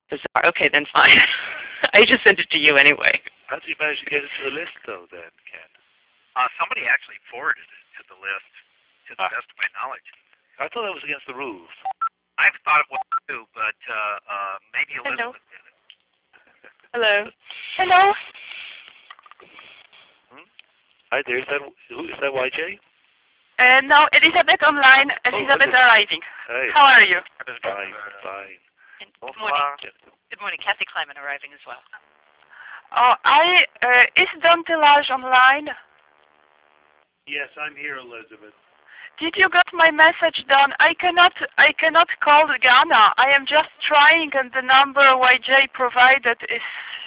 Bizarre. Okay, then fine. I just sent it to you anyway. How did you manage to get it to the list, though, then, Ken? Somebody actually forwarded it to the list, to the best of my knowledge. I thought that was against the rules. I've thought it was too, but maybe Hello. Elizabeth did it. Hello. Hello. Hi there. Is that YJ? No, Elizabeth online. Elizabeth arriving. Hi. How are you? Fine, fine. Good morning. Good morning. Kathy Kleiman arriving as well. Oh, is Dantelage online? Yes, I'm here, Elizabeth. Did you get my message, Don? I cannot call Ghana. I am just trying, and the number YJ provided is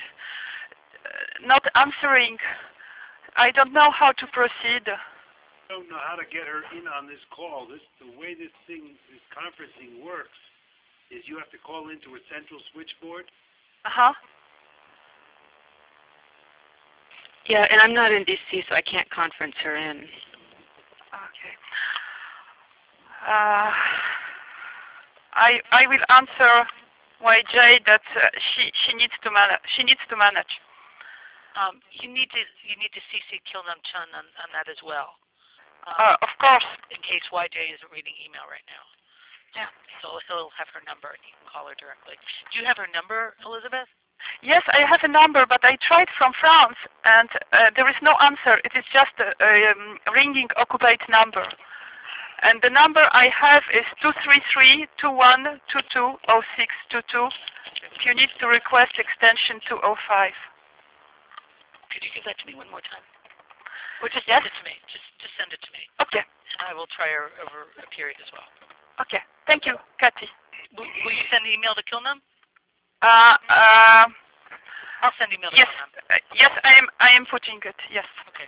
not answering. I don't know how to proceed. I don't know how to get her in on this call. The way this conferencing works is you have to call into a central switchboard. Uh-huh. Yeah, and I'm not in DC, so I can't conference her in. Okay. I will answer YJ that she needs to manage. You need to CC Kilnam Chun on that as well. Of course. In case YJ isn't reading email right now. Yeah. So he'll have her number and you can call her directly. Do you have her number, Elizabeth? Yes, I have a number, but I tried from France, and there is no answer. It is just a ringing occupied number. And the number I have is 233-2122-0622. If you need to request extension 205. Could you give that to me one more time? Or just send it to me. Just send it to me. Okay. And I will try her over a period as well. Okay. Thank you, Kathy. Will you send the email to Kilnam? I'll send email to yes, Kilnam. Yes, I am putting it. Yes. Okay.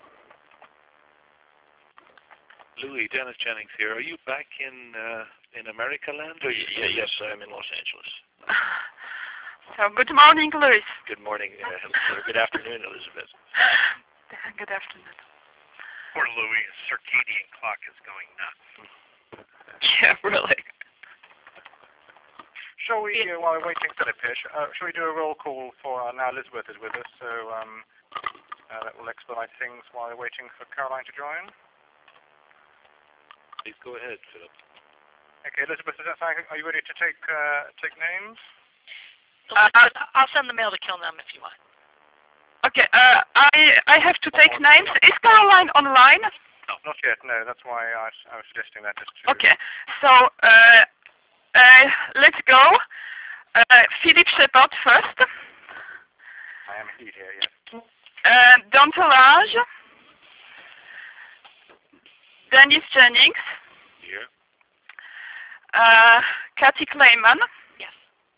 Louis, Dennis Jennings here. Are you back in America land? Or Yes, I'm in Los Angeles. So, good morning, Louis. Good morning, or good afternoon, Elizabeth. Good afternoon. Poor Louis, his circadian clock is going nuts. Yeah, really. Shall we, while we're waiting for the pitch, shall we do a roll call for, now Elizabeth is with us, so that will expedite things while we're waiting for Caroline to join. Please go ahead, Philip. Okay, Elizabeth, does that sound, are you ready to take names? I'll send the mail to Kilnam if you want. Okay, I have to take names. Is Caroline online? No, not yet, no, that's why I was suggesting that just to... Okay, so let's go. Philippe Shepard first. I am indeed here, yes. Dantelage. Dennis Jennings. Here. Kathy Kleiman. Yes.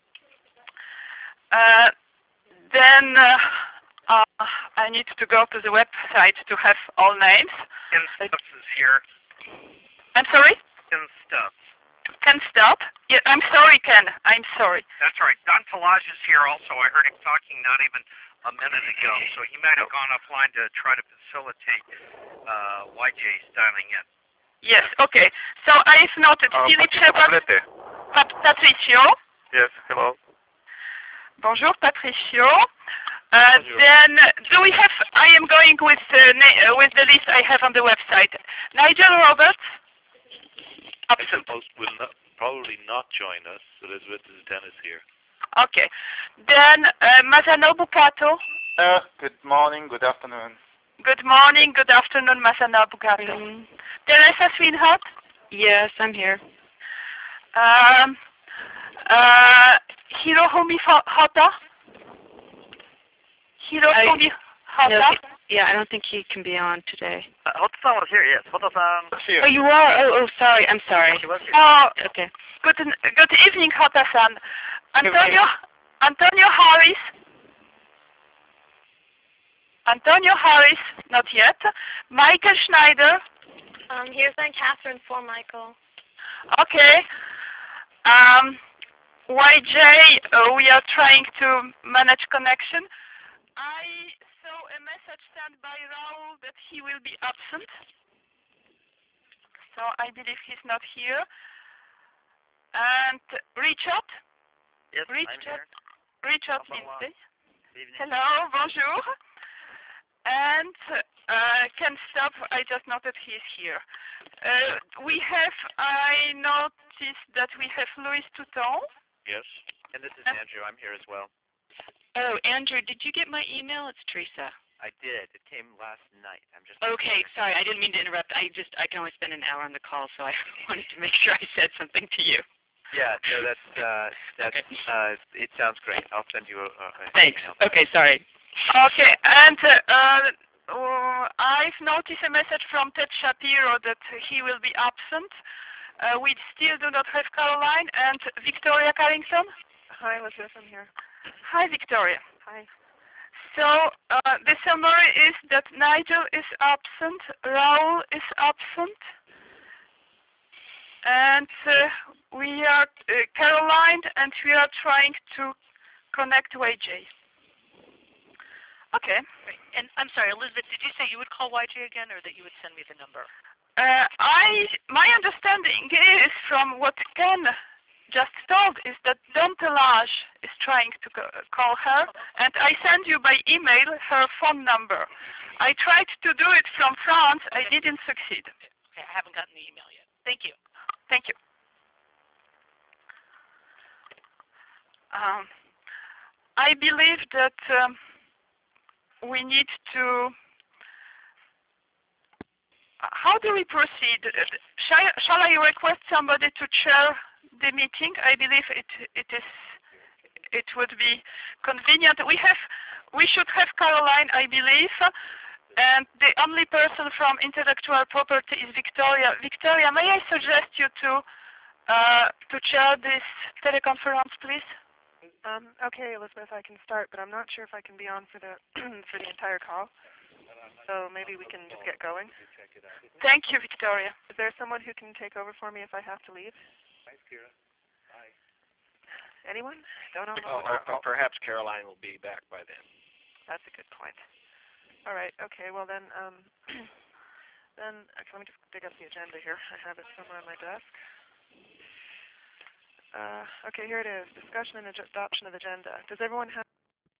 Then I need to go to the website to have all names. Ken Stubbs is here. I'm sorry? Ken Stubbs. Ken Stubb? Yeah, I'm sorry, Ken. I'm sorry. That's right. Don Talage is here also. I heard him talking not even a minute ago, so he might have gone offline to try to facilitate YJ's dialing in. Yes, okay. So I've noted Philippe Shepard. Patricio. Yes, hello. Bonjour, Patricio. Then, do we have, I am going with the list I have on the website. Nigel Roberts. Absent. Will probably not join us. Elizabeth is Dennis here. Okay. Then, Masanobu Kato. Good morning, good afternoon. Good morning, good afternoon, Masanobu Kato. Teresa Swinhart. Yes, I'm here. Hirohumi Hota. Hirohumi Hota. No, yeah, I don't think he can be on today. Hota-san was here, yes. Hota-san. Oh, you are? Oh, sorry. I'm sorry. She was here. Oh, Okay. good evening, Hota-san. Antonio Harris. Antonio Harris, not yet. Michael Schneider. Here's Aunt Catherine for Michael. Okay. YJ, we are trying to manage connection. I saw a message sent by Raul that he will be absent. So I believe he's not here. And Richard? Yes, Richard? Richard Lindsay. Hello, bonjour. And can stop, I just noted he's here. I noticed that we have Louis Touton. Yes. And this is Andrew. I'm here as well. Oh, Andrew, did you get my email? It's Teresa. I did. It came last night. I'm just. Okay, sorry, I didn't mean to interrupt. I can only spend an hour on the call, so I wanted to make sure I said something to you. Yeah. No, that's. Okay. It sounds great. I'll send you a. Thanks. Email. Okay, sorry. Okay, and I've noticed a message from Ted Shapiro that he will be absent. We still do not have Caroline and Victoria Carrington. Hi, Elizabeth, I'm here. Hi, Victoria. Hi. So the summary is that Nigel is absent, Raoul is absent, and we are Caroline, and we are trying to connect YJ. Okay. Right. And I'm sorry, Elizabeth, did you say you would call YJ again, or that you would send me the number? My understanding is, from what Ken just told, is that Don Telage is trying to call her, and I send you by email her phone number. I tried to do it from France. I didn't succeed. Okay, I haven't gotten the email yet. Thank you. Thank you. I believe that we need to. How do we proceed? Shall I request somebody to chair the meeting? I believe it would be convenient. We should have Caroline, I believe, and the only person from intellectual property is Victoria. Victoria, may I suggest you to chair this teleconference, please? Okay, Elizabeth, I can start, but I'm not sure if I can be on for the for the entire call. So maybe we can just get going. Thank you, Victoria. Is there someone who can take over for me if I have to leave? Thanks, Kira. Bye. Anyone? Don't know. Perhaps Caroline will be back by then. That's a good point. All right. Okay. Well then, let me just dig up the agenda here. I have it somewhere on my desk. Okay, here it is. Discussion and adoption of agenda. Does everyone have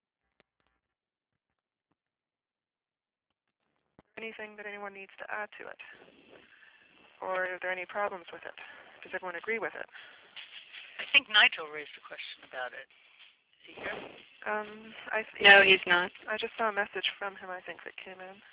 anything that anyone needs to add to it? Or are there any problems with it? Does everyone agree with it? I think Nigel raised a question about it. Is he here? No, he's not. I just saw a message from him, I think, that came in.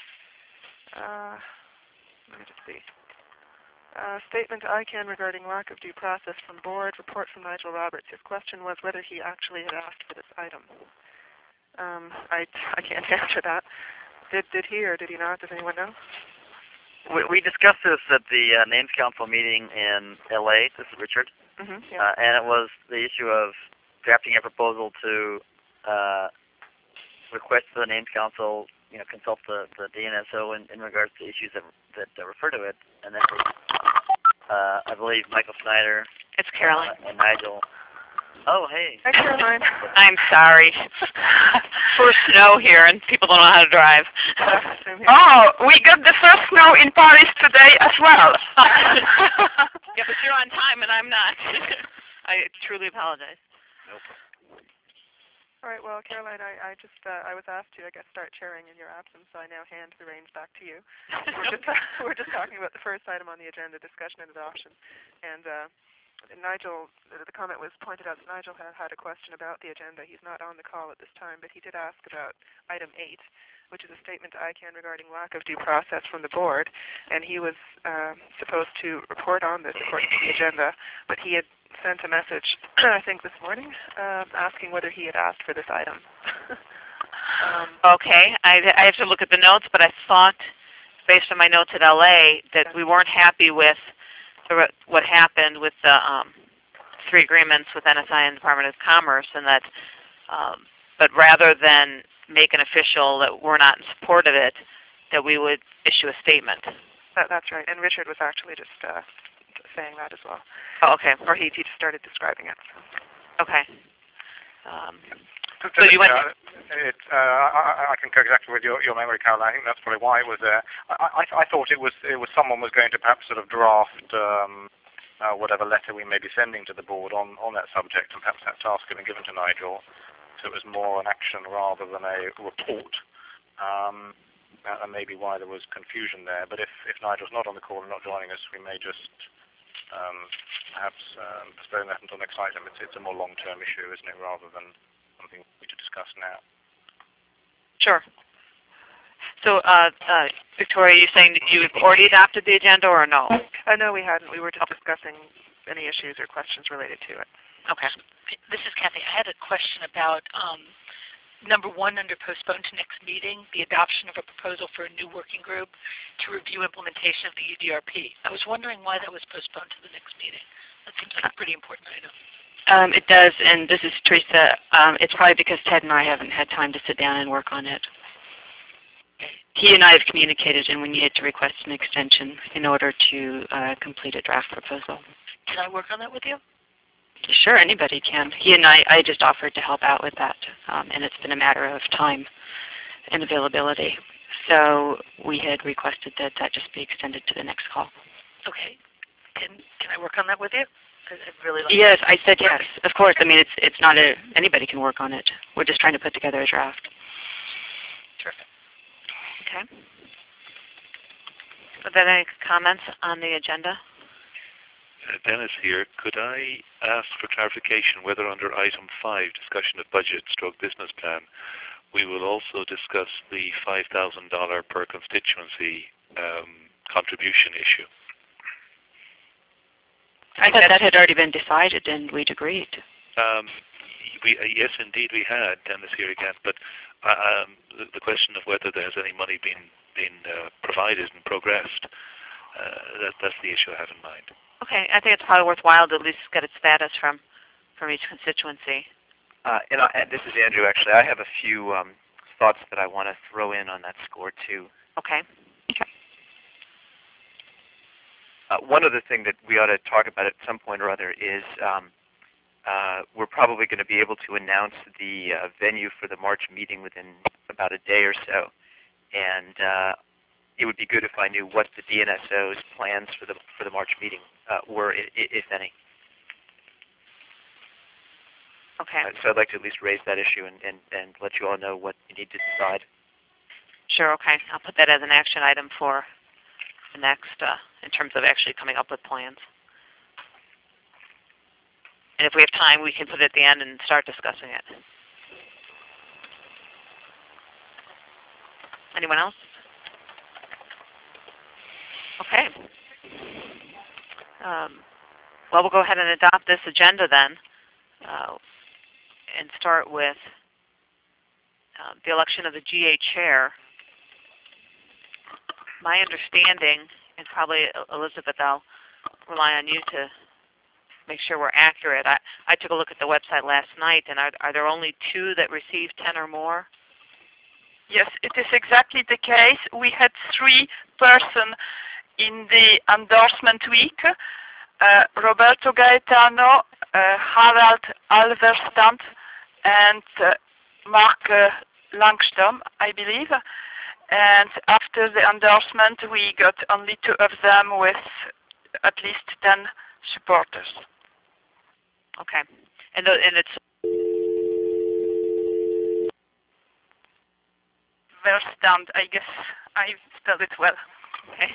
Let me just see. Statement to ICANN regarding lack of due process from board. Report from Nigel Roberts. His question was whether he actually had asked for this item. I can't answer that. Did he or did he not? Does anyone know? We discussed this at the Names Council meeting in LA. This is Richard. Yeah. And it was the issue of drafting a proposal to request the Names Council, consult the DNSO in regards to issues that refer to it. And then I believe Michael Snyder. It's Caroline. And Nigel. Oh, hey. Hi, Caroline. I'm sorry. First snow here, and people don't know how to drive. Oh, we got the first snow in Paris today as well. Yeah, but you're on time, and I'm not. I truly apologize. Nope. All right. Well, Caroline, I was asked to, I guess, start chairing in your absence, so I now hand the reins back to you. We're just talking about the first item on the agenda, discussion and adoption, and Nigel, the comment was pointed out that Nigel had a question about the agenda. He's not on the call at this time, but he did ask about item 8, which is a statement to ICANN regarding lack of due process from the board, and he was supposed to report on this according to the agenda, but he had sent a message, I think this morning, asking whether he had asked for this item. Okay, I have to look at the notes, but I thought, based on my notes at LA, that we weren't happy with what happened with the 3 agreements with NSI and the Department of Commerce, and that, but rather than make an official that we're not in support of it, that we would issue a statement. That's right, and Richard was actually just saying that as well. Oh, okay. Or he just started describing it. So. Okay. So you went. I concur exactly with your memory, Carol. I think that's probably why it was there. I thought it was someone was going to perhaps sort of draft whatever letter we may be sending to the board on that subject, and perhaps that task had been given to Nigel, so it was more an action rather than a report. And maybe why there was confusion there. But if Nigel's not on the call and not joining us, we may just perhaps postpone that until next item. It's a more long-term issue, isn't it, rather than something we need to discuss now. Sure. So, Victoria, are you saying that you've already adopted the agenda or no? No, we hadn't. We were just discussing any issues or questions related to it. Okay. This is Kathy. I had a question about number 1 under postponed to next meeting, the adoption of a proposal for a new working group to review implementation of the UDRP. I was wondering why that was postponed to the next meeting. That seems like a pretty important item. It does, and this is Teresa. It's probably because Ted and I haven't had time to sit down and work on it. He and I have communicated, and we needed to request an extension in order to complete a draft proposal. Can I work on that with you? Sure, anybody can. He and I just offered to help out with that, and it's been a matter of time and availability. So we had requested that that just be extended to the next call. Okay. Can I work on that with you? I'd really like Yes, I said yes. Of course. I mean, it's not anybody can work on it. We're just trying to put together a draft. Terrific. Okay. Are there any comments on the agenda? Dennis here. Could I ask for clarification whether under item 5, discussion of budget/stroke business plan, we will also discuss the $5,000 per constituency contribution issue? I thought that had already been decided and we'd agreed. Yes, indeed we had. Dennis here again. But the question of whether there's any money being provided and progressed, that's the issue I have in mind. Okay, I think it's probably worthwhile to at least get a status from each constituency. And this is Andrew, actually. I have a few thoughts that I want to throw in on that score, too. Okay. One other thing that we ought to talk about at some point or other is we're probably going to be able to announce the venue for the March meeting within about a day or so. And it would be good if I knew what the DNSO's plans for the March meeting were, if any. Okay. So I'd like to at least raise that issue and let you all know what you need to decide. Sure, okay. I'll put that as an action item for the next, in terms of actually coming up with plans. And if we have time, we can put it at the end and start discussing it. Anyone else? Okay. Well, we'll go ahead and adopt this agenda then, and start with the election of the GA chair. My understanding, and probably Elizabeth, I'll rely on you to make sure we're accurate. I took a look at the website last night, and are there only 2 that received 10 or more? Yes, it is exactly the case. We had 3 persons in the endorsement week, Roberto Gaetano, Harald Alverstand, and Mark Langström, I believe. And after the endorsement, we got only 2 of them with at least 10 supporters. Okay. And it's Verstand, I guess I spelled it well. Okay.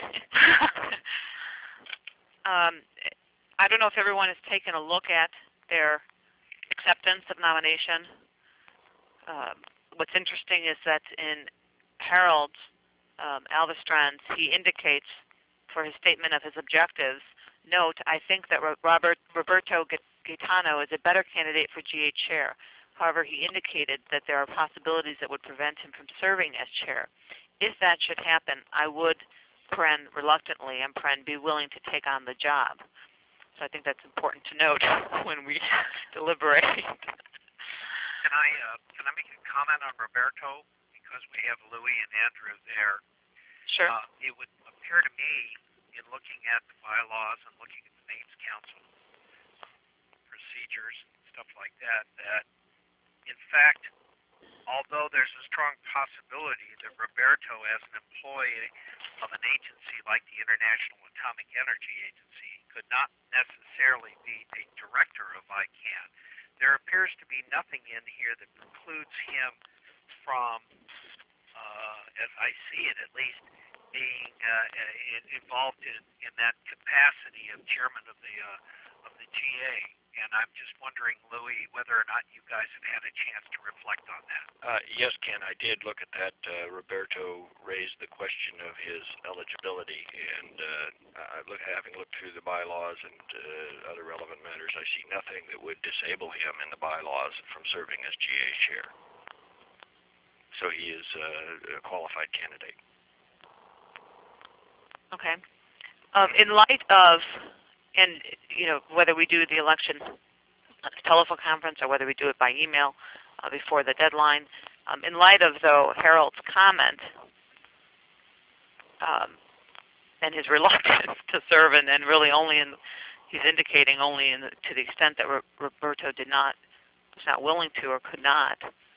I don't know if everyone has taken a look at their acceptance of nomination. What's interesting is that in Harold Alverstrand, he indicates for his statement of his objectives, note, I think that Roberto Gaetano is a better candidate for GA chair. However, he indicated that there are possibilities that would prevent him from serving as chair. If that should happen, I would, reluctantly, be willing to take on the job. So I think that's important to note when we deliberate. Can I make a comment on Roberto? Because we have Louis and Andrew there. Sure. It would appear to me, in looking at the bylaws and looking at the names council procedures and stuff like that, that in fact, although there's a strong possibility that Roberto, as an employee of an agency like the International Atomic Energy Agency, could not necessarily be a director of ICANN. There appears to be nothing in here that precludes him from, as I see it at least, being involved in that capacity of chairman of the GA. And I'm just wondering, Louis, whether or not you guys have had a chance to reflect on that. Yes, Ken, I did look at that. Roberto raised the question of his eligibility, and having looked through the bylaws and other relevant matters, I see nothing that would disable him in the bylaws from serving as GA chair. So he is a qualified candidate. Okay. In light of, and whether we do the election telephone conference or whether we do it by email before the deadline, in light of, though, Harold's comment and his reluctance to serve, and really he's indicating only to the extent that Roberto was not willing to or could not,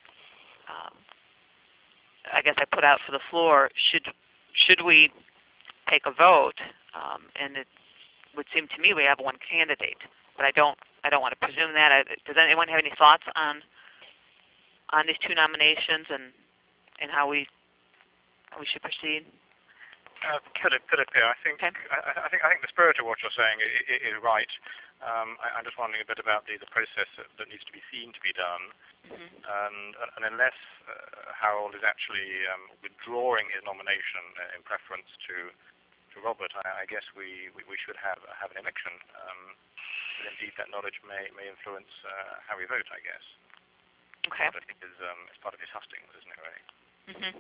I guess I put out for the floor, should we take a vote, and it would seem to me we have one candidate, but I don't want to presume that. Does anyone have any thoughts on these two nominations and how we should proceed? Could it be? I think the spirit of what you're saying is right. I'm just wondering a bit about the process that needs to be seen to be done, and unless Harold is actually withdrawing his nomination in preference to Robert, I guess we should have an election. But indeed, that knowledge may influence how we vote, I guess. Okay. But I think it's part of his hustings, isn't it, really? Mm-hmm.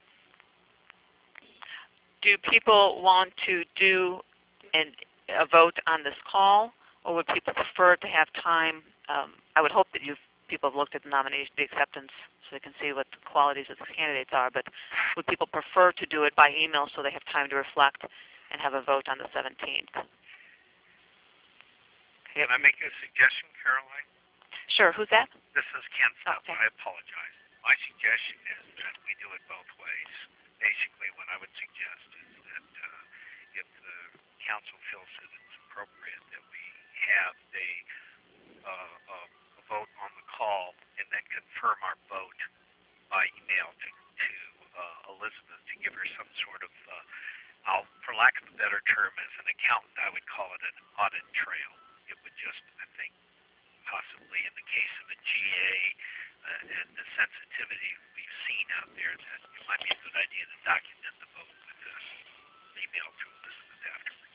Do people want to do a vote on this call, or would people prefer to have time? I would hope that people have looked at the nomination, the acceptance, so they can see what the qualities of the candidates are, but would people prefer to do it by email so they have time to reflect and have a vote on the 17th? Can I make a suggestion, Caroline? Sure. Who's that? This is Ken Stuff. Okay. I apologize. My suggestion is that we do it both ways. Basically, what I would suggest is that if the council feels that it's appropriate, that we have a vote on the call and then confirm our vote by email to Elizabeth to give her some sort of, for lack of a better term, as an accountant, I would call it an audit trail. It would just, I think, possibly in the case of a GA and the sensitivity we've seen out there, that it might be a good idea to document the vote with an email to Elizabeth afterwards.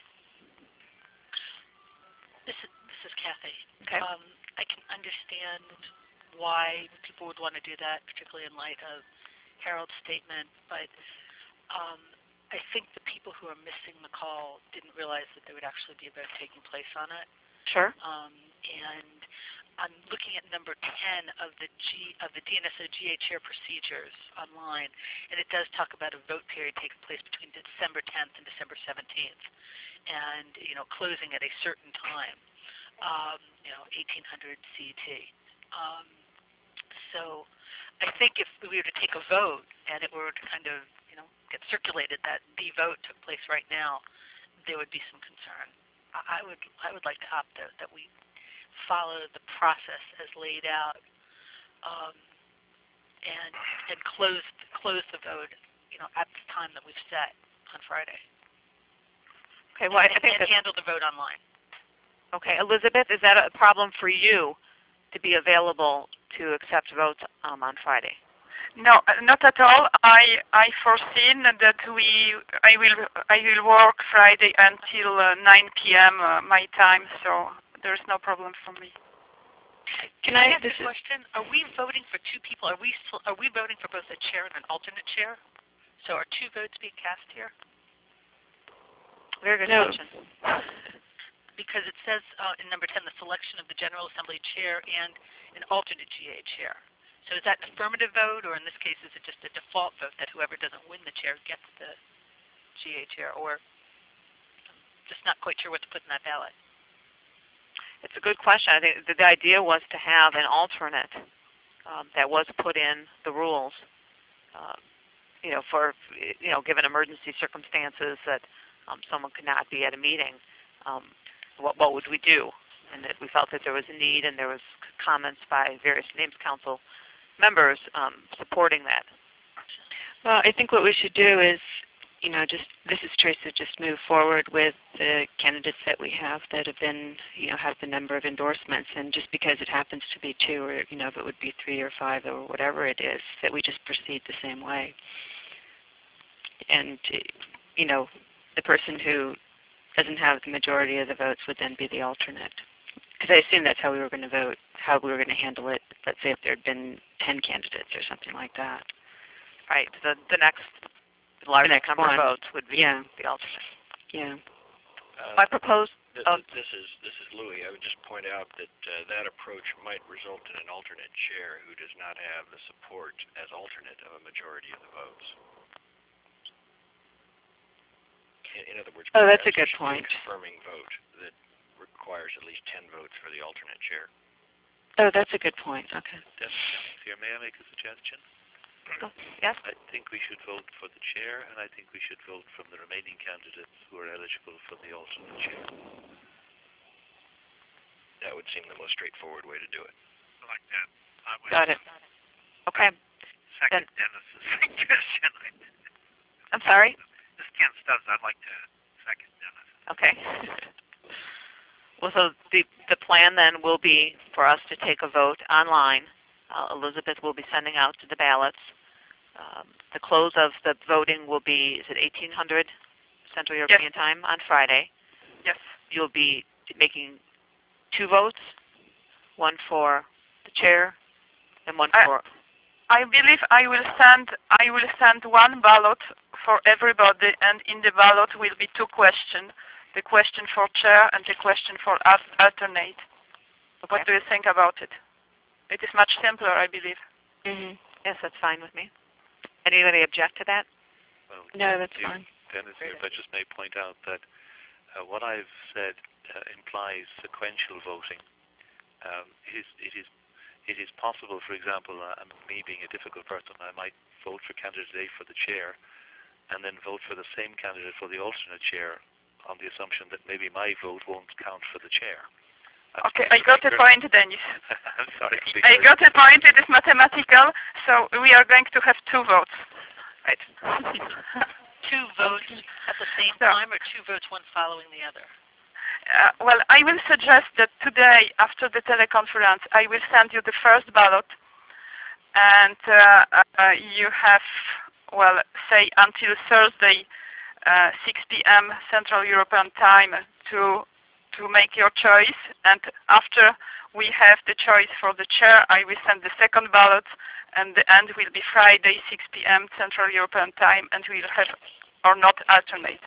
This is Kathy. Okay. I can understand why people would want to do that, particularly in light of Harold's statement, but I think the people who are missing the call didn't realize that there would actually be a vote taking place on it. Sure. And I'm looking at number 10 of the DNSO GA chair procedures online, and it does talk about a vote period taking place between December 10th and December 17th, and closing at a certain time, 1800 CT. So I think if we were to take a vote and it were to kind of get circulated that the vote took place right now, there would be some concern. I would like to opt out that we follow the process as laid out, and close the vote, at the time that we've set on Friday. Okay. Well, I think and handle the vote online. Okay, Elizabeth, is that a problem for you to be available to accept votes on Friday? No, not at all. I foreseen that I will work Friday until 9 p.m. My time, so there's no problem for me. Can I ask a question? Are we voting for two people? Are we voting for both a chair and an alternate chair? So are two votes being cast here? Very good question. Because it says in number 10, the selection of the General Assembly chair and an alternate GA chair. So is that an affirmative vote, or in this case, is it just a default vote that whoever doesn't win the chair gets the GA chair, or just not quite sure what to put in that ballot? It's a good question. I think the idea was to have an alternate that was put in the rules, for given emergency circumstances that someone could not be at a meeting. what would we do, and that we felt that there was a need, and there was comments by various Names Council members supporting that. Well, I think what we should do is, this is Teresa, just move forward with the candidates that we have that have been, have the number of endorsements, and just because it happens to be 2 or, if it would be 3 or 5 or whatever it is, that we just proceed the same way. And, the person who doesn't have the majority of the votes would then be the alternate. Because I assume that's how we were going to vote, how we were going to handle it, let's say if there had been 10 candidates or something like that. Right, the next largest number of votes would be the alternate. Yeah. I propose... This is Louis. I would just point out that that approach might result in an alternate chair who does not have the support as alternate of a majority of the votes. In other words, that's a good point. A confirming vote that requires at least 10 votes for the alternate chair. Oh, that's a good point. Okay. Here, may I make a suggestion? Yes. I think we should vote for the chair, and I think we should vote from the remaining candidates who are eligible for the alternate chair. That would seem the most straightforward way to do it. I like that. Got it. Okay. Second Dennis's suggestion. I'm sorry? This Ken Stubbs, I'd like to second Dennis. Okay. Well, so the plan then will be for us to take a vote online. Elizabeth will be sending out the ballots. The close of the voting will be, is it 1800 Central European Time on Friday? Yes. You'll be making 2 votes, one for the chair and one for... I believe I will send one ballot for everybody, and in the ballot will be 2 questions. The question for chair and the question for alternate. Okay. What do you think about it? It is much simpler, I believe. Mm-hmm. Yes, that's fine with me. Anybody object to that? Well, no, that's fine. Dennis, if I just may point out that what I've said implies sequential voting. It is possible, for example, me being a difficult person, I might vote for candidate A for the chair and then vote for the same candidate for the alternate chair on the assumption that maybe my vote won't count for the chair. Okay, I got a point, Dennis. I'm sorry. I got a point. It is mathematical, so we are going to have 2 votes. Right. 2 votes at the same time, or 2 votes, one following the other? Well, I will suggest that today, after the teleconference, I will send you the first ballot, and you have, well, say until Thursday, 6 p.m. Central European Time to make your choice. And after we have the choice for the chair, I will send the second ballot, and the end will be Friday, 6 p.m. Central European Time, and we'll have or not alternate.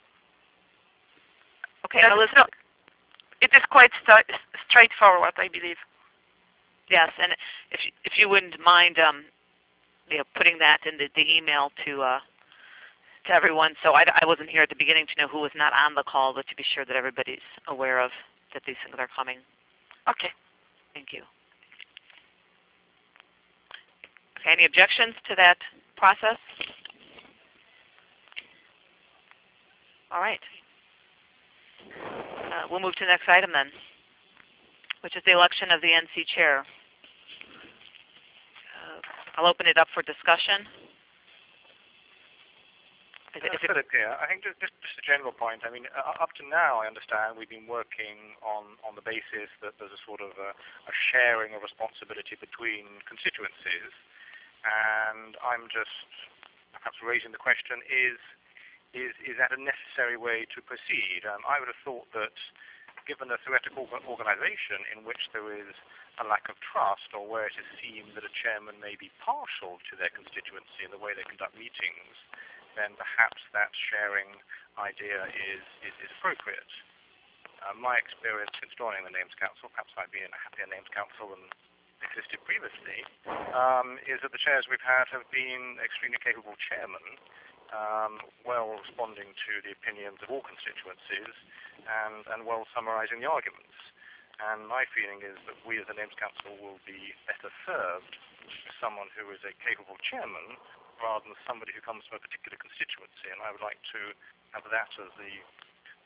Okay, Elizabeth. It is quite straightforward, I believe. Yes, and if you wouldn't mind, putting that in the email to everyone. So I wasn't here at the beginning to know who was not on the call, but to be sure that everybody's aware of that these things are coming. Okay. Thank you. Okay, any objections to that process? All right. We'll move to the next item then, which is the election of the NC chair. I'll open it up for discussion. Philip here. I think just a general point. I mean, up to now, I understand we've been working on the basis that there's a sort of a sharing of responsibility between constituencies, and I'm just perhaps raising the question: is that a necessary way to proceed? I would have thought that, given a theoretical organization in which there is a lack of trust, or where it is seen that a chairman may be partial to their constituency in the way they conduct meetings, then perhaps that sharing idea is appropriate. My experience since joining the Names Council, perhaps I've been in a happier Names Council than existed previously, is that the chairs we've had have been extremely capable chairmen, well responding to the opinions of all constituencies and well summarizing the arguments. And my feeling is that we as the Names Council will be better served with someone who is a capable chairman rather than somebody who comes from a particular constituency. And I would like to have that as the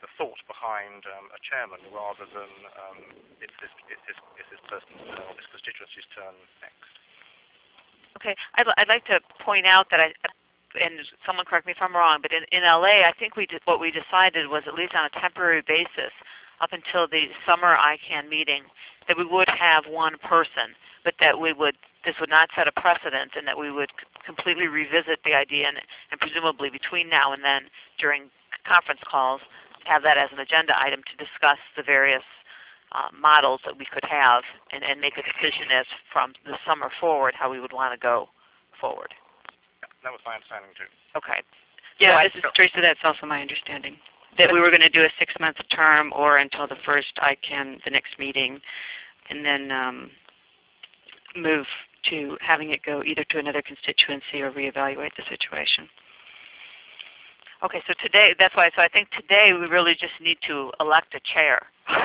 the thought behind a chairman rather than it's this person's or this constituency's turn next. Okay, I'd like to point out that and someone correct me if I'm wrong, but in LA, I think what we decided was, at least on a temporary basis, up until the summer ICANN meeting, that we would have one person, but that this would not set a precedent, and that we would completely revisit the idea, and presumably between now and then, during conference calls, have that as an agenda item to discuss the various models that we could have, and make a decision as from the summer forward how we would want to go forward. That was my understanding too. Okay. Yeah, So this is Teresa. That's also my understanding. That we were going to do a 6-month term, or until the first ICANN, the next meeting, and then move to having it go either to another constituency or reevaluate the situation. Okay, so today, that's why. So I think today we really just need to elect a chair,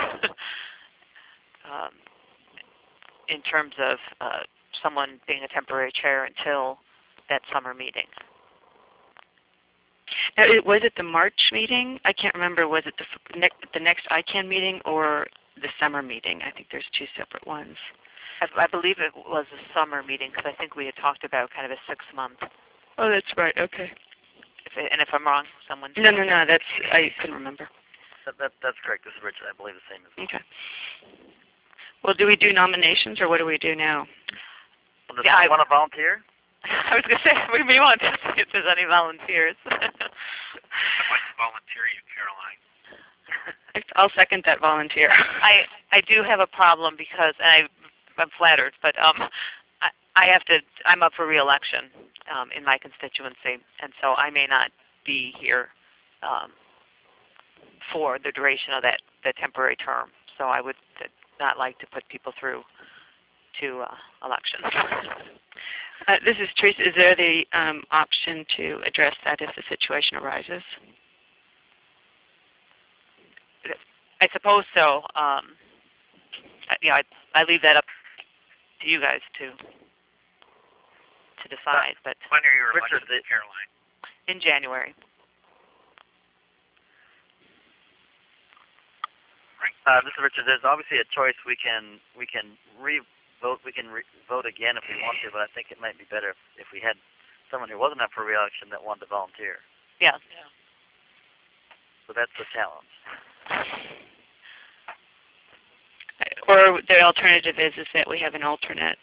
in terms of someone being a temporary chair until that summer meeting. Was it the March meeting? I can't remember. Was it the next ICANN meeting or the summer meeting? I think there's 2 separate ones. I believe it was a summer meeting, because I think we had talked about kind of a 6-month. Oh, that's right. Okay. And if I'm wrong, someone. No. That's I couldn't remember. That's correct. This is Richard. I believe the same as well. Okay. Well, do we do nominations, or what do we do now? Well, does anyone want to volunteer? I was going to say, we may want to see if there's any volunteers. I'd like to volunteer you, Caroline. I'll second that volunteer. I do have a problem because, and I'm flattered, but I'm up for re-election in my constituency, and so I may not be here for the duration of the temporary term. So I would not like to put people through to elections. This is Teresa. Is there the option to address that if the situation arises? I suppose so. I leave that up to you guys to decide. But when are your elections, Caroline? In January. This is Richard. There's obviously a choice. We can re-vote. We can vote again if we want to, but I think it might be better if we had someone who wasn't up for re-election that wanted to volunteer. Yeah. So that's the challenge. Or the alternative is that we have an alternate.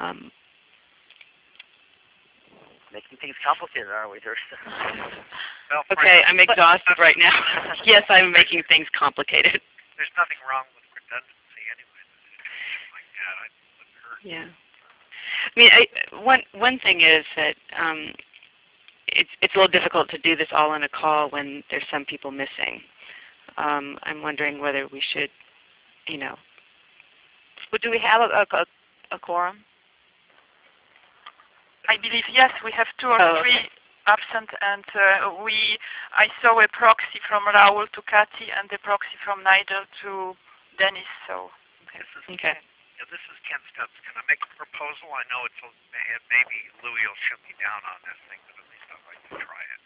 Making things complicated, aren't we, Teresa? Well, okay, I'm exhausted right now. Yes, I'm making things complicated. There's nothing wrong with redundancy anyway. Like that, yeah. I mean, one thing is that it's a little difficult to do this all on a call when there's some people missing. I'm wondering whether we should, But do we have a quorum? I believe yes. We have 2 or 3 absent, and I saw a proxy from Raoul to Kathy and a proxy from Nigel to Dennis. So okay. Yeah, this is Ken Stubbs. Can I make a proposal? I know maybe Louis will shoot me down on this thing, but at least I'd like to try it.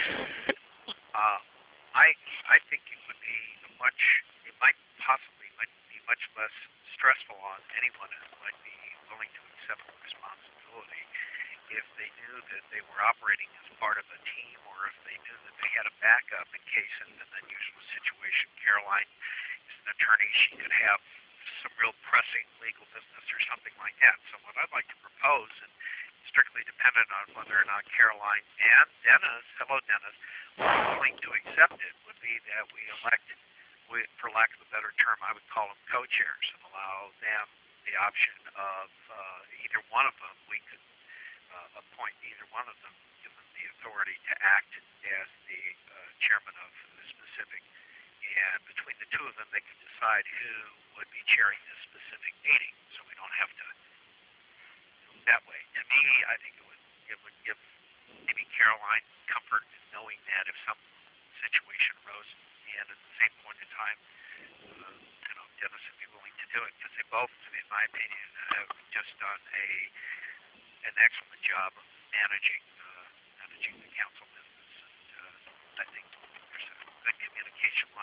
I think it would be might be much less stressful on anyone who might be willing to accept the responsibility if they knew that they were operating as part of a team, or if they knew that they had a backup in case in an unusual situation. Caroline is an attorney. She could have some real pressing legal business or something like that. So what I'd like to propose, and strictly dependent on whether or not Caroline and Dennis, hello Dennis, were willing to accept it, would be that we elect, for lack of a better term, I would call them co-chairs, and allow them the option of either one of them. We could appoint either one of them, give them the authority to act as the chairman of the specific, and between the 2 of them, they could decide who would be chairing this specific meeting, so we don't have to do it that way. To me, I think it would give maybe Caroline comfort in knowing that if some situation arose, and at the same point in time, Dennis would be willing to do it, because they both, in my opinion, have just done an excellent job of managing the council business. And I think there's a good communication line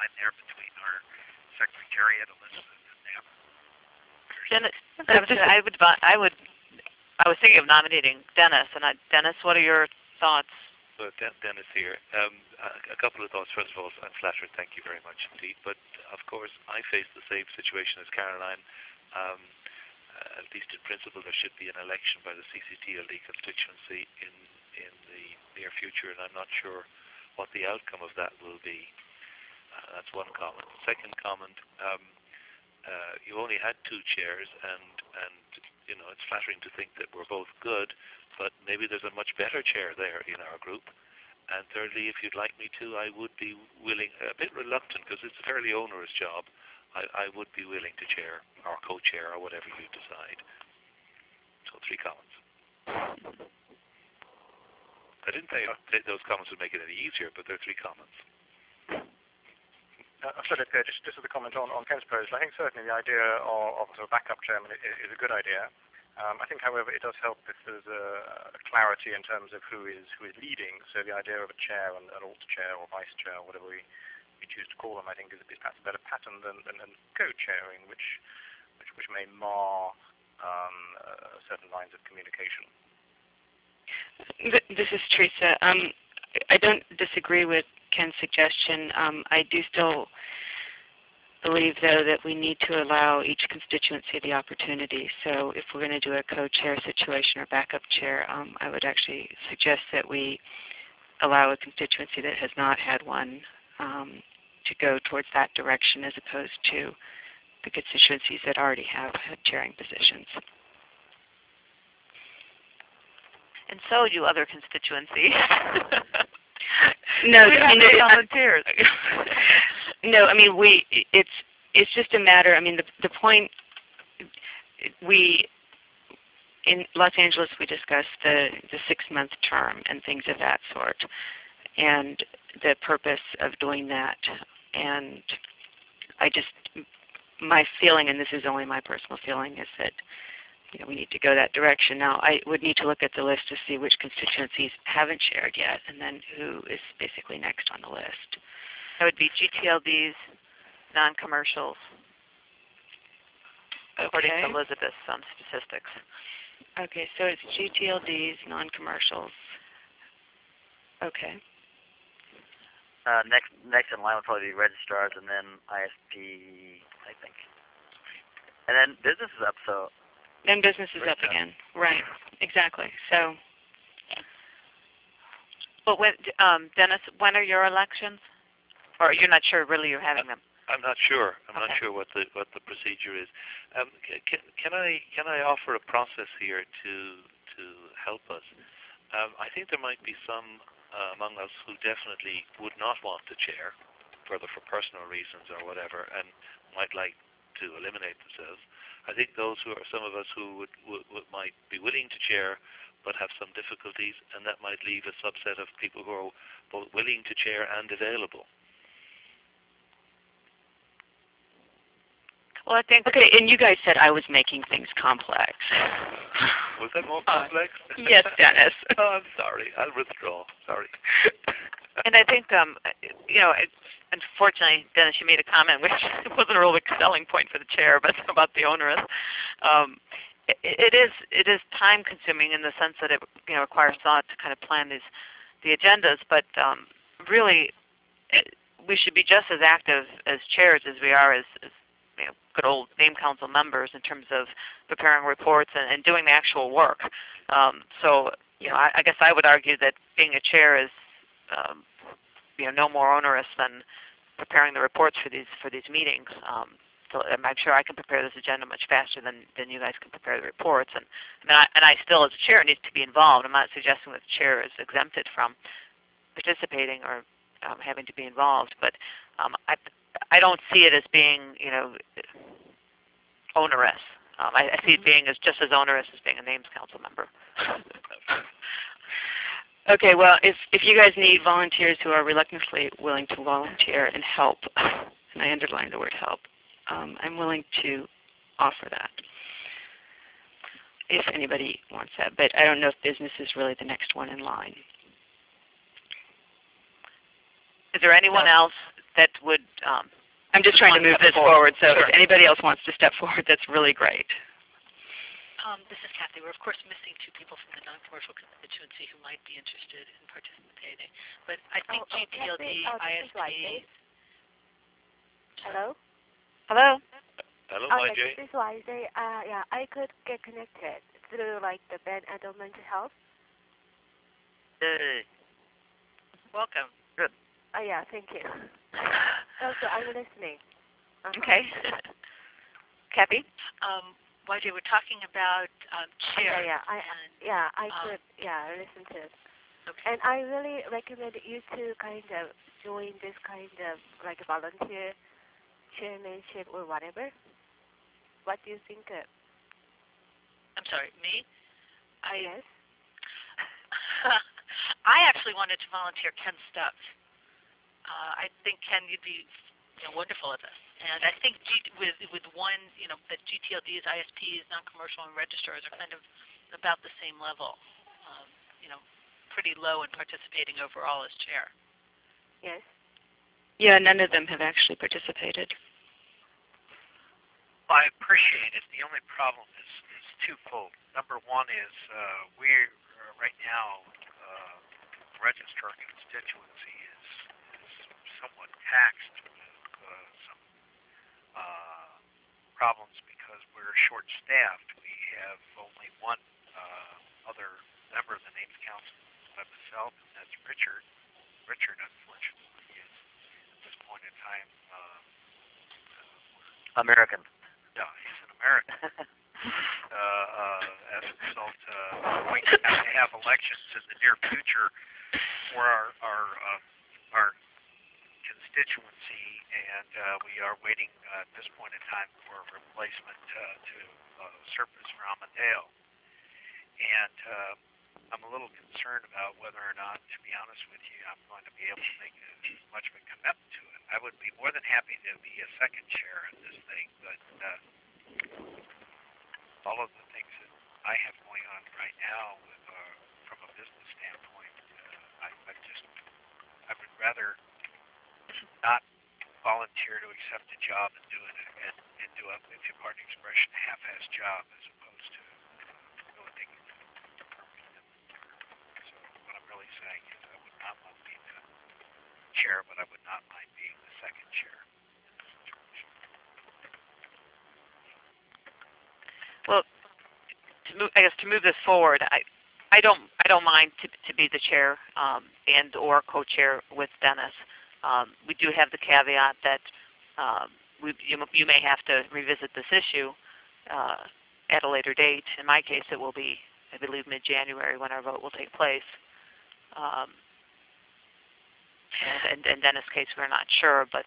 line there between our secretariat, Elizabeth, and them? Dennis, I was thinking of nominating Dennis. And Dennis, what are your thoughts? So Dennis here. A couple of thoughts. First of all, I'm flattered. Thank you very much indeed. But of course, I face the same situation as Caroline. At least in principle, there should be an election by the CCTLD constituency in the near future, and I'm not sure what the outcome of that will be. That's one comment. Second comment. You only had two chairs, and you know, it's flattering to think that we're both good, but maybe there's a much better chair there in our group. And thirdly, if you'd like me to, I would be willing, a bit reluctant because it's a fairly onerous job, I would be willing to chair or co-chair or whatever you decide. So 3 comments. I didn't say those comments would make it any easier, but they're 3 comments. Philip here, just as a comment on Ken's proposal. I think certainly the idea of a sort of backup chairman is a good idea. I think, however, it does help if there's a clarity in terms of who is leading. So the idea of a chair and an alter chair or vice chair, or whatever we choose to call them, I think is perhaps a better pattern than co-chairing, which may mar certain lines of communication. This is Teresa. I don't disagree with Ken's suggestion. I do still believe, though, that we need to allow each constituency the opportunity. So if we're going to do a co-chair situation or backup chair, I would actually suggest that we allow a constituency that has not had one to go towards that direction as opposed to the constituencies that already have had chairing positions. And so do other constituencies. No, we have no volunteers. No, I mean it's just a matter. I mean the point in Los Angeles we discussed the 6-month term and things of that sort, and the purpose of doing that. And my feeling, and this is only my personal feeling, is that we need to go that direction. Now, I would need to look at the list to see which constituencies haven't chaired yet, and then who is basically next on the list. That would be GTLDs, non-commercials, according to Elizabeth, some statistics. Okay, so it's GTLDs, non-commercials. Okay. Next in line would probably be registrars, and then ISP, I think. And then business is up, so... Then business is up again. Right, exactly. So... But when, Dennis, when are your elections? Or you're not sure really you're having them? I'm not sure. I'm not sure what the procedure is. Can I offer a process here to help us? I think there might be some among us who definitely would not want to chair, whether for personal reasons or whatever, and might like to eliminate themselves. I think some of us who might be willing to chair but have some difficulties, and that might leave a subset of people who are both willing to chair and available. Well, I think... Okay, and you guys said I was making things complex. Was that more complex? Yes, Dennis. Oh, I'm sorry. I'll withdraw. Sorry. And I think, unfortunately, Dennis, you made a comment which wasn't a real big selling point for the chair, but about the onerous. It is time consuming in the sense that it requires thought to kind of plan the agendas, but really we should be just as active as chairs as we are as good old name council members in terms of preparing reports and doing the actual work. So I guess I would argue that being a chair is no more onerous than preparing the reports for these meetings. So I'm sure I can prepare this agenda much faster than you guys can prepare the reports. And I still, as a chair, need to be involved. I'm not suggesting that the chair is exempted from participating or having to be involved, but I don't see it as being onerous. I see it being just as onerous as being a names council member. Okay, well, if you guys need volunteers who are reluctantly willing to volunteer and help, and I underline the word help, I'm willing to offer that if anybody wants that. But I don't know if business is really the next one in line. Is there anyone else that would. I'm just trying to move this forward, so if anybody else wants to step forward, that's really great. This is Kathy. We're of course missing two people from the non-commercial constituency who might be interested in participating. But I think GTLD, ISPs. Hello? Hello? Hello, Okay, YJ. this is YJ. Yeah, I could get connected through like the Ben Adult Mental Health. Yay. Welcome. Good. Yeah, thank you. Also, I'm listening. Okay. Kathy? YJ, we're talking about chair. I could listen to it. Okay. And I really recommend you to kind of join this kind of like volunteer chairmanship or whatever. What do you think? I'm sorry, me? Yes. I actually wanted to volunteer Ken Stubbs. I think, Ken, you'd be wonderful at this. And I think with one, that GTLDs, ISPs, non-commercial, and registrars are kind of about the same level, pretty low in participating overall as chair. Yes. Yeah, none of them have actually participated. I appreciate it. The only problem is twofold. Number one is we're right now registrar constituency is somewhat taxed with some problems because we're short-staffed. We have only one other member of the Names Council by myself, and that's Richard. Richard, unfortunately, is at this point in time American. Yeah, he's an American. As a result, we're going to have elections in the near future for our constituency, and we are waiting at this point in time for a replacement to Surface Ramadale. And I'm a little concerned about whether or not, to be honest with you, I'm going to be able to make much of a commitment to it. I would be more than happy to be a second chair in this thing, but all of the things that I have going on right now with, from a business standpoint, I would rather not volunteer to accept a job and do it and do a, if you pardon the expression, half-ass job as opposed to really taking it to permanent. So what I'm really saying is I would not want to be the chair, but I would not mind being the second chair. Well, to move this forward, I don't mind to be the chair and or co-chair with Dennis. We do have the caveat that you may have to revisit this issue at a later date. In my case, it will be, I believe, mid-January when our vote will take place. And in Dennis' case, we're not sure, but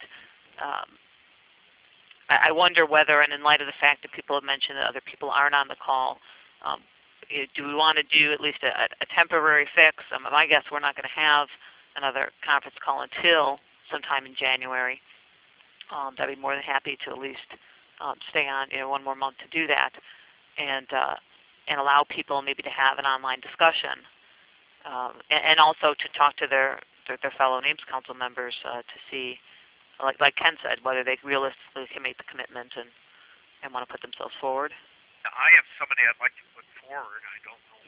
I wonder whether, and in light of the fact that people have mentioned that other people aren't on the call, do we want to do at least a temporary fix? My guess, we're not going to have another conference call until sometime in January. I'd be more than happy to at least stay on one more month to do that, and allow people maybe to have an online discussion, and also to talk to their fellow Names Council members to see, like Ken said, whether they realistically can make the commitment and want to put themselves forward. Now, I have somebody I'd like to put forward. I don't know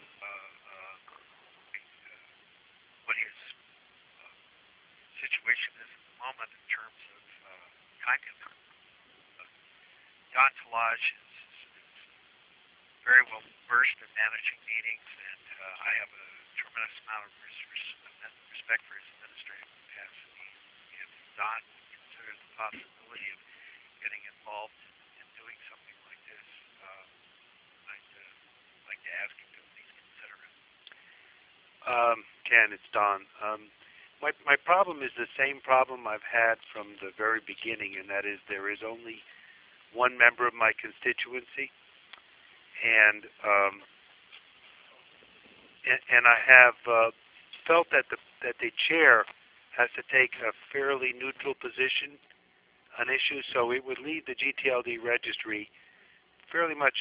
what his situation is at the moment in terms of time commitment. Don Talage is very well versed in managing meetings, and I have a tremendous amount of respect for his administrative capacity. If Don would consider the possibility of getting involved in doing something like this, I'd like to ask him to please consider it. Ken, it's Don. My problem is the same problem I've had from the very beginning, and that is there is only one member of my constituency, and I have felt that the chair has to take a fairly neutral position on issues, so it would leave the GTLD registry fairly much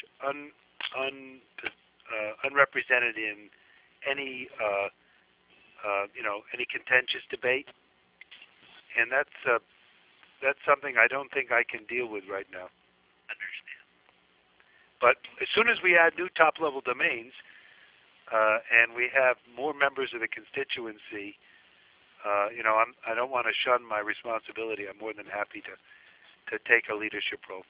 unrepresented in any any contentious debate, and that's that's something I don't think I can deal with right now. Understand. But as soon as we add new top-level domains, and we have more members of the constituency, I don't want to shun my responsibility. I'm more than happy to take a leadership role.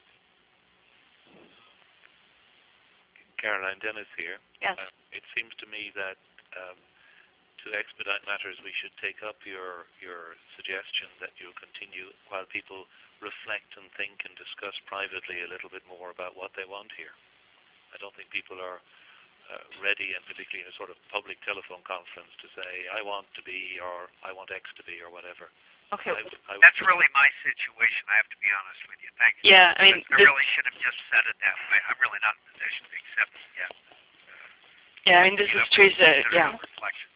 Caroline, Dennis here. Yes. It seems to me that to expedite matters, we should take up your suggestion that you'll continue while people reflect and think and discuss privately a little bit more about what they want here. I don't think people are ready, and particularly in a sort of public telephone conference, to say, I want to be, or I want X to be, or whatever. Okay. That's really my situation, I have to be honest with you. Thank you. Yeah, I mean, I really should have just said it that way. I'm really not in a position to accept it yet. yeah, I mean, this is Teresa. Yeah. Reflection.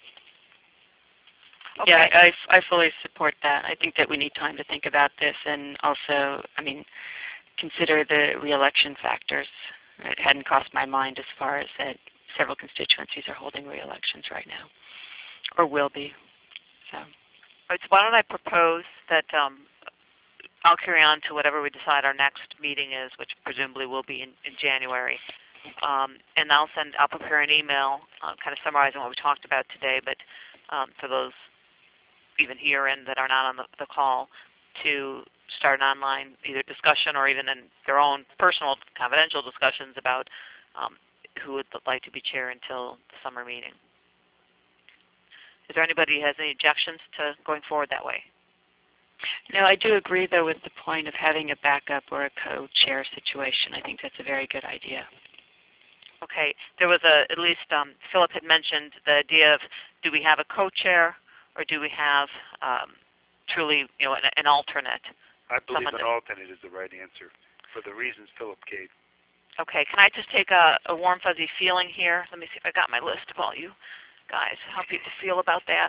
Okay. Yeah, I fully support that. I think that we need time to think about this, and also, I mean, consider the re-election factors. It hadn't crossed my mind as far as that several constituencies are holding re-elections right now, or will be. So. Right, so why don't I propose that I'll carry on to whatever we decide our next meeting is, which presumably will be in January. And I'll prepare an email kind of summarizing what we talked about today, but for those even here and that are not on the call, to start an online either discussion or even in their own personal confidential discussions about who would like to be chair until the summer meeting. Is there anybody who has any objections to going forward that way? No, I do agree, though, with the point of having a backup or a co-chair situation. I think that's a very good idea. Okay. There was at least Philip had mentioned the idea of, do we have a co-chair or do we have truly an alternate? I believe an alternate is the right answer for the reasons Philip gave. Okay. Can I just take a warm, fuzzy feeling here? Let me see if I got my list of all you guys, how people feel about that.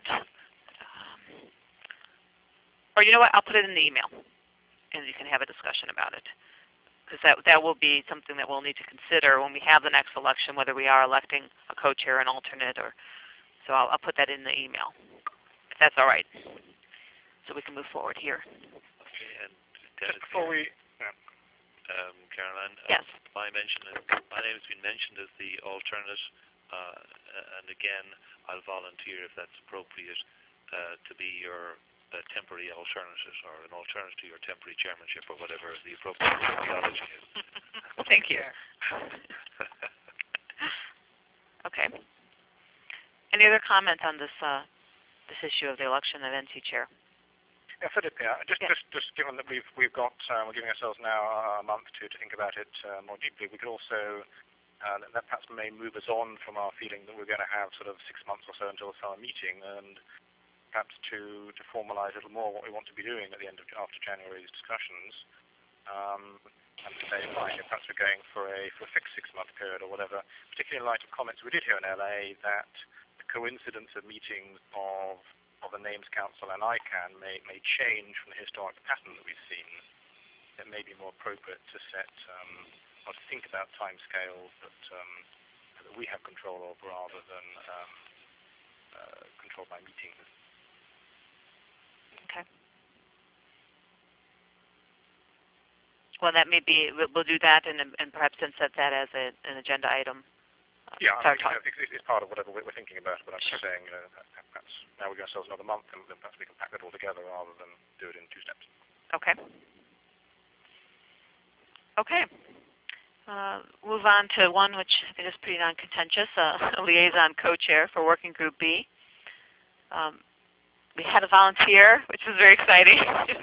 Or you know what? I'll put it in the email, and you can have a discussion about it. Because that will be something that we'll need to consider when we have the next election, whether we are electing a co-chair, an alternate, or so I'll put that in the email, if that's all right. So we can move forward here. Okay, and Dennis, just before we... Caroline, yes. my name has been mentioned as the alternate, and again, I'll volunteer if that's appropriate to be your temporary alternative, or an alternative to your temporary chairmanship, or whatever the appropriate terminology is. Thank you. Okay. Any other comment on this issue of the election of NC chair? Yeah, Philip, just given that we're giving ourselves now a month to think about it more deeply, we could also that perhaps may move us on from our feeling that we're going to have sort of 6 months or so until the summer meeting, and perhaps to formalize a little more what we want to be doing at the end of after January's discussions, and to say, fine, perhaps we're going for a fixed 6-month period or whatever, particularly in light of comments we did here in LA that the coincidence of meetings of the Names Council and ICANN may change from the historic pattern that we've seen. It may be more appropriate to set or to think about timescales that we have control of rather than controlled by meetings. Okay. Well, that may be, we'll do that and perhaps then set that as an agenda item. Yeah, it's part of whatever we're thinking about, but I'm just saying, perhaps now we give ourselves another month, and then perhaps we can pack it all together rather than do it in 2 steps. Okay. Okay. Move on to one which I think is pretty non-contentious, a liaison co-chair for Working Group B. We had a volunteer, which was very exciting.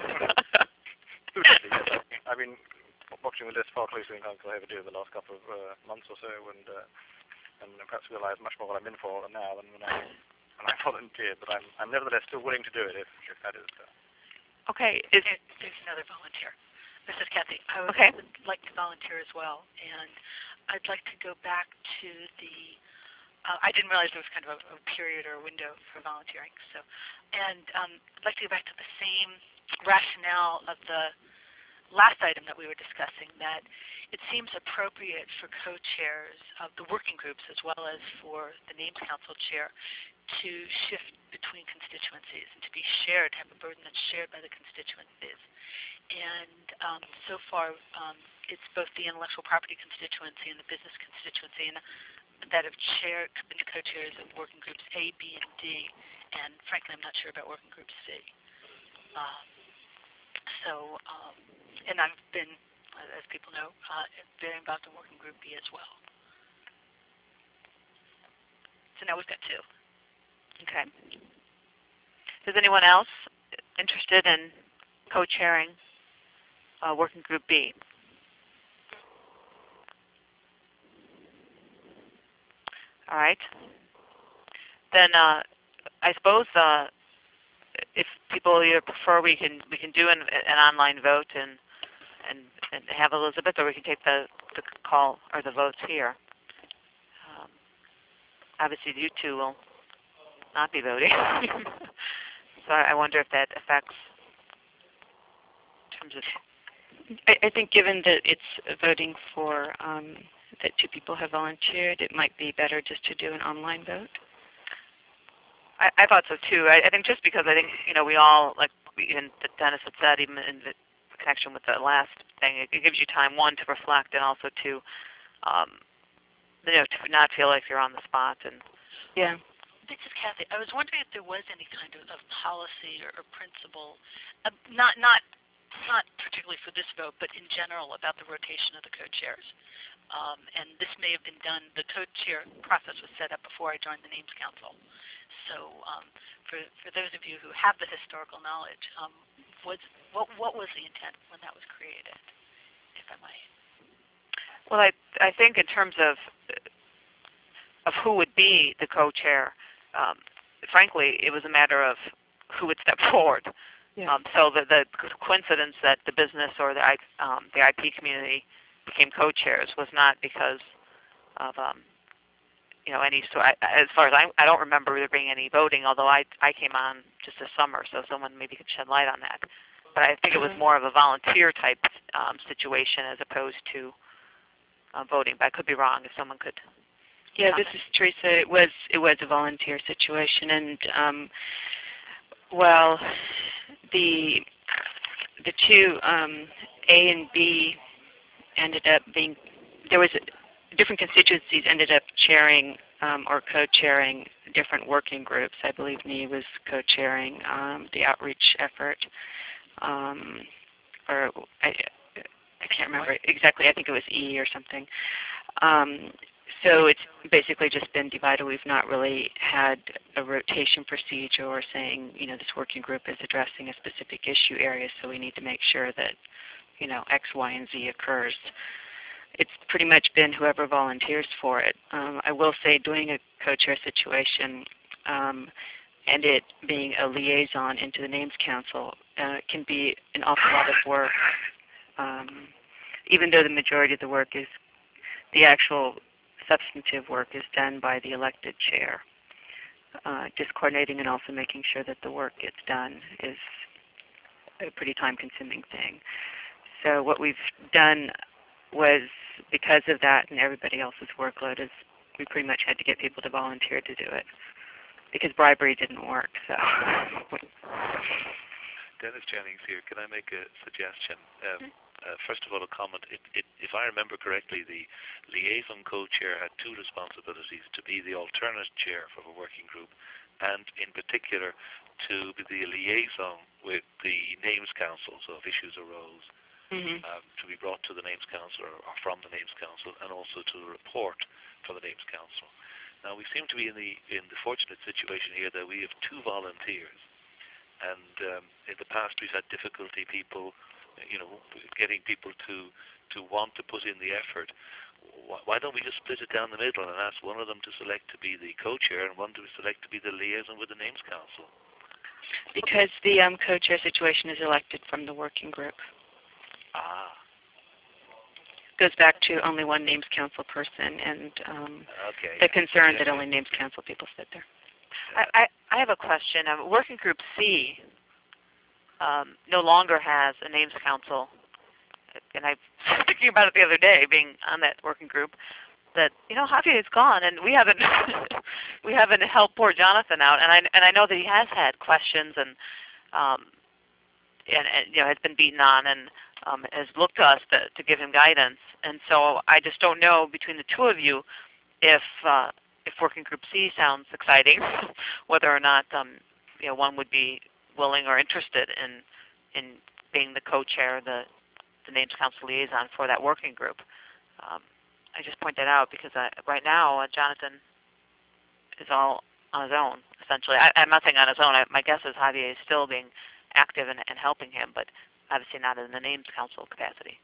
I've been watching the list far closer than I ever do the last couple of months or so, and perhaps realize much more what I'm in for now than when I volunteered. But I'm nevertheless still willing to do it if that is. Okay. There's another volunteer. This is Kathy. I would like to volunteer as well, and I'd like to go back to the. I didn't realize there was kind of a period or a window for volunteering. So, and I'd like to go back to the same rationale of the last item that we were discussing, that it seems appropriate for co-chairs of the working groups as well as for the Names Council chair to shift between constituencies and to be shared, have a burden that's shared by the constituencies. And so far, it's both the intellectual property constituency and the business constituency and that have been co-chairs of working groups A, B, and D. And frankly, I'm not sure about working group C. And I've been, as people know, very involved in working group B as well. So now we've got 2. Okay. Is anyone else interested in co-chairing working group B? All right. Then I suppose if people either prefer, we can do an online vote and have Elizabeth, or we can take the call or the votes here. Obviously, you two will not be voting, so I wonder if that affects in terms of. I think given that it's voting for that 2 people have volunteered, it might be better just to do an online vote. I thought so too. I think just because I think we all, like even Dennis had said, even in the connection with the last thing, it gives you time, one, to reflect, and also to to not feel like you're on the spot. And yeah. This is Kathy. I was wondering if there was any kind of policy or principle, not particularly for this vote, but in general about the rotation of the co-chairs. And this may have been done, the co-chair process was set up before I joined the Names Council. So for those of you who have the historical knowledge, what was the intent when that was created, if I might? Well, I think in terms of who would be the co-chair, frankly, it was a matter of who would step forward. Yeah. So the coincidence that the business or the IP community became co-chairs was not because of any. So as far as I don't remember there being any voting, although I came on just this summer, so someone maybe could shed light on that. But I think it was more of a volunteer type situation as opposed to voting. But I could be wrong. If someone could. Yeah, this is Teresa. It was a volunteer situation, and well, the 2 A and B ended up being different constituencies ended up chairing or co-chairing different working groups. I believe NE was co-chairing the outreach effort, or I can't remember exactly. I think it was E or something. So it's basically just been divided. We've not really had a rotation procedure or saying, this working group is addressing a specific issue area, so we need to make sure that, X, Y, and Z occurs. It's pretty much been whoever volunteers for it. I will say doing a co-chair situation and it being a liaison into the Names Council can be an awful lot of work, even though the majority of the work is the actual substantive work is done by the elected chair. Just coordinating and also making sure that the work gets done is a pretty time-consuming thing. So what we've done was, because of that and everybody else's workload, is we pretty much had to get people to volunteer to do it because bribery didn't work. So. Dennis Jennings here. Can I make a suggestion? First of all, a comment. If I remember correctly, the liaison co-chair had 2 responsibilities: to be the alternate chair for a working group, and in particular to be the liaison with the Names Council. So if issues arose, to be brought to the Names Council or from the Names Council, and also to report for the Names Council. Now we seem to be in the fortunate situation here that we have 2 volunteers, and in the past we've had difficulty getting people to want to put in the effort. Why don't we just split it down the middle and ask one of them to select to be the co-chair and one to select to be the liaison with the Names Council? Because the co-chair situation is elected from the working group. Goes back to only one Names Council person, and the concern that only Names Council people sit there. I have a question. Working Group C no longer has a Names Council and I was thinking about it the other day, being on that working group, that Javier is gone, and we haven't we haven't helped poor Jonathan out, and I know that he has had questions and has been beaten on and has looked to us to give him guidance, and so I just don't know between the two of you if Working Group C sounds exciting, whether or not one would be willing or interested in being the co-chair, the Names Council liaison for that working group. I just point that out because right now Jonathan is all on his own, essentially. I'm not saying on his own. My guess is Javier is still being active and helping him, but obviously not in the Names Council capacity.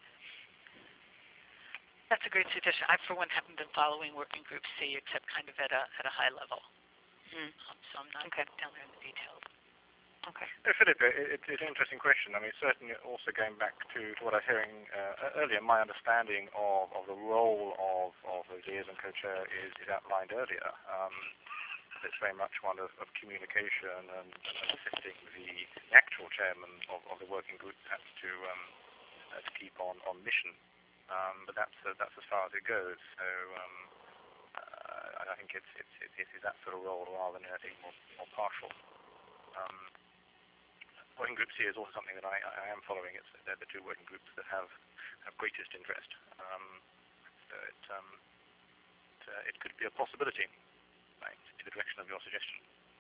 That's a great suggestion. I, for one, haven't been following Working Group C except kind of at a high level. So I'm not down there in the details. Okay. Philip, it's an interesting question. I mean, certainly also going back to what I was hearing earlier, my understanding of the role of the liaison co-chair is outlined earlier. It's very much one of communication and assisting the actual chairman of the working group perhaps to keep on mission. But that's as far as it goes. So I think it's that sort of role rather than anything more partial. Working Group C is also something that I am following. They're the two working groups that have greatest interest. So it could be a possibility, right, in the direction of your suggestion.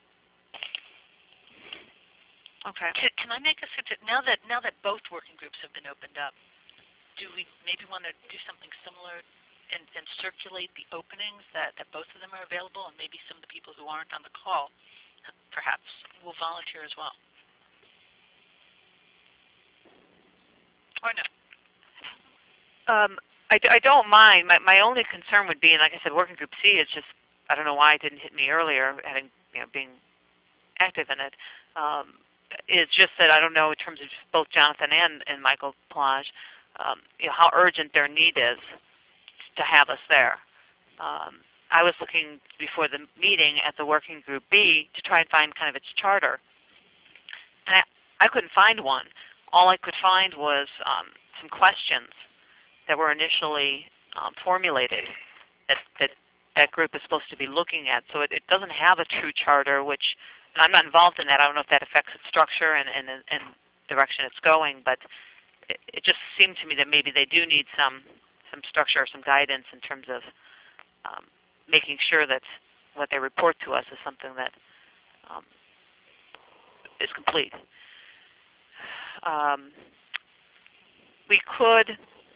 Okay. Can I make a suggestion? Now that both working groups have been opened up, do we maybe want to do something similar and circulate the openings that both of them are available, and maybe some of the people who aren't on the call perhaps will volunteer as well? Or no? I don't mind. My only concern would be, and like I said, Working Group C is just, I don't know why it didn't hit me earlier, having being active in it. It's just that I don't know in terms of both Jonathan and Michael Plage, how urgent their need is to have us there. I was looking before the meeting at the Working Group B to try and find kind of its charter, and I couldn't find one. All I could find was some questions that were initially formulated that group is supposed to be looking at. So it doesn't have a true charter, and I'm not involved in that. I don't know if that affects its structure and direction it's going, but it just seemed to me that maybe they do need some structure or some guidance in terms of making sure that what they report to us is something that is complete. We could,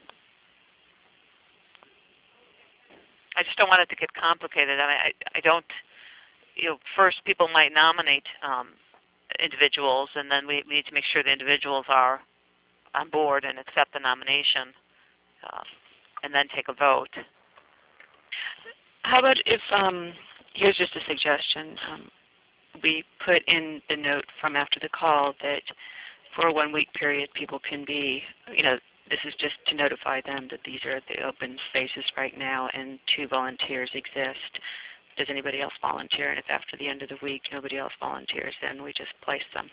I just don't want it to get complicated. I mean, I don't, first people might nominate individuals, and then we need to make sure the individuals are on board and accept the nomination, and then take a vote. How about if, here's just a suggestion, we put in the note from after the call that for a 1 week period people can be, this is just to notify them that these are the open spaces right now and 2 volunteers exist. Does anybody else volunteer? And if after the end of the week nobody else volunteers, then we just place them.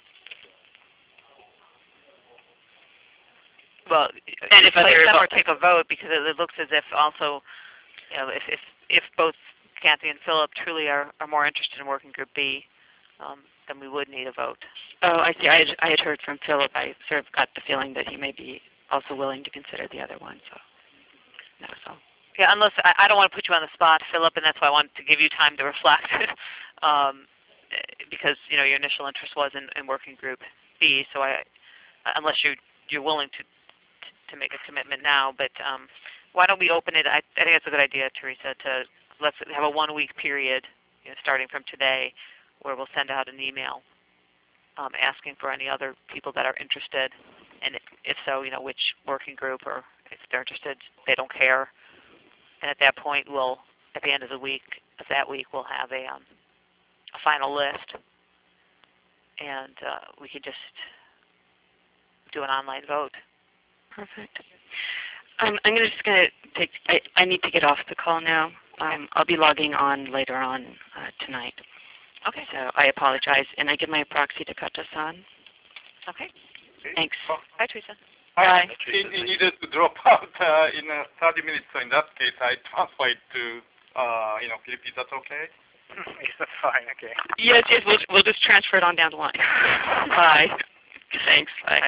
Well, and if place them or take a vote, because it looks as if also, if both Kathy and Philip truly are more interested in Working Group B, then we would need a vote. Oh, I see. I had heard from Philip. I sort of got the feeling that he may be also willing to consider the other one. So that was all. Yeah, unless I don't want to put you on the spot, Philip, and that's why I wanted to give you time to reflect, because your initial interest was in Working Group B. So unless you're willing to make a commitment now, but why don't we open it? I think that's a good idea, Teresa. Let's have a 1 week period, starting from today, where we'll send out an email asking for any other people that are interested, and if so, which working group, or if they're interested, they don't care. And at that point, at the end of that week, we'll have a final list, and we could just do an online vote. Perfect. I'm just going to take, I need to get off the call now. I'll be logging on later on tonight. Okay. So I apologize, and I give my proxy to Kata-san. Okay. Thanks. Bye, Teresa. Bye. He needed to drop out in 30 minutes, so in that case, I transfer it to, Philip. Is that okay? Yes, that's fine. Okay. Yes, we'll just transfer it on down the line. Bye. Thanks. Bye.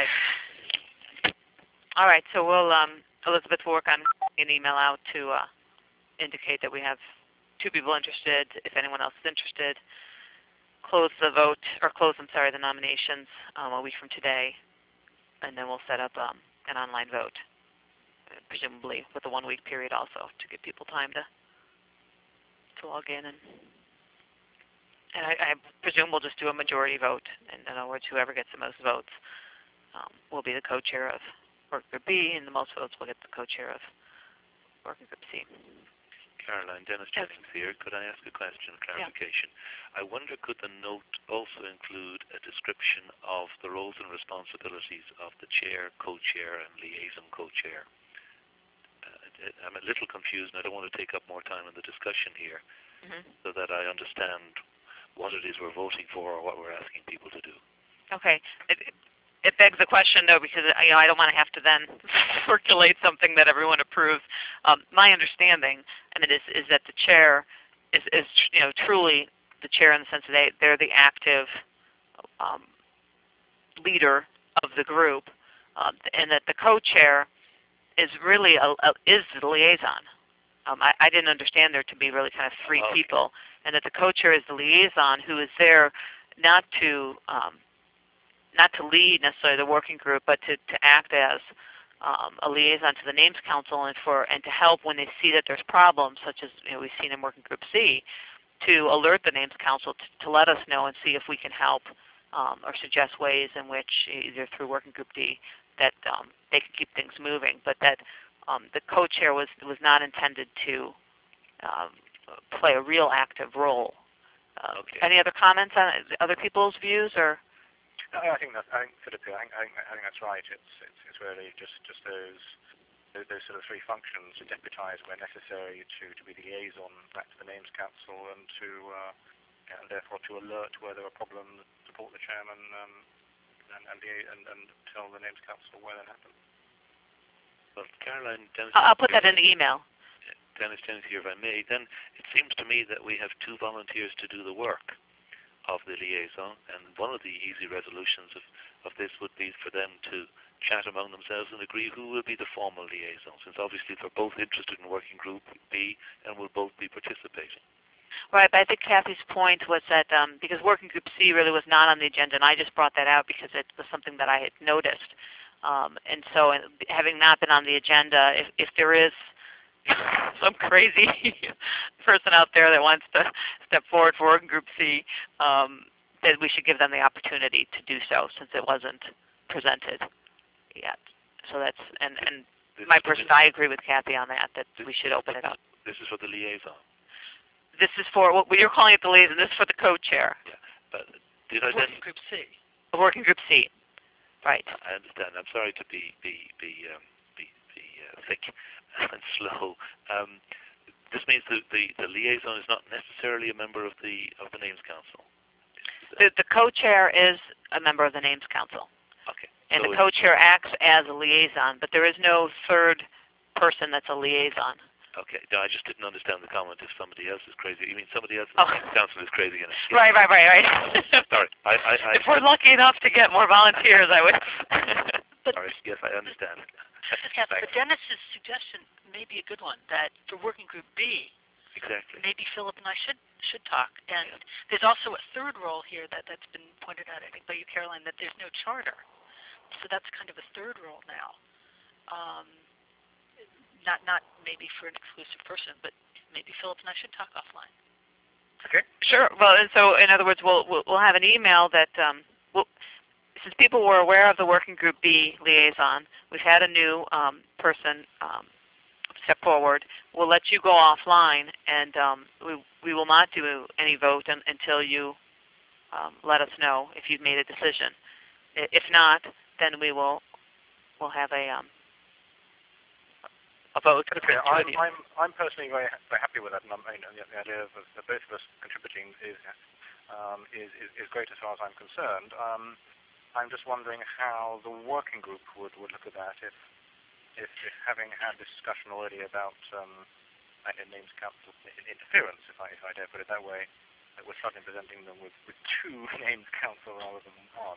All right, so we'll Elizabeth will work on an email out to indicate that we have 2 people interested. If anyone else is interested, close the nominations a week from today, and then we'll set up an online vote, presumably with a 1-week period also to give people time to log in. And I presume we'll just do a majority vote. In other words, whoever gets the most votes will be the co-chair of Working Group B, and the most votes will get the co-chair of Working Group C. Caroline, Dennis Jennings here. Could I ask a question, clarification? Yeah. I wonder, could the note also include a description of the roles and responsibilities of the chair, co-chair, and liaison co-chair? I'm a little confused, and I don't want to take up more time in the discussion here, so that I understand what it is we're voting for or what we're asking people to do. Okay. It begs the question, though, because I don't want to have to then circulate something that everyone approves. My understanding, is that the chair is truly the chair in the sense that they're the active leader of the group, and that the co-chair is really is the liaison. I didn't understand there to be really kind of 3 people, and that the co-chair is the liaison who is there not to lead necessarily the working group, but to act as a liaison to the Names Council and to help when they see that there's problems, such as we've seen in Working Group C, to alert the Names Council to let us know and see if we can help or suggest ways in which, either through Working Group D, that they can keep things moving. But that the co-chair was not intended to play a real active role. Any other comments on other people's views, or? No, I think Philip, I think that's right. It's really just those sort of 3 functions: to deputise where necessary, to be the liaison back to the Names Council, and and therefore to alert where there are problems, support the chairman, and tell the Names Council where that happens. Well, Caroline, Dennis, I'll put that in the email. Dennis Jennings here, if I may. Then it seems to me that we have 2 volunteers to do the work of the liaison, and one of the easy resolutions of this would be for them to chat among themselves and agree who will be the formal liaison, since obviously they're both interested in Working Group B and will both be participating. Right, but I think Kathy's point was that because Working Group C really was not on the agenda, and I just brought that out because it was something that I had noticed. And so having not been on the agenda, if there is some crazy person out there that wants to step forward for Working Group C, that we should give them the opportunity to do so, since it wasn't presented yet. So that's I agree with Kathy on that we should open it up. This is for the liaison. This is for you're calling it the liaison. This is for the co-chair. Yeah, but did I then? Working Group C. Working Group C. Right. I understand. I'm sorry to be thick and slow. This means that the liaison is not necessarily a member of the Names Council. The co-chair is a member of the Names Council. Okay. And so the co-chair acts as a liaison, but there is no third person that's a liaison. Okay. No, I just didn't understand the comment. If somebody else is crazy, you mean somebody else in the Names Council is crazy? In it. Yeah. Right. Sorry. If we're lucky enough to get more volunteers, I would. Sorry. Yes, I understand. But Dennis's suggestion may be a good one, that for Working Group B, exactly, maybe Philip and I should talk. And there's also a third role here that's been pointed out, I think, by you, Caroline, that there's no charter. So that's kind of a third role now. Not maybe for an exclusive person, but maybe Philip and I should talk offline. Okay. Sure. Well, and so in other words, we'll have an email that since people were aware of the Working Group B liaison, we've had a new person step forward. We'll let you go offline, and we will not do any vote until you let us know if you've made a decision. If not, then we'll have a vote. Okay, I'm personally very happy with that, and the idea of both of us contributing is great as far as I'm concerned. I'm just wondering how the working group would look at that if having had this discussion already about names council interference, if I dare put it that way, that we're suddenly presenting them with two names council rather than one.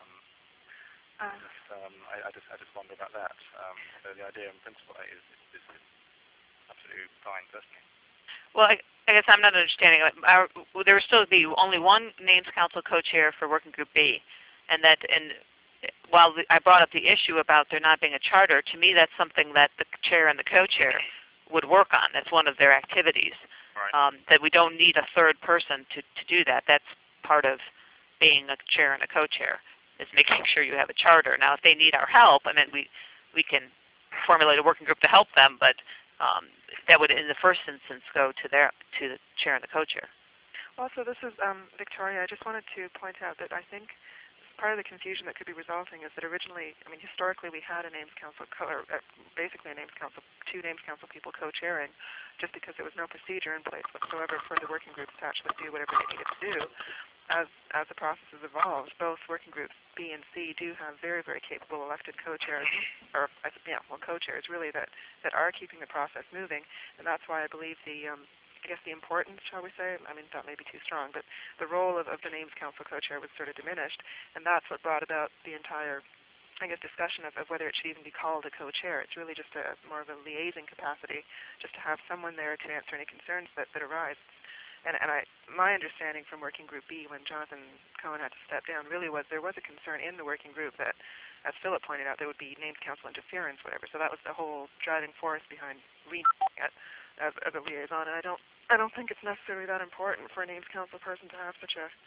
I just wonder about that. So the idea in principle is absolutely fine, certainly. Well, I guess I'm not understanding. There would still be only one names council co-chair for working group B, and while I brought up the issue about there not being a charter, to me that's something that the chair and the co-chair would work on. That's one of their activities. Right. That we don't need a third person to do that. That's part of being a chair and a co-chair, is making sure you have a charter. Now, if they need our help, I mean, we can formulate a working group to help them, but that would, in the first instance, go to the chair and the co-chair. Also, this is Victoria. I just wanted to point out that I think part of the confusion that could be resulting is that originally, I mean, historically we had a names council, basically a names council, two names council people co-chairing, just because there was no procedure in place whatsoever for the working groups to actually do whatever they needed to do. As the process has evolved, both working groups B and C do have very, very capable elected co-chairs, or co-chairs really that are keeping the process moving, and that's why I believe the importance, shall we say, I mean, that may be too strong, but the role of the names council co-chair was sort of diminished, and that's what brought about the entire, discussion of whether it should even be called a co-chair. It's really just more of a liaising capacity, just to have someone there to answer any concerns that arise. And my understanding from Working Group B, when Jonathan Cohen had to step down, really was there was a concern in the working group that, as Philip pointed out, there would be names council interference, whatever. So that was the whole driving force behind renaming it as a liaison. And I don't think it's necessarily that important for a names council person to have such a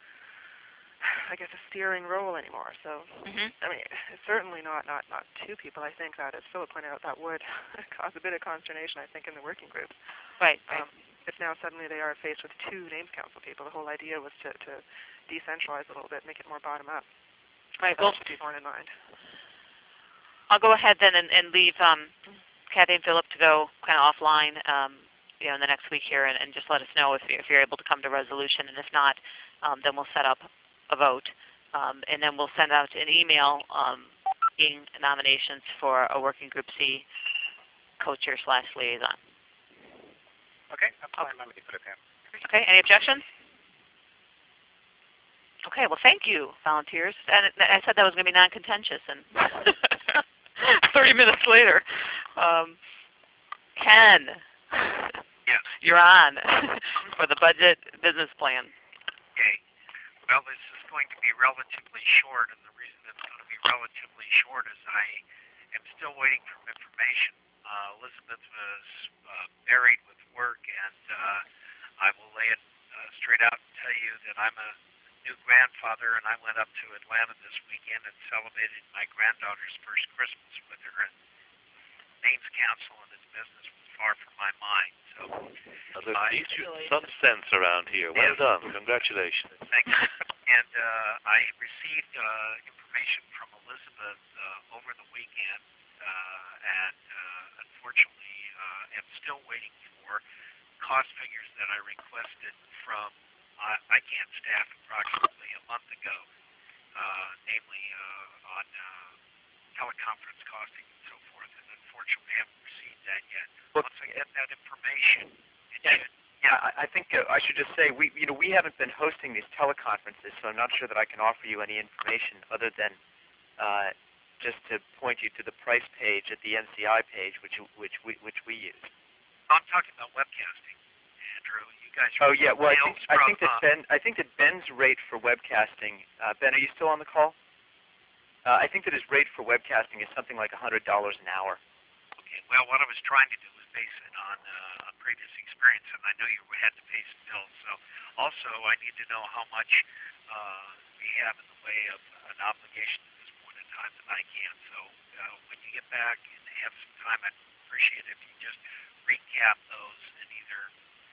steering role anymore. So, I mean, it's certainly not two people. I think that, as Philip pointed out, that would cause a bit of consternation, I think, in the working group. Right. If now suddenly they are faced with two names council people, the whole idea was to decentralize a little bit, make it more bottom up. Right. That should be borne in mind. I'll go ahead then and leave Kathy and Philip to go kind of offline, in the next week here, and just let us know if you're able to come to resolution, and if not, then we'll set up a vote, and then we'll send out an email being nominations for a working group C co-chair/liaison. Okay, that's fine. Let me put it down. Okay, any objections? Okay, well, thank you, volunteers. And I said that was going to be non-contentious, and 30 minutes later. Ken, yes, you're on for the budget business plan. Okay. Well, this is going to be relatively short, and the reason it's going to be relatively short is I am still waiting for information. Elizabeth was buried with work, and I will lay it straight out and tell you that I'm a new grandfather, and I went up to Atlanta this weekend and celebrated my granddaughter's first Christmas with her. And names council and its business was far from my mind. So there's some sense around here. Well done. Congratulations. Thank you. And I received information from Elizabeth over the weekend, and unfortunately am still waiting for cost figures that I requested from ICANN staff approximately a month ago, namely on teleconference costing and so forth, and unfortunately I haven't received that yet. Once I get that information, it should... Yeah, I think I should just say we haven't been hosting these teleconferences, so I'm not sure that I can offer you any information other than just to point you to the price page at the NCI page, which we use. I'm talking about webcasting, Andrew. You guys are... Oh yeah, well I think that Ben's rate for webcasting. Ben, are you still on the call? I think that his rate for webcasting is something like $100 an hour. Okay. Well, what I was trying to do was base it on previous experience, and I know you had to pay some bills. So, also, I need to know how much we have in the way of an obligation at this point in time that I can. So, when you get back and have some time, I'd appreciate it if you just recap those and either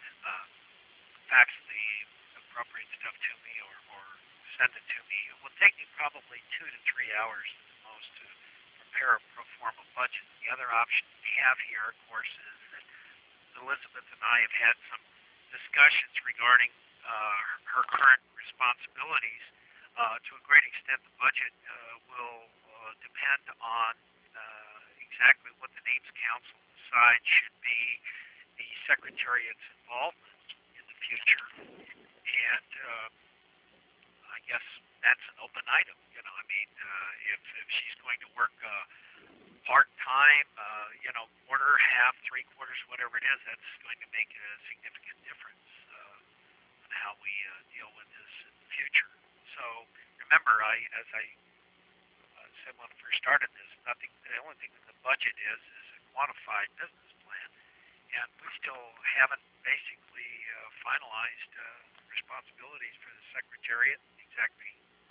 fax the appropriate stuff to me or send it to me. It will take me probably 2 to 3 hours at the most to prepare a pro forma budget. The other option we have here, of course, is that Elizabeth and I have had some discussions regarding her current responsibilities to a great extent, the budget will depend on exactly what the Names Council decides should be the Secretariat's involvement in the future. And I guess that's an open item. I mean, if she's going to work part-time, quarter, half, three-quarters, whatever it is, that's going to make a significant difference in how we deal with this in the future. So remember, as I said when I first started this, the only thing that the budget is a quantified business plan, and we still haven't basically finalized responsibilities for the Secretariat, exactly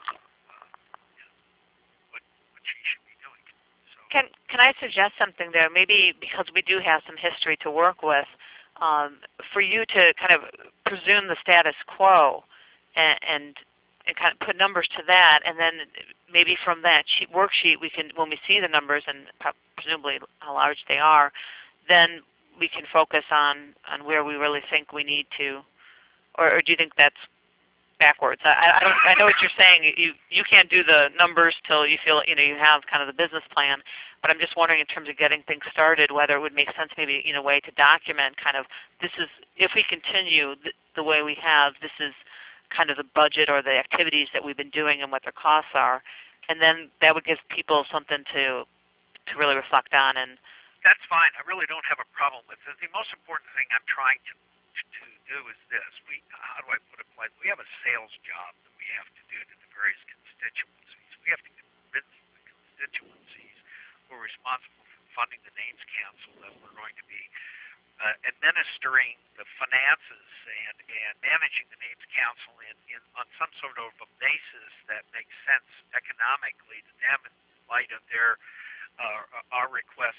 what she should be doing. So, can I suggest something there? Maybe because we do have some history to work with, for you to kind of presume the status quo and kind of put numbers to that, and then maybe from that worksheet we can, when we see the numbers and presumably how large they are, then we can focus on where we really think we need to, or do you think that's backwards? I know what you're saying. You can't do the numbers till you feel you have kind of the business plan, but I'm just wondering in terms of getting things started whether it would make sense maybe in a way to document kind of, this is, if we continue the way we have, this is kind of the budget or the activities that we've been doing and what their costs are, and then that would give people something to really reflect on. And that's fine. I really don't have a problem with it. The most important thing I'm trying to do is this. How do I put it politely? We have a sales job that we have to do to the various constituencies. We have to convince the constituencies who are responsible for funding the Names Council that we're going to be administering the finances and managing the Names Council on some sort of a basis that makes sense economically to them in light of their our request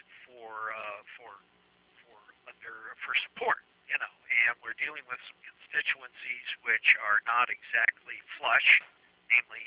for support, and we're dealing with some constituencies which are not exactly flush, namely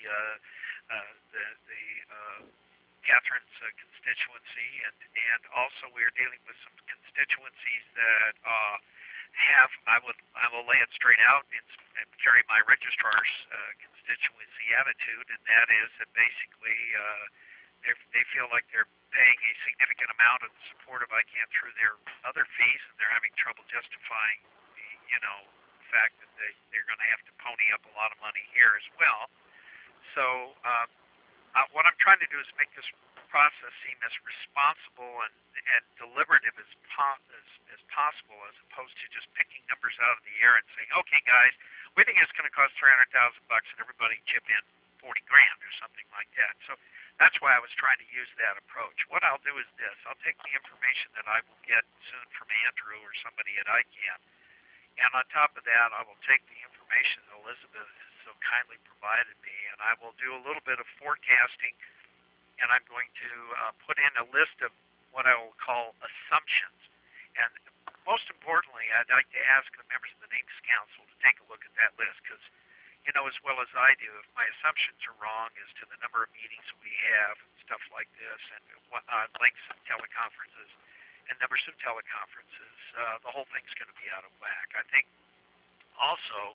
the Catherine's constituency, and also we're dealing with some constituencies that have, I will lay it straight out and carry my registrar's constituency attitude, and that is that basically they feel like they're paying a significant amount of the support of ICANN through their other fees, and they're having trouble justifying the fact that they're going to have to pony up a lot of money here as well. So what I'm trying to do is make this process seem as responsible and deliberative as possible, as opposed to just picking numbers out of the air and saying, okay, guys, we think it's going to cost $300,000 and everybody chip in $40,000 or something like that. So that's why I was trying to use that approach. What I'll do is this. I'll take the information that I will get soon from Andrew or somebody at ICANN, and on top of that, I will take the information that Elizabeth has so kindly provided me, and I will do a little bit of forecasting, and I'm going to put in a list of what I will call assumptions. And most importantly, I'd like to ask the members of the Names Council to take a look at that list, because as well as I do, if my assumptions are wrong as to the number of meetings we have and stuff like this, and lengths of teleconferences and numbers of teleconferences, the whole thing's going to be out of whack. I think also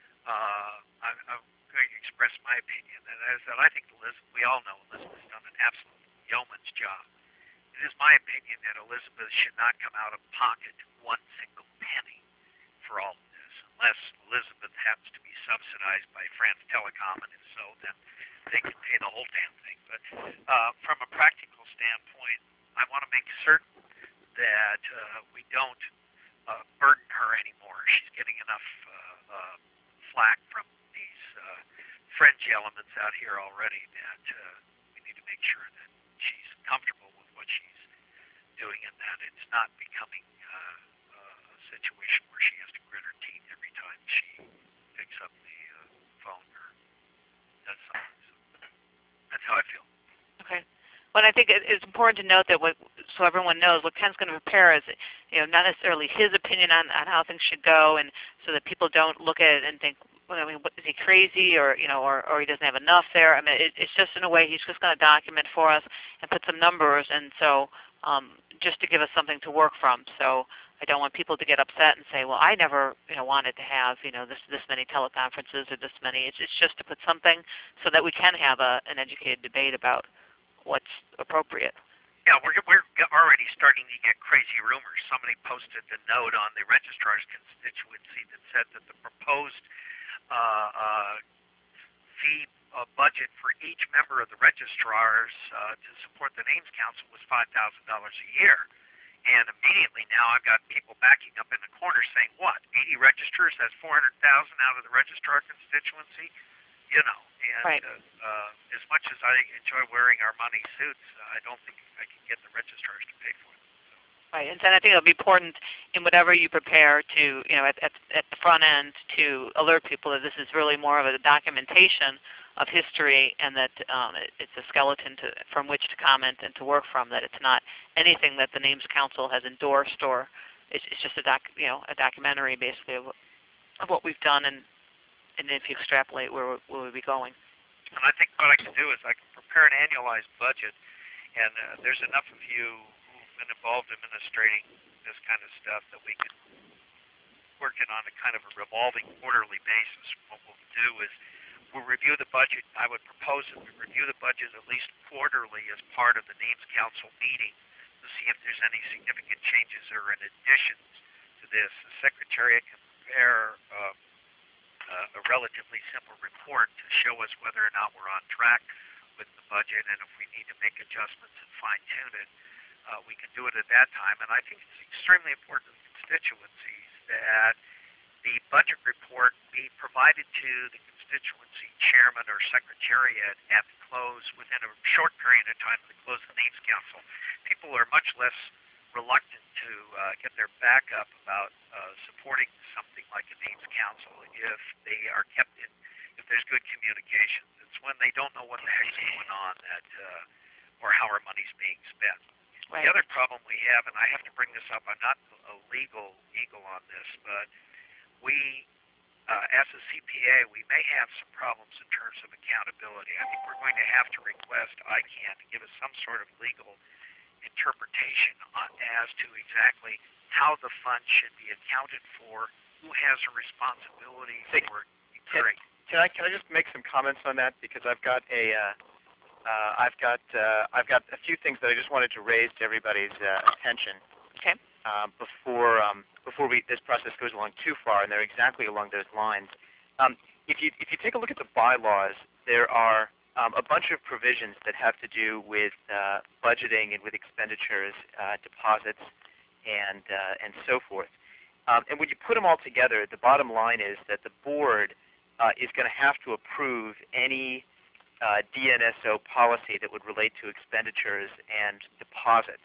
I'm going to express my opinion, and that is that I think we all know Elizabeth's done an absolute yeoman's job. It is my opinion that Elizabeth should not come out of pocket one single penny for all of this, unless Elizabeth happens to be subsidized by France Telecom, and if so, then they can pay the whole damn thing. But from a practical standpoint, I want to make certain that we don't burden her anymore. She's getting enough flack from these fringe elements out here already that we need to make sure that she's comfortable with what she's doing and that it's not becoming a situation where she has to grit her teeth every time she picks up the phone or does something. So that's how I feel. Okay. Well, I think it's important to note that so everyone knows what Ken's going to prepare is, not necessarily his opinion on how things should go, and so that people don't look at it and think, well, what, is he crazy, or or he doesn't have enough there. I mean, it's just in a way he's just going to document for us and put some numbers, and so just to give us something to work from. So I don't want people to get upset and say, well, I never wanted to have this many teleconferences or this many. It's just to put something so that we can have an educated debate about what's appropriate. Yeah, we're already starting to get crazy rumors. Somebody posted a note on the registrar's constituency that said that the proposed fee budget for each member of the registrars to support the Names Council was $5,000 a year. And immediately now I've got people backing up in the corner saying, what, 80 registrars, that's $400,000 out of the registrar constituency? And right. As much as I enjoy wearing Armani suits, I don't think I can get the registrars to pay for it. Right, and then I think it'll be important in whatever you prepare to, at the front end, to alert people that this is really more of a documentation of history, and that it's a skeleton from which to comment and to work from. That it's not anything that the Names Council has endorsed, or it's just a documentary basically of what we've done, and if you extrapolate where we'll be going. And I think what I can do is I can prepare an annualized budget, and there's enough of you who've been involved administrating this kind of stuff that we could work it on a kind of a revolving quarterly basis. What we'll do is we'll review the budget. I would propose that we review the budget at least quarterly as part of the Names Council meeting to see if there's any significant changes or in additions to this. The Secretariat can prepare a relatively simple report to show us whether or not we're on track with the budget, and if we need to make adjustments and fine-tune it, we can do it at that time. And I think it's extremely important to the constituencies that the budget report be provided to the constituency chairman or secretariat at the close, within a short period of time of the close of the Names Council. People are much less reluctant to get their back up about supporting something like a Names Council if they are kept in, if there's good communication. It's when they don't know what the heck's going on that, or how our money's being spent. Right. The other problem we have, and I have to bring this up, I'm not a legal eagle on this, but we, as a CPA, we may have some problems in terms of accountability. I think we're going to have to request ICANN to give us some sort of legal interpretation as to exactly how the fund should be accounted for, who has a responsibility for incurring. Can I just make some comments on that, because I've got a few things that I just wanted to raise to everybody's attention. Okay. Before this process goes along too far, and they're exactly along those lines. If you take a look at the bylaws, there are a bunch of provisions that have to do with budgeting and with expenditures, deposits, and so forth. And when you put them all together, the bottom line is that the board is going to have to approve any DNSO policy that would relate to expenditures and deposits.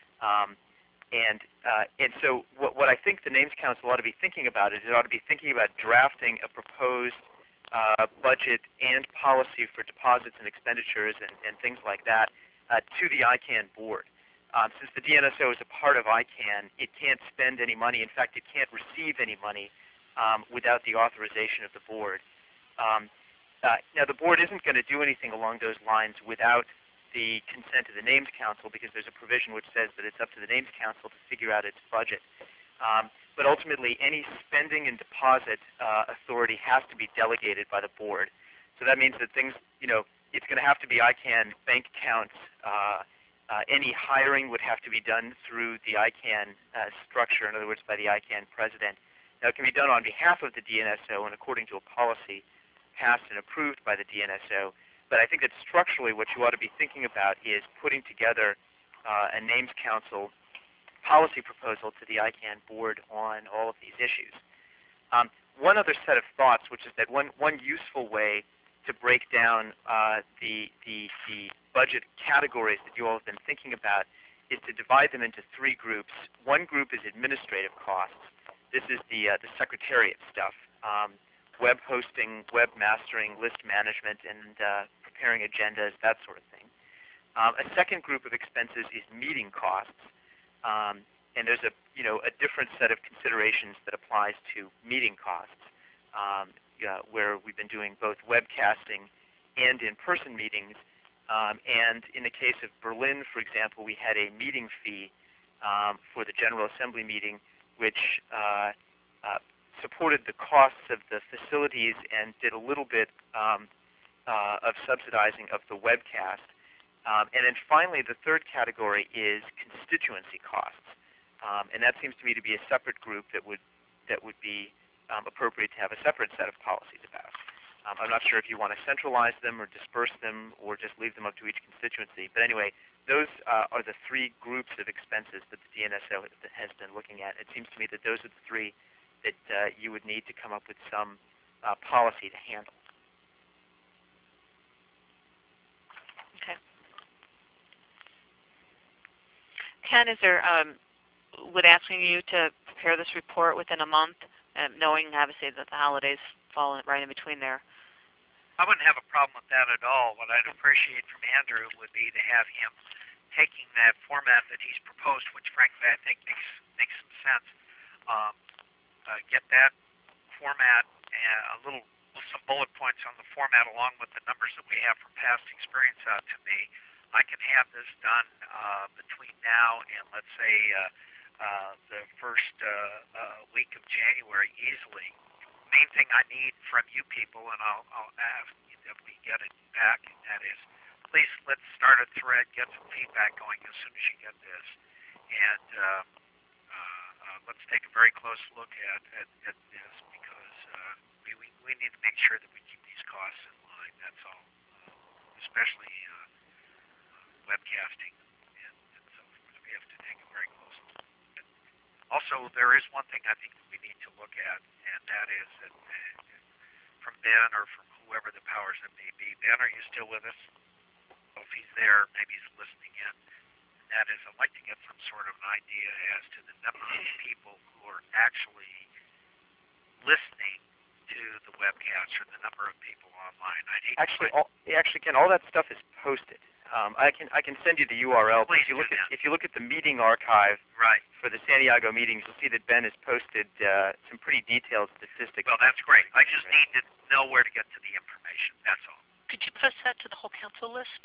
And so what I think the Names Council ought to be thinking about is it ought to be thinking about drafting a proposed budget and policy for deposits and expenditures and things like that to the ICANN board. Since the DNSO is a part of ICANN, it can't spend any money. In fact, it can't receive any money without the authorization of the board. Now, the board isn't going to do anything along those lines without the consent of the Names Council, because there's a provision which says that it's up to the Names Council to figure out its budget. But ultimately, any spending and deposit authority has to be delegated by the board. So that means that things, it's going to have to be ICANN bank accounts. Any hiring would have to be done through the ICANN structure, in other words, by the ICANN president. Now, it can be done on behalf of the DNSO and according to a policy passed and approved by the DNSO. But I think that structurally what you ought to be thinking about is putting together a Names Council policy proposal to the ICANN board on all of these issues. One other set of thoughts, which is that one useful way to break down the budget categories that you all have been thinking about is to divide them into three groups. One group is administrative costs. This is the secretariat stuff. Web hosting, web mastering, list management, and preparing agendas, that sort of thing. A second group of expenses is meeting costs, and there's a different set of considerations that applies to meeting costs, where we've been doing both webcasting and in-person meetings. And in the case of Berlin, for example, we had a meeting fee for the General Assembly meeting, which supported the costs of the facilities and did a little bit of subsidizing of the webcast. And then finally, the third category is constituency costs, and that seems to me to be a separate group that would be appropriate to have a separate set of policies about. I'm not sure if you want to centralize them or disperse them or just leave them up to each constituency. But anyway, those are the three groups of expenses that the DNSO has been looking at. It seems to me that those are the three that you would need to come up with some policy to handle. Okay. Ken, is there, would asking you to prepare this report within a month, knowing obviously that the holidays fall right in between there? I wouldn't have a problem with that at all. What I'd appreciate from Andrew would be to have him taking that format that he's proposed, which frankly I think makes some sense. Get that format and some bullet points on the format along with the numbers that we have from past experience out to me. I can have this done between now and let's say the first week of January easily. Main thing I need from you people, and I'll ask if we get it back, and that is, please let's start a thread, get some feedback going as soon as you get this, and let's take a very close look at this because we need to make sure that we keep these costs in line. That's all, especially webcasting and so forth. We have to take a very close look. Also, there is one thing I think that we need to look at, and that is that from Ben or from whoever the powers that may be. Ben, are you still with us? Well, if he's there, maybe he's listening in. And that is, I'd like to get some sort of an idea as to the number of people who are actually listening to the webcast or the number of people online. Actually, Ken, all that stuff is posted. I can send you the URL. Please if you look at the meeting archive for the Santiago meetings, you'll see that Ben has posted some pretty detailed statistics. Well, that's great. I just need to know where to get to the information. That's all. Could you post that to the whole council list?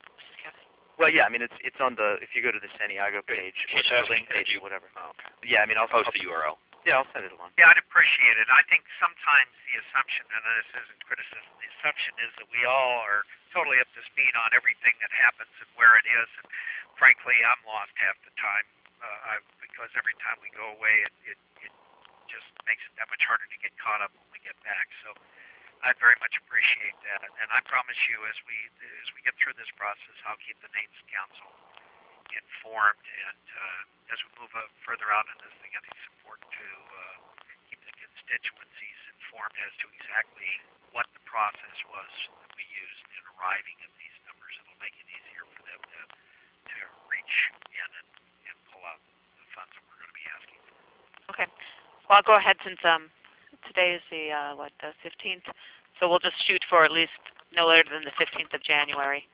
Well, yeah. I mean, it's on the if you go to the Santiago page, He's or the asking link page, you. or whatever. Oh, okay. Yeah, I mean, I'll post the URL. Yeah, I'll send it along. Yeah, I'd appreciate it. I think sometimes the assumption, and this isn't criticism, the assumption is that we all are totally up to speed on everything that happens and where it is. And frankly, I'm lost half the time because every time we go away, it just makes it that much harder to get caught up when we get back. So I'd very much appreciate that. And I promise you, as we get through this process, I'll keep the Names Council informed. And as we move further out in this thing, I think it's important to keep the constituencies informed as to exactly what the process was that we used in arriving at these numbers. It'll make it easier for them to reach in and pull out the funds that we're going to be asking for. Okay. Well, I'll go ahead since today is the 15th, so we'll just shoot for at least no later than the 15th of January.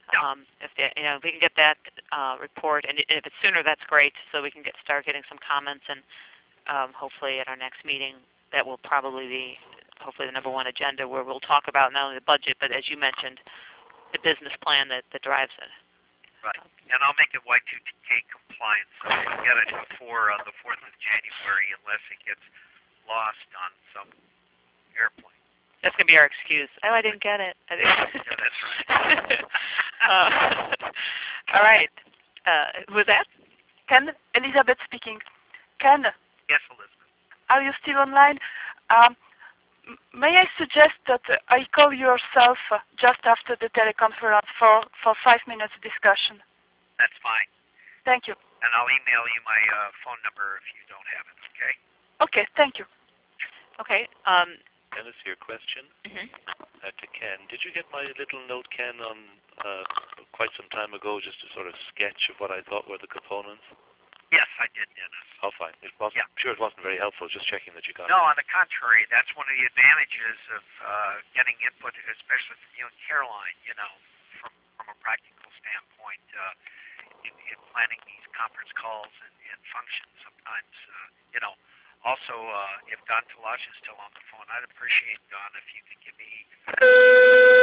If we can get that report, and if it's sooner, that's great. So we can start getting some comments, and hopefully at our next meeting, that will probably be hopefully the number one agenda, where we'll talk about not only the budget, but as you mentioned, the business plan that drives it. Right, and I'll make it Y2K compliant, so we'll get it before the 4th of January, unless it gets lost on some airplane. That's going to be our excuse. Oh, I didn't get it. Yeah, that's right. All right. Who was that? Ken, Elizabeth speaking. Ken? Yes, Elizabeth. Are you still online? May I suggest that I call yourself just after the teleconference for 5 minutes discussion? That's fine. Thank you. And I'll email you my phone number if you don't have it, okay? Okay, thank you. Okay. Dennis, your question Mm-hmm. To Ken. Did you get my little note, Ken, on quite some time ago, just a sort of sketch of what I thought were the components? Yes, I did, Dennis. Oh, fine. I'm sure it wasn't very helpful, just checking that you got it. No, on the contrary, that's one of the advantages of getting input, especially from you and Caroline, from a practical standpoint, in planning these conference calls and functions sometimes, Also, if Don Talash is still on the phone, I'd appreciate, Don, if you could give me,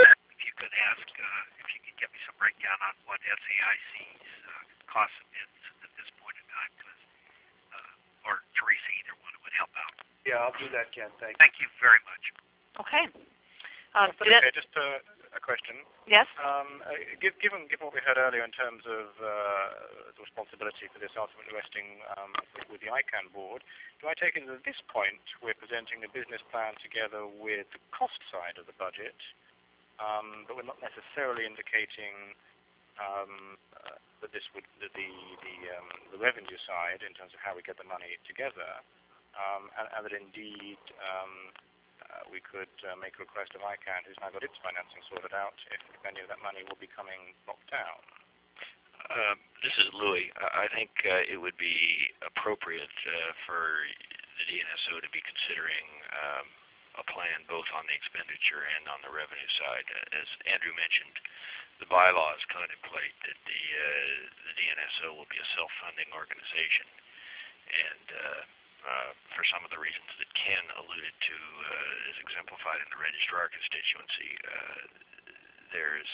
you could ask if you could get me some breakdown on what SAIC's cost of bids at this point in time, because or Teresa, either one would help out. Yeah, I'll do that, Ken. Thank you very much. Okay. Okay, just a question. Yes? Given what we heard earlier in terms of the responsibility for this ultimately resting with the ICANN board, do I take it that at this point we're presenting the business plan together with the cost side of the budget, but we're not necessarily indicating that this would the revenue side in terms of how we get the money together, and that indeed we could make a request of ICANN, who's now got its financing sorted out, if any of that money will be coming locked down. This is Louis. I think it would be appropriate for the DNSO to be considering a plan both on the expenditure and on the revenue side. As Andrew mentioned, the bylaws contemplate that the DNSO will be a self-funding organization, and for some of the reasons that Ken alluded to, as exemplified in the registrar constituency, there's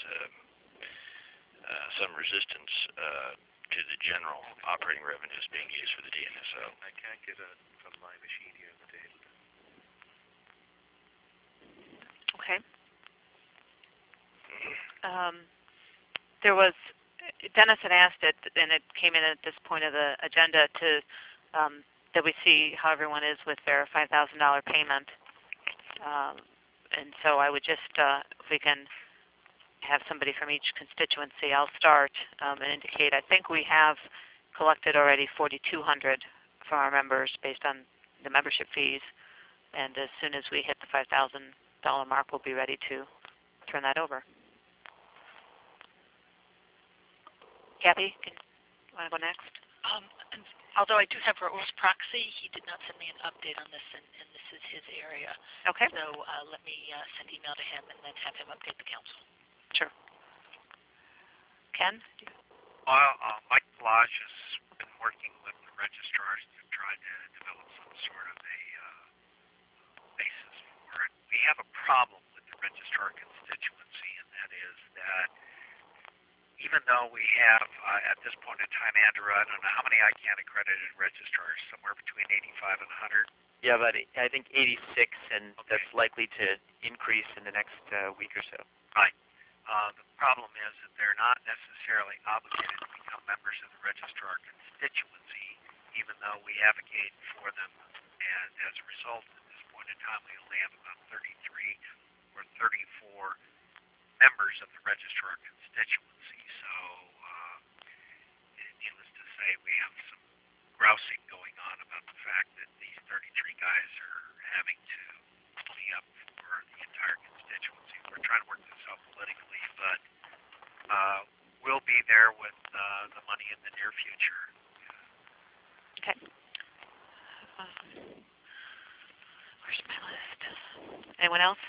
some resistance to the general operating revenues being used for the DNSO. I can't get it from my machine here at the table. Okay. There was, Dennis had asked it, and it came in at this point of the agenda to that we see how everyone is with their $5,000 payment. And so I would just, if we can have somebody from each constituency, I'll start and indicate. I think we have collected already $4,200 from our members based on the membership fees. And as soon as we hit the $5,000 mark, we'll be ready to turn that over. Kathy, you want to go next? Although I do have Raul's proxy, he did not send me an update on this, and this is his area. Okay. So let me send email to him and then have him update the council. Sure. Ken? Well, Mike Lodge has been working with the registrars to try to develop some sort of a basis for it. We have a problem with the registrar constituency, and that is that even though we have, at this point in time, Andrew, I don't know how many ICANN accredited registrars, somewhere between 85 and 100? Yeah, but I think 86, and that's likely to increase in the next week or so. Right. The problem is that they're not necessarily obligated to become members of the registrar constituency, even though we advocate for them. And as a result, at this point in time, we only have about 33 or 34 members of the registrar constituency. So, needless to say, we have some grousing going on about the fact that these 33 guys are having to pony up for the entire constituency. We're trying to work this out politically, but we'll be there with the money in the near future. Okay. Where's my list? Anyone else?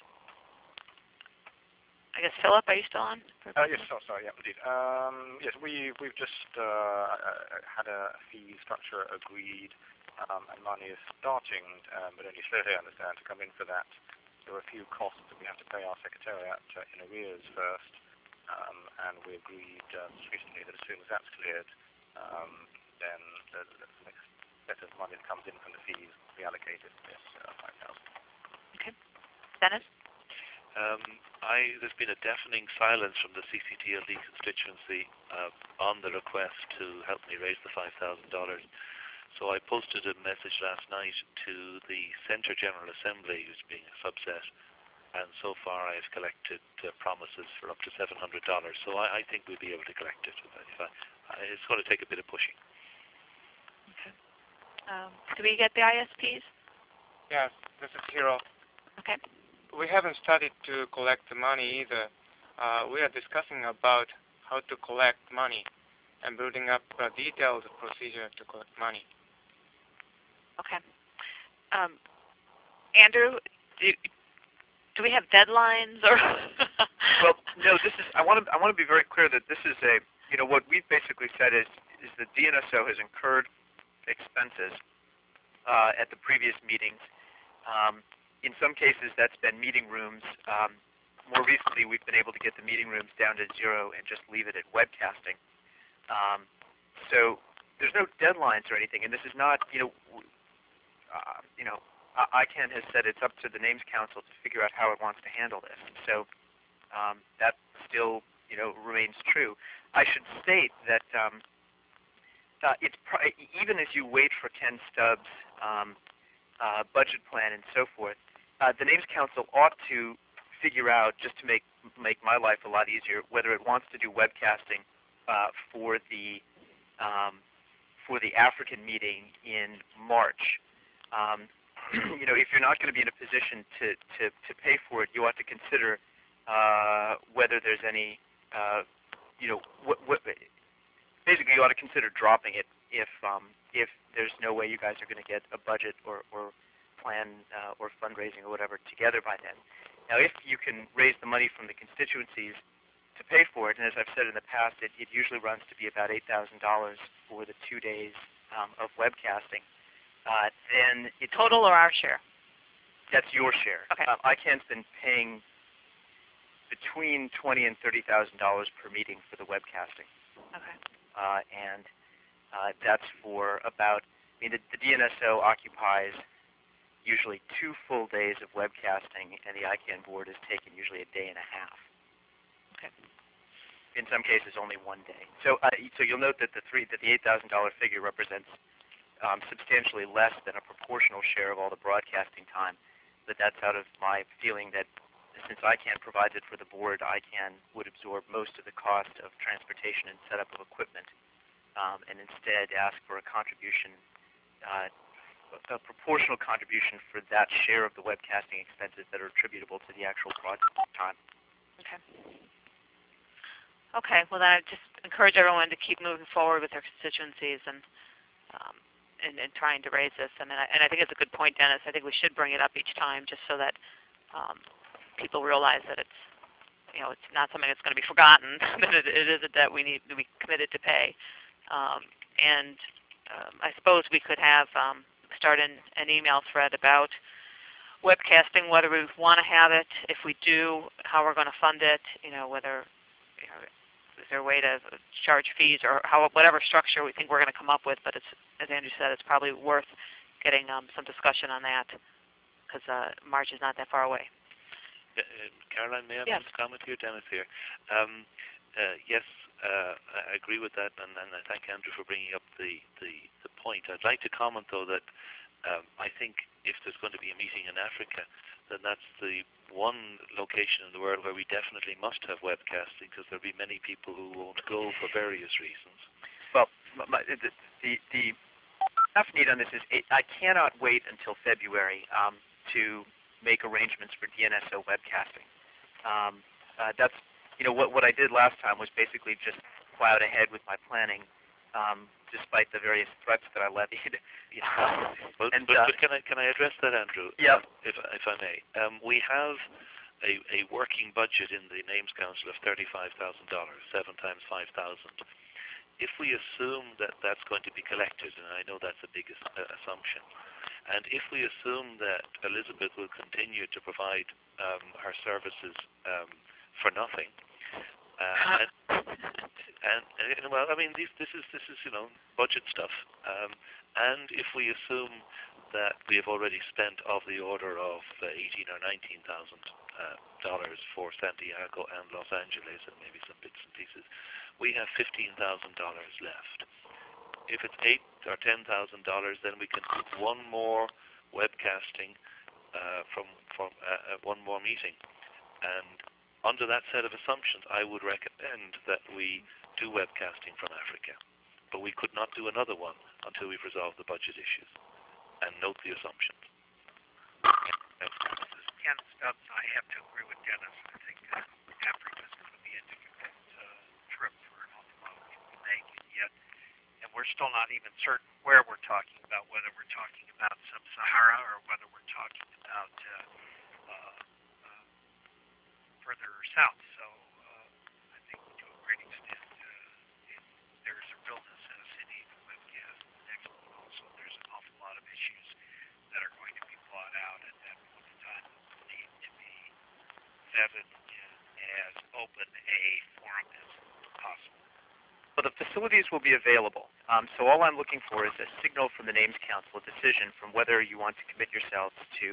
I guess Philip, are you still on? Yes, sorry, yeah, indeed. Yes, we've just had a fee structure agreed, and money is starting, but only slowly, I understand, to come in for that. There are a few costs that we have to pay our secretariat in arrears first, and we agreed recently that as soon as that's cleared, then the next set of money that comes in from the fees will be allocated to this 5,000. Okay. Dennis? There's been a deafening silence from the CCTLD constituency on the request to help me raise the $5,000. So I posted a message last night to the Centre General Assembly, who's being a subset, and so far I've collected promises for up to $700. So I think we'll be able to collect it. It's going to take a bit of pushing. Okay. Do we get the ISPs? Yes, this is Hiro. Okay. We haven't started to collect the money either. We are discussing about how to collect money and building up a detailed procedure to collect money. Okay. Andrew, do we have deadlines or? Well, no. This is. I want to be very clear that this is a. What we've basically said is the DNSO has incurred expenses at the previous meetings. In some cases, that's been meeting rooms more recently we've been able to get the meeting rooms down to 0 and just leave it at webcasting. So there's no deadlines or anything, and this is not, ICANN has said it's up to the Names Council to figure out how it wants to handle this. So that still, remains true. I should state that even as you wait for Ken Stubbs' budget plan and so forth, the Names Council ought to figure out, just to make my life a lot easier, whether it wants to do webcasting for the African meeting in March. If you're not going to be in a position to pay for it, you ought to consider whether there's any, basically you ought to consider dropping it if there's no way you guys are going to get a budget or plan or fundraising or whatever together by then. Now, if you can raise the money from the constituencies to pay for it, and as I've said in the past, it usually runs to be about $8,000 for the 2 days of webcasting. Then it's total or our share? That's your share. Okay. ICANN's been paying between $20,000 and $30,000 per meeting for the webcasting. Okay. And that's for about, the DNSO occupies usually 2 full days of webcasting, and the ICANN board has taken usually a day and a half. Okay. In some cases, only 1 day. So you'll note that the $8,000 figure represents substantially less than a proportional share of all the broadcasting time. But that's out of my feeling that since ICANN provides it for the board, ICANN would absorb most of the cost of transportation and setup of equipment, and instead ask for a contribution, a proportional contribution for that share of the webcasting expenses that are attributable to the actual broadcast time. Okay. Okay. Well, then I just encourage everyone to keep moving forward with their constituencies and trying to raise this. And I think it's a good point, Dennis. I think we should bring it up each time just so that people realize that it's not something that's going to be forgotten. That it is a debt we need to be committed to pay. I suppose we could have start an email thread about webcasting, whether we want to have it, if we do, how we're going to fund it, whether is there a way to charge fees or whatever structure we think we're going to come up with. But it's, as Andrew said, it's probably worth getting some discussion on that because March is not that far away. Caroline, may I Yes. comment here? Dennis here. Yes, I agree with that, and I thank Andrew for bringing up the point. I'd like to comment, though, that I think if there's going to be a meeting in Africa, then that's the one location in the world where we definitely must have webcasting, because there'll be many people who won't go for various reasons. Well, the half need on this is I cannot wait until February to make arrangements for DNSO webcasting. That's what I did last time was basically just plowed ahead with my planning, despite the various threats that I levied. But can I address that, Andrew? Yeah. If I may, we have a working budget in the Names Council of $35,000, 7 times 5,000. If we assume that that's going to be collected, and I know that's a big assumption, and if we assume that Elizabeth will continue to provide her services for nothing, well, I mean, this is budget stuff, and if we assume that we have already spent of the order of $18,000 or $19,000 for Santiago and Los Angeles, and maybe some bits and pieces, we have $15,000 left. If it's $8,000 or $10,000, then we can do one more webcasting from one more meeting. And under that set of assumptions, I would recommend that we do webcasting from Africa. But we could not do another one until we've resolved the budget issues. And note the assumptions. Ken Stubbs, I have to agree with Dennis. I think Africa is going to be a difficult trip for an awful lot of people to make, and we're still not even certain where we're talking about, whether we're talking about Sub-Sahara or whether we're talking about further south. So I think to a great extent, there's a real necessity for webcast. Next, also, there's an awful lot of issues that are going to be brought out at that point in time that will need to be vetted and facilities will be available. So all I'm looking for is a signal from the Names Council, a decision from whether you want to commit yourselves to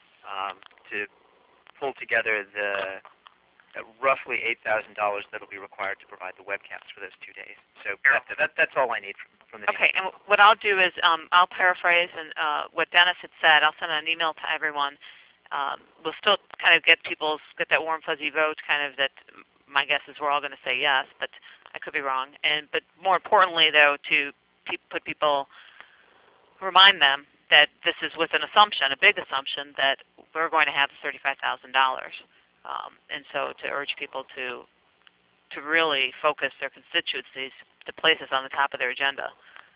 pull together the roughly $8,000 that will be required to provide the webcasts for those 2 days. So that's all I need from the Okay, and what I'll do is I'll paraphrase and what Dennis had said. I'll send an email to everyone. We'll still kind of get that warm fuzzy vote, kind of that my guess is we're all going to say yes, but I could be wrong. But more importantly, though, to remind them that this is with an assumption, a big assumption, that we're going to have the $35,000. And so to urge people to really focus their constituencies to place us on the top of their agenda.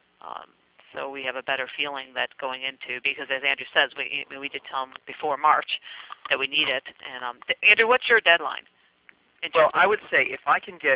So we have a better feeling that going into, because as Andrew says, we did tell him before March that we need it. And Andrew, what's your deadline? Well, I would say if I can get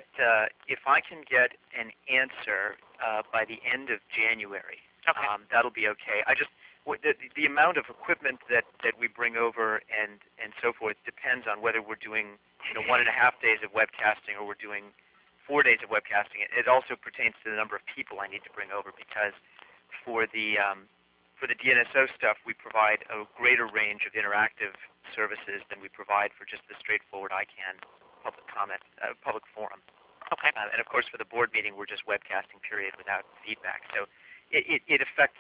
an answer by the end of January, that'll be okay. The amount of equipment that we bring over and so forth depends on whether we're doing 1.5 days of webcasting or we're doing 4 days of webcasting. It also pertains to the number of people I need to bring over, because for the DNSO stuff we provide a greater range of interactive services than we provide for just the straightforward ICANN public comment, public forum. Okay. And of course for the board meeting we're just webcasting period without feedback. So it affects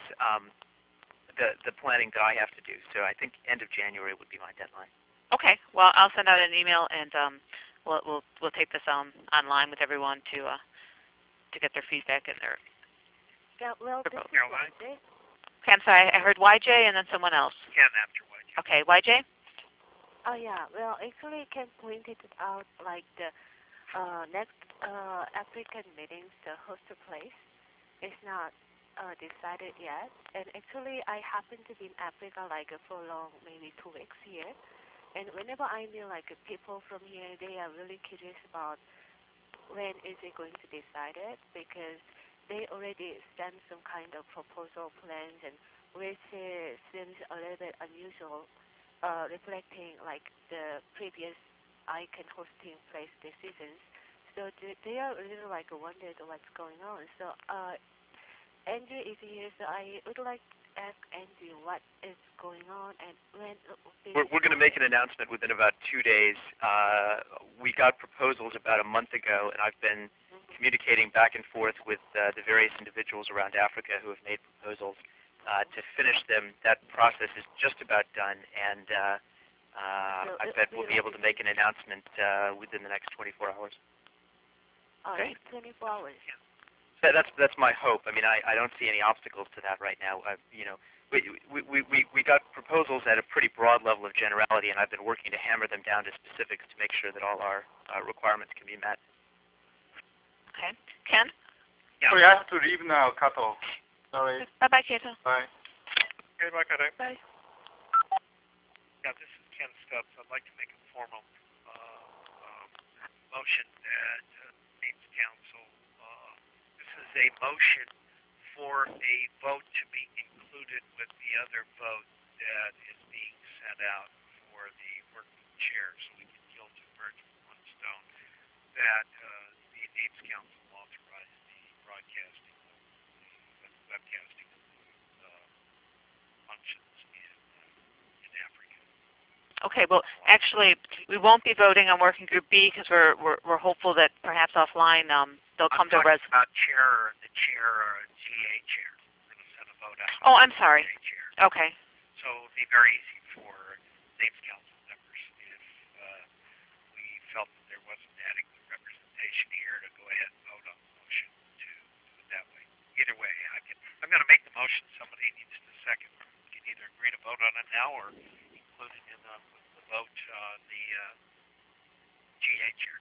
the planning that I have to do. So I think end of January would be my deadline. Okay. Well, I'll send out an email and we'll take this online with everyone to get their feedback and their. Yeah, well, this is YJ. Okay, I'm sorry. I heard YJ and then someone else. Ken after YJ. Okay, YJ. Oh yeah. Well, actually, Ken pointed it out like the next African meetings, the host place is not decided yet. And actually, I happen to be in Africa like for long, maybe 2 weeks here. And whenever I meet like people from here, they are really curious about when is it going to decide it, because they already sent some kind of proposal plans, and which seems a little bit unusual, reflecting like the previous ICANN hosting place decisions. So they are really like wondered what's going on. So Andrew is here, so I would like to ask Andrew what is going on and when. We're going to make an announcement within about 2 days. We got proposals about a month ago, and I've been communicating back and forth with the various individuals around Africa who have made proposals to finish them. That process is just about done, and I bet we'll be able to make an announcement within the next 24 hours. Okay. 24 hours. That's my hope. I mean, I don't see any obstacles to that right now. We got proposals at a pretty broad level of generality, and I've been working to hammer them down to specifics to make sure that all our requirements can be met. Okay. Ken? Yeah. We have to leave now, Kato. Sorry. Bye-bye, Kato. Bye. Okay, bye, Kato. Bye. Yeah, this is Ken Stubbs. I'd like to make a formal motion that Names Council. This is a motion for a vote to be included with the other vote that is being sent out for the working chair, so we can kill two birds with one stone. That the Names Council authorize the broadcasting, the webcasting functions in Africa. Okay. Well, actually, we won't be voting on Working Group B because we're hopeful that perhaps offline they'll come to a resolution. About the chair or GA chair. We're going to send a vote out. Oh, I'm sorry. Okay. So it would be very easy for Names Council members if we felt that there wasn't adequate representation here to go ahead and vote on the motion to do it that way. Either way, I'm going to make the motion. Somebody needs to second. We can either agree to vote on it now or include it in the vote on the GA chair.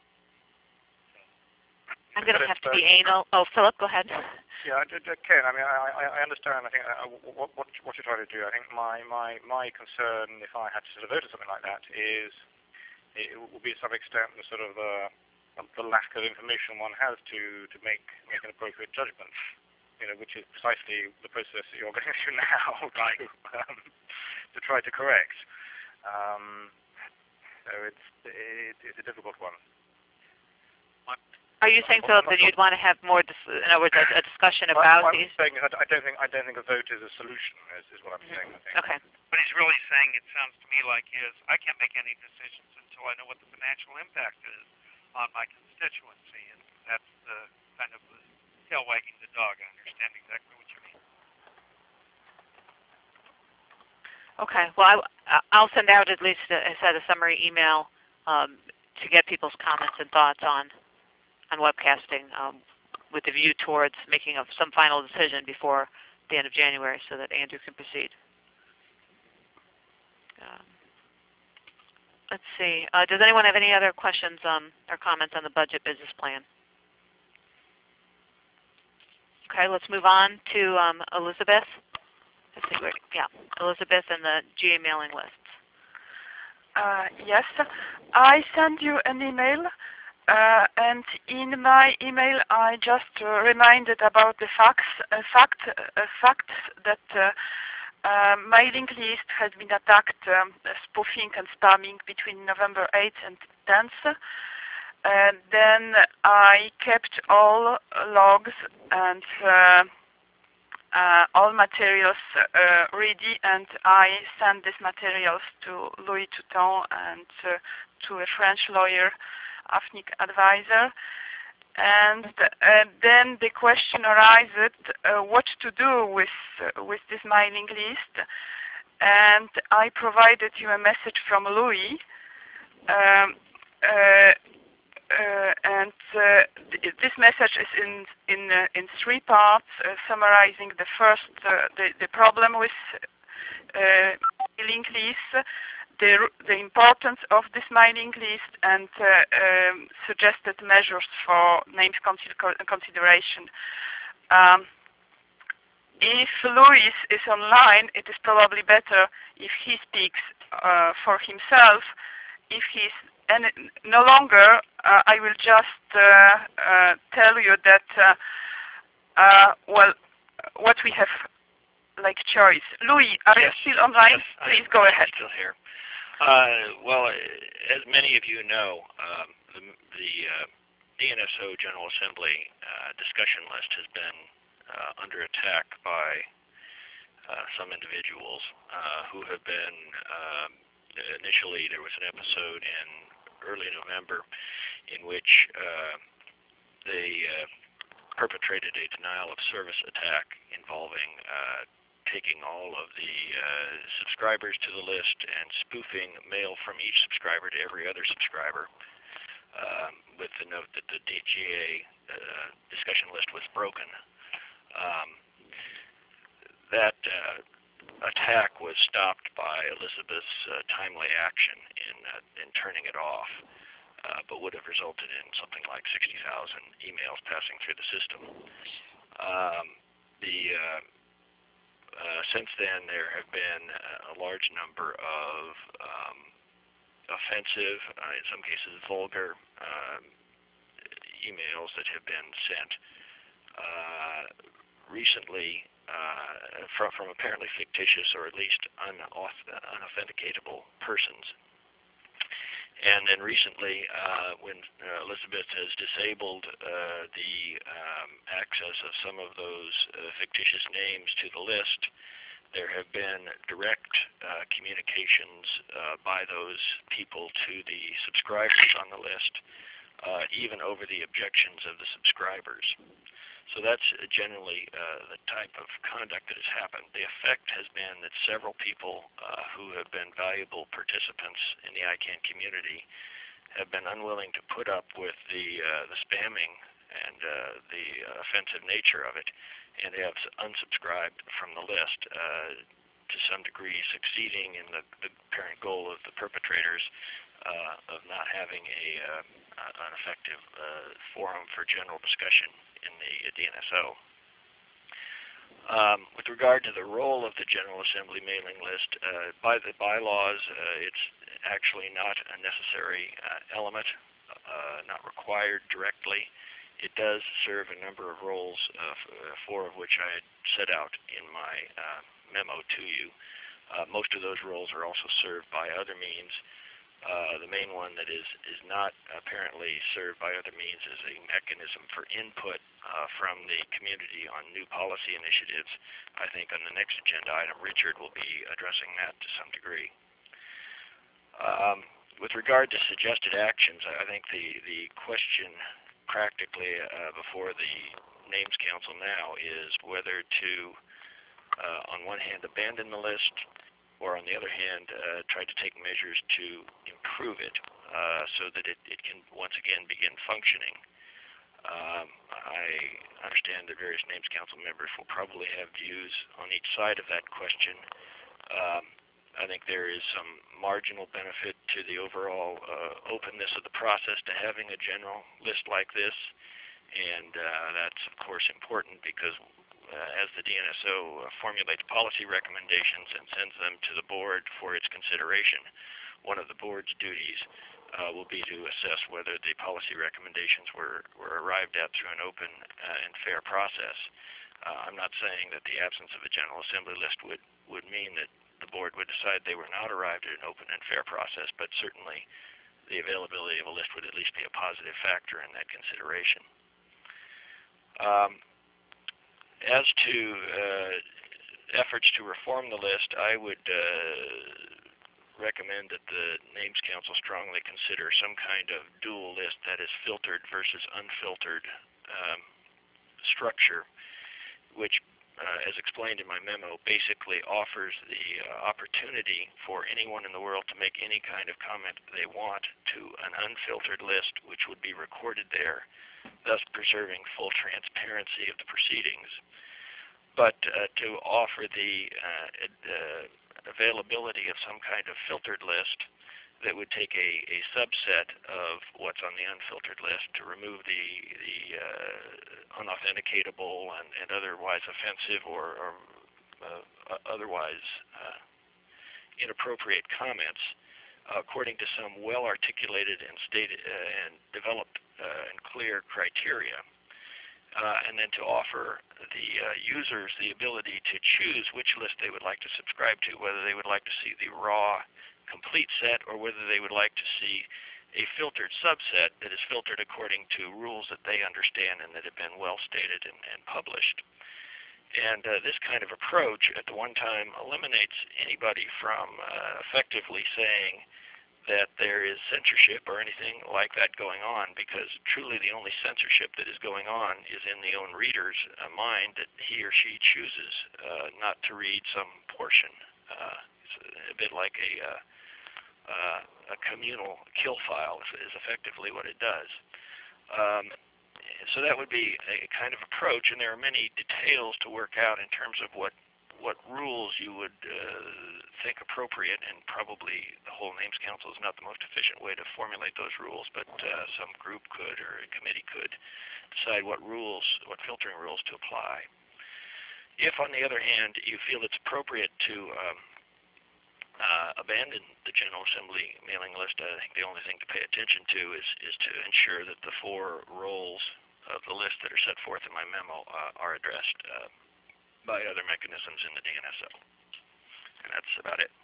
I'm going to have to be anal. Oh, Philip, go ahead. Yeah, Ken, I mean, I understand, I think, what you're trying to do. I think my concern, if I had to sort of vote on something like that, is it will be to some extent the sort of the lack of information one has to make an appropriate judgment, which is precisely the process that you're going through now to try to correct. So it's a difficult one. Are you saying, Philip, that you'd want to have more, in other words, a discussion about these? I'm saying I don't think a vote is a solution. Is what I'm saying. I think. Okay. What he's really saying, it sounds to me like, is I can't make any decisions until I know what the financial impact is on my constituency, and that's the kind of the tail wagging the dog. I understand exactly what you mean. Okay. Well, I'll send out at least a summary email to get people's comments and thoughts on webcasting with the view towards making some final decision before the end of January so that Andrew can proceed. Let's see. Does anyone have any other questions or comments on the budget business plan? Okay, let's move on to Elizabeth. Let's see where, yeah, Elizabeth and the GA mailing lists. Yes, I sent you an email. And in my email, I just reminded about the fact that mailing list has been attacked, spoofing and spamming between November 8th and 10th. Then I kept all logs and all materials ready, and I sent these materials to Louis Touton and to a French lawyer, AFNIC advisor, and then the question arises what to do with this mailing list, and I provided you a message from Louis, and this message is in three parts, summarizing the first the problem with mailing lists, the importance of this mailing list, and suggested measures for named consideration. If Louis is online, it is probably better if he speaks for himself. If he's no longer, I will just tell you that well, what we have like choice. Louis, are you still online? Yes, Please go ahead. I'm still here. Well, as many of you know, the DNSO General Assembly discussion list has been under attack by some individuals who have been, initially there was an episode in early November in which they perpetrated a denial of service attack involving taking all of the subscribers to the list and spoofing mail from each subscriber to every other subscriber with the note that the DGA discussion list was broken. That attack was stopped by Elizabeth's timely action in turning it off, but would have resulted in something like 60,000 emails passing through the system. Since then, there have been a large number of offensive, in some cases vulgar, emails that have been sent recently from apparently fictitious or at least unauthenticatable persons. And then recently, when Elizabeth has disabled the access of some of those fictitious names to the list, there have been direct communications by those people to the subscribers on the list, even over the objections of the subscribers. So that's generally the type of conduct that has happened. The effect has been that several people who have been valuable participants in the ICANN community have been unwilling to put up with the spamming and the offensive nature of it, and they have unsubscribed from the list, to some degree succeeding in the apparent goal of the perpetrators of not having an effective forum for general discussion in the DNSO. With regard to the role of the General Assembly mailing list, by the bylaws, it's actually not a necessary element, not required directly. It does serve a number of roles, four of which I had set out in my memo to you. Most of those roles are also served by other means. The main one that is not apparently served by other means is a mechanism for input from the community on new policy initiatives. I think on the next agenda item, Richard will be addressing that to some degree. With regard to suggested actions, I think the question practically before the Names Council now is whether to, on one hand, abandon the list, or on the other hand, try to take measures to improve it so that it can once again begin functioning. I understand that various Names Council members will probably have views on each side of that question. I think there is some marginal benefit to the overall openness of the process to having a general list like this, and that's of course important because as the DNSO formulates policy recommendations and sends them to the board for its consideration, one of the board's duties will be to assess whether the policy recommendations were arrived at through an open and fair process. I'm not saying that the absence of a General Assembly list would mean that the board would decide they were not arrived at an open and fair process, but certainly the availability of a list would at least be a positive factor in that consideration. As to efforts to reform the list, I would recommend that the Names Council strongly consider some kind of dual list, that is filtered versus unfiltered structure, which, as explained in my memo, basically offers the opportunity for anyone in the world to make any kind of comment they want to an unfiltered list, which would be recorded there, thus preserving full transparency of the proceedings. But to offer the availability of some kind of filtered list that would take a subset of what's on the unfiltered list to remove the unauthenticatable and otherwise offensive or otherwise inappropriate comments according to some well-articulated and stated and developed and clear criteria. And then to offer the users the ability to choose which list they would like to subscribe to, whether they would like to see the raw complete set or whether they would like to see a filtered subset that is filtered according to rules that they understand and that have been well stated and published. And this kind of approach at the one time eliminates anybody from effectively saying that there is censorship or anything like that going on, because truly the only censorship that is going on is in the own reader's mind that he or she chooses not to read some portion. It's a bit like a communal kill file is effectively what it does. So that would be a kind of approach, and there are many details to work out in terms of what rules you would think appropriate, and probably the whole Names Council is not the most efficient way to formulate those rules, but some group could or a committee could decide what filtering rules to apply. If, on the other hand, you feel it's appropriate to abandon the General Assembly mailing list, I think the only thing to pay attention to is to ensure that the 4 roles of the list that are set forth in my memo are addressed by other mechanisms in the DNSO. And that's about it.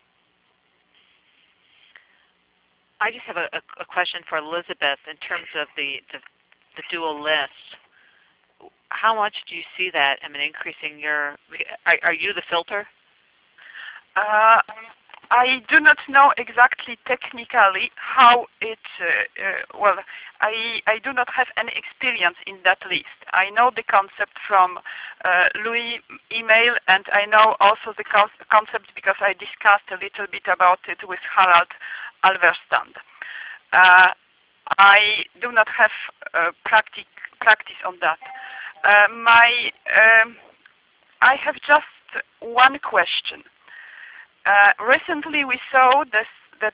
I just have a question for Elizabeth in terms of the dual list. How much do you see that? I mean, increasing your... Are you the filter? I do not know exactly technically how it, well, I do not have any experience in that list. I know the concept from Louis' email, and I know also the concept because I discussed a little bit about it with Harald Alverstand. I do not have practice on that. I have just one question. Recently we saw that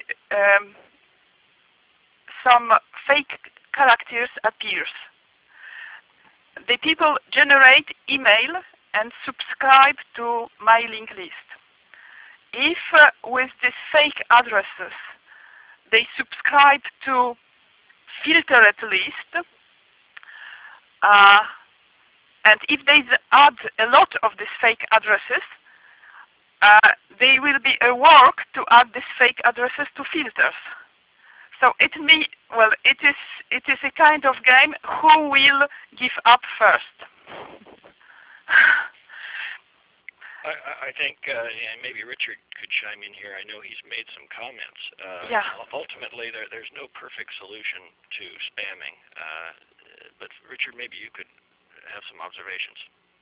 some fake characters appears. The people generate email and subscribe to mailing list. If with these fake addresses they subscribe to filtered list, and if they add a lot of these fake addresses, there will be a work to add these fake addresses to filters. So it is a kind of game who will give up first. I think maybe Richard could chime in here. I know he's made some comments. Yeah. Ultimately, there's no perfect solution to spamming. But Richard, maybe you could have some observations.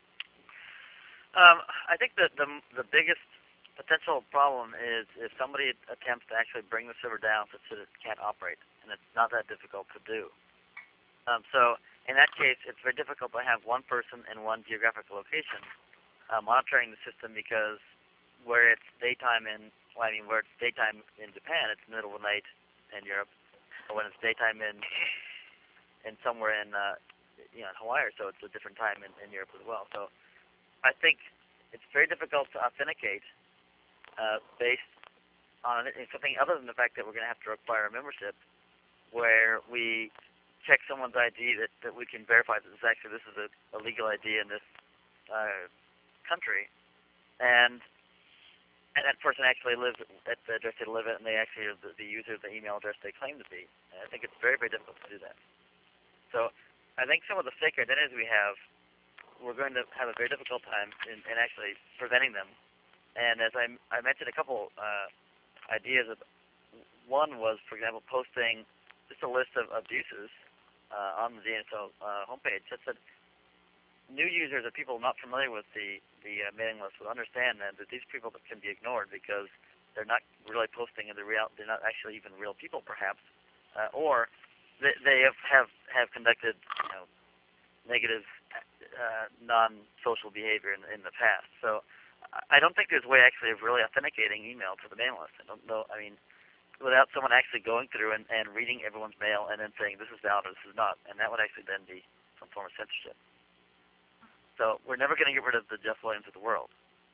I think that the biggest potential problem is if somebody attempts to actually bring the server down such that it can't operate, and it's not that difficult to do. So in that case, it's very difficult to have one person in one geographic location monitoring the system, because where it's daytime in Japan, it's middle of the night in Europe, or when it's daytime in somewhere in in Hawaii, so it's a different time in Europe as well. So I think it's very difficult to authenticate based on something other than the fact that we're going to have to require a membership where we check someone's ID that we can verify that this is a legal ID in this country, and that person actually lives at the address they live at, and they actually are the user of the email address they claim to be. And I think it's very, very difficult to do that. So I think some of the fake identities we have, we're going to have a very difficult time in actually preventing them. And as I mentioned a couple ideas. One was, for example, posting just a list of abuses on the DNSO homepage, such that new users or people not familiar with the mailing list will understand that these people can be ignored because they're not really posting in they're not actually even real people, perhaps, or they have conducted negative non-social behavior in the past. So I don't think there's a way actually of really authenticating email to the mailing list. I don't know. I mean, without someone actually going through and reading everyone's mail and then saying this is valid or this is not, and that would actually then be some form of censorship. So we're never going to get rid of the Jeff Williams of the world.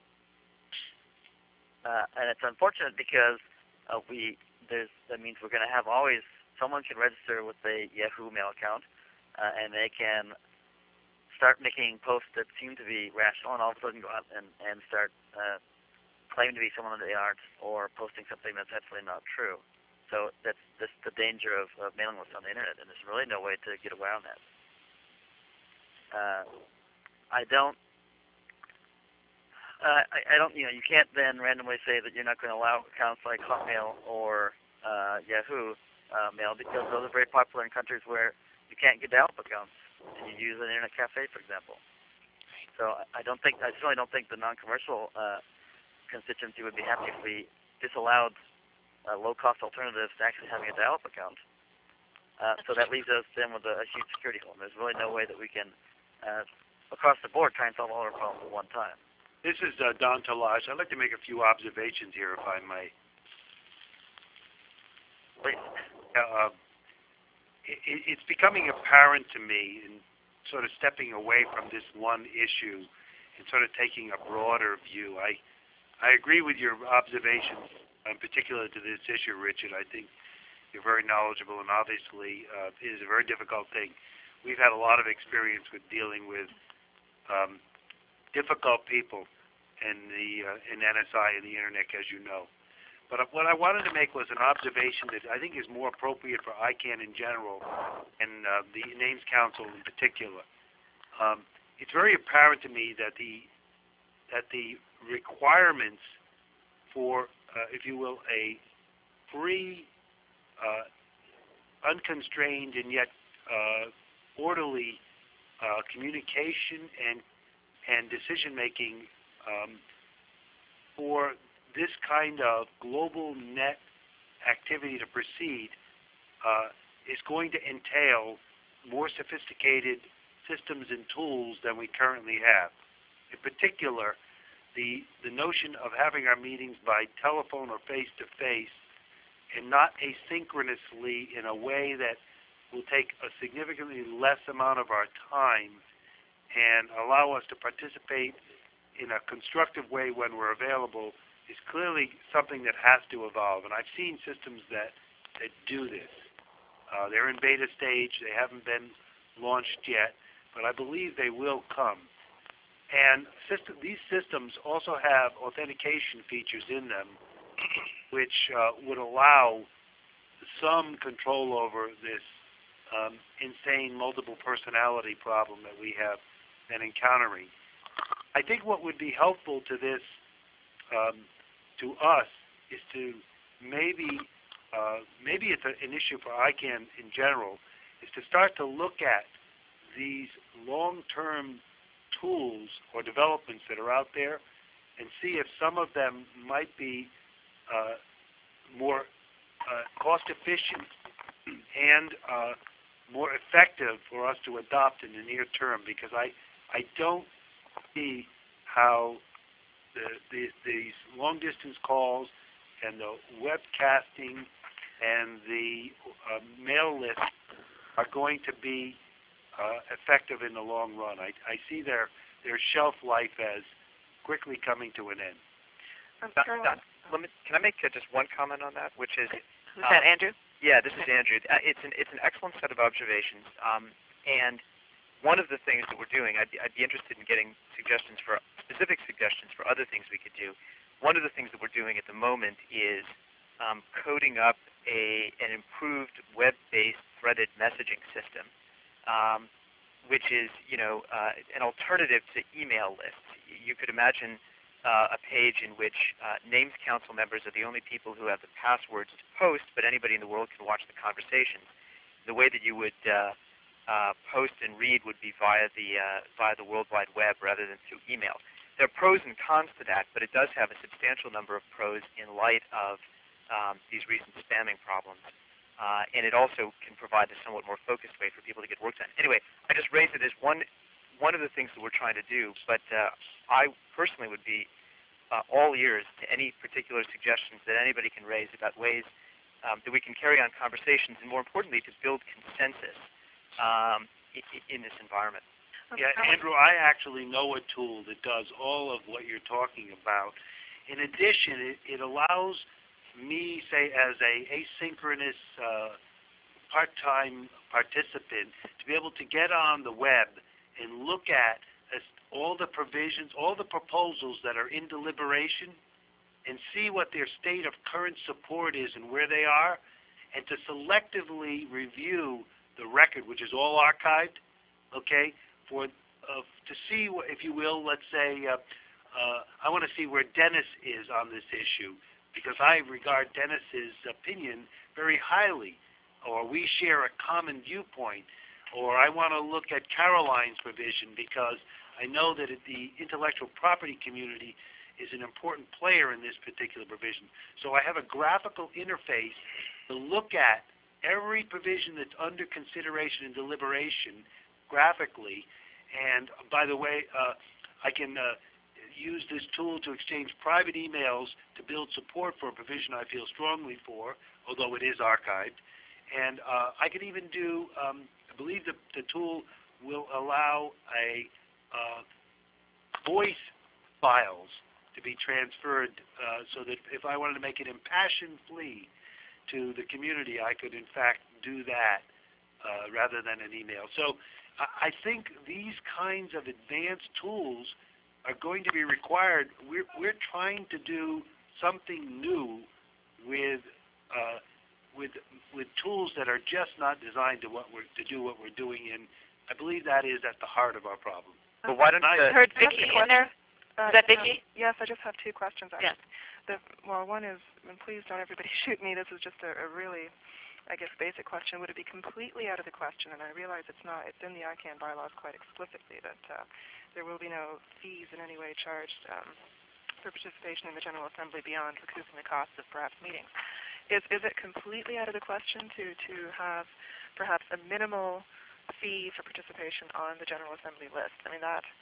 And it's unfortunate because that means we're going to have always someone can register with a Yahoo mail account, and they can start making posts that seem to be rational, and all of a sudden go out and start claiming to be someone that they aren't, or posting something that's absolutely not true. So that's the danger of mailing lists on the internet, and there's really no way to get around that. I don't. You can't then randomly say that you're not going to allow accounts like Hotmail or Yahoo Mail, because those are very popular in countries where you can't get dial-up accounts and you use an internet cafe, for example. So I certainly don't think the non-commercial constituency would be happy if we disallowed low-cost alternatives to actually having a dial-up account. So that leaves us then with a huge security hole. There's really no way that we can, across the board, try and solve all our problems at one time. This is Don Talaj. I'd like to make a few observations here, if I may. Please. It's becoming apparent to me, in sort of stepping away from this one issue and sort of taking a broader view. I agree with your observations, in particular to this issue, Richard. I think you're very knowledgeable, and obviously it is a very difficult thing. We've had a lot of experience with dealing with difficult people in NSI and the Internet, as you know. But what I wanted to make was an observation that I think is more appropriate for ICANN in general and the Names Council in particular. It's very apparent to me that the requirements for, if you will, a free, unconstrained, and yet orderly communication and decision-making for this kind of global net activity to proceed is going to entail more sophisticated systems and tools than we currently have. In particular, the notion of having our meetings by telephone or face-to-face and not asynchronously in a way that will take a significantly less amount of our time and allow us to participate in a constructive way when we're available is clearly something that has to evolve. And I've seen systems that do this. They're in beta stage. They haven't been launched yet, but I believe they will come. And these systems also have authentication features in them, which would allow some control over this insane multiple personality problem that we have been encountering. I think what would be helpful to this, to us, is to maybe it's an issue for ICANN in general, is to start to look at these long-term tools or developments that are out there and see if some of them might be more cost-efficient and more effective for us to adopt in the near term, because I don't see how these long-distance calls and the webcasting and the mail list are going to be effective in the long run. I see their shelf life as quickly coming to an end. Can I make just one comment on that, which is... Who's that, Andrew? Yeah, this is Andrew. It's an excellent set of observations. And one of the things that we're doing, I'd be interested in getting specific suggestions for other things we could do. One of the things that we're doing at the moment is coding up an improved web-based threaded messaging system, which is an alternative to email lists. You could imagine a page in which names council members are the only people who have the passwords to post, but anybody in the world can watch the conversations. The way that you would post and read would be via the World Wide Web rather than through email. There are pros and cons to that, but it does have a substantial number of pros in light of these recent spamming problems. And it also can provide a somewhat more focused way for people to get work done. Anyway, I just raised it as one of the things that we're trying to do, but I personally would be all ears to any particular suggestions that anybody can raise about ways that we can carry on conversations, and more importantly, to build consensus in this environment. Yeah, Andrew, I actually know a tool that does all of what you're talking about. In addition, it allows me, say, as a asynchronous part-time participant, to be able to get on the web and look at all the provisions, all the proposals that are in deliberation, and see what their state of current support is and where they are, and to selectively review the record, which is all archived, okay, to see, if you will, let's say, I want to see where Dennis is on this issue, because I regard Dennis's opinion very highly, or we share a common viewpoint, or I want to look at Caroline's provision because I know that the intellectual property community is an important player in this particular provision. So I have a graphical interface to look at every provision that's under consideration and deliberation graphically. And by the way, I can use this tool to exchange private emails to build support for a provision I feel strongly for, although it is archived. And I could even do, I believe the tool will allow a voice files to be transferred so that if I wanted to make an impassioned plea to the community, I could in fact do that rather than an email. So I think these kinds of advanced tools are going to be required. We're trying to do something new with tools that are just not designed to do what we're doing, and I believe that is at the heart of our problem. Well, why don't I heard Vicki in there? Is that Vicki? Yes, I just have two questions actually. Yes. Well, one is, and please don't everybody shoot me, this is just a really, I guess, basic question. Would it be completely out of the question, and I realize it's not, it's in the ICANN bylaws quite explicitly, that there will be no fees in any way charged for participation in the General Assembly beyond recouping the costs of perhaps meetings. Is it completely out of the question to have perhaps a minimal fee for participation on the General Assembly list? I mean, that,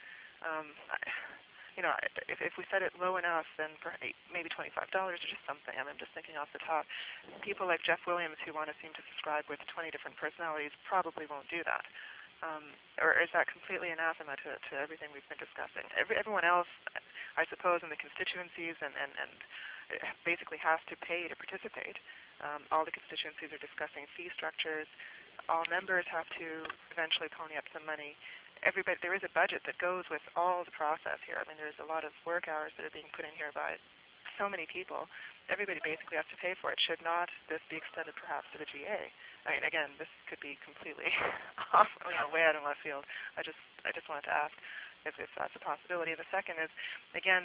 if we set it low enough, then for maybe $25 or just something. I'm just thinking off the top. People like Jeff Williams, who want to seem to subscribe with 20 different personalities, probably won't do that. Or is that completely anathema to everything we've been discussing? Everyone else, I suppose, in the constituencies and basically has to pay to participate. All the constituencies are discussing fee structures. All members have to eventually pony up some money. everybody, there is a budget that goes with all the process here. I mean, there's a lot of work hours that are being put in here by so many people. Everybody basically has to pay for it. Should not this be extended perhaps to the GA? I mean, again, this could be completely off, way out in left field. I just wanted to ask if that's a possibility. And the second is, again,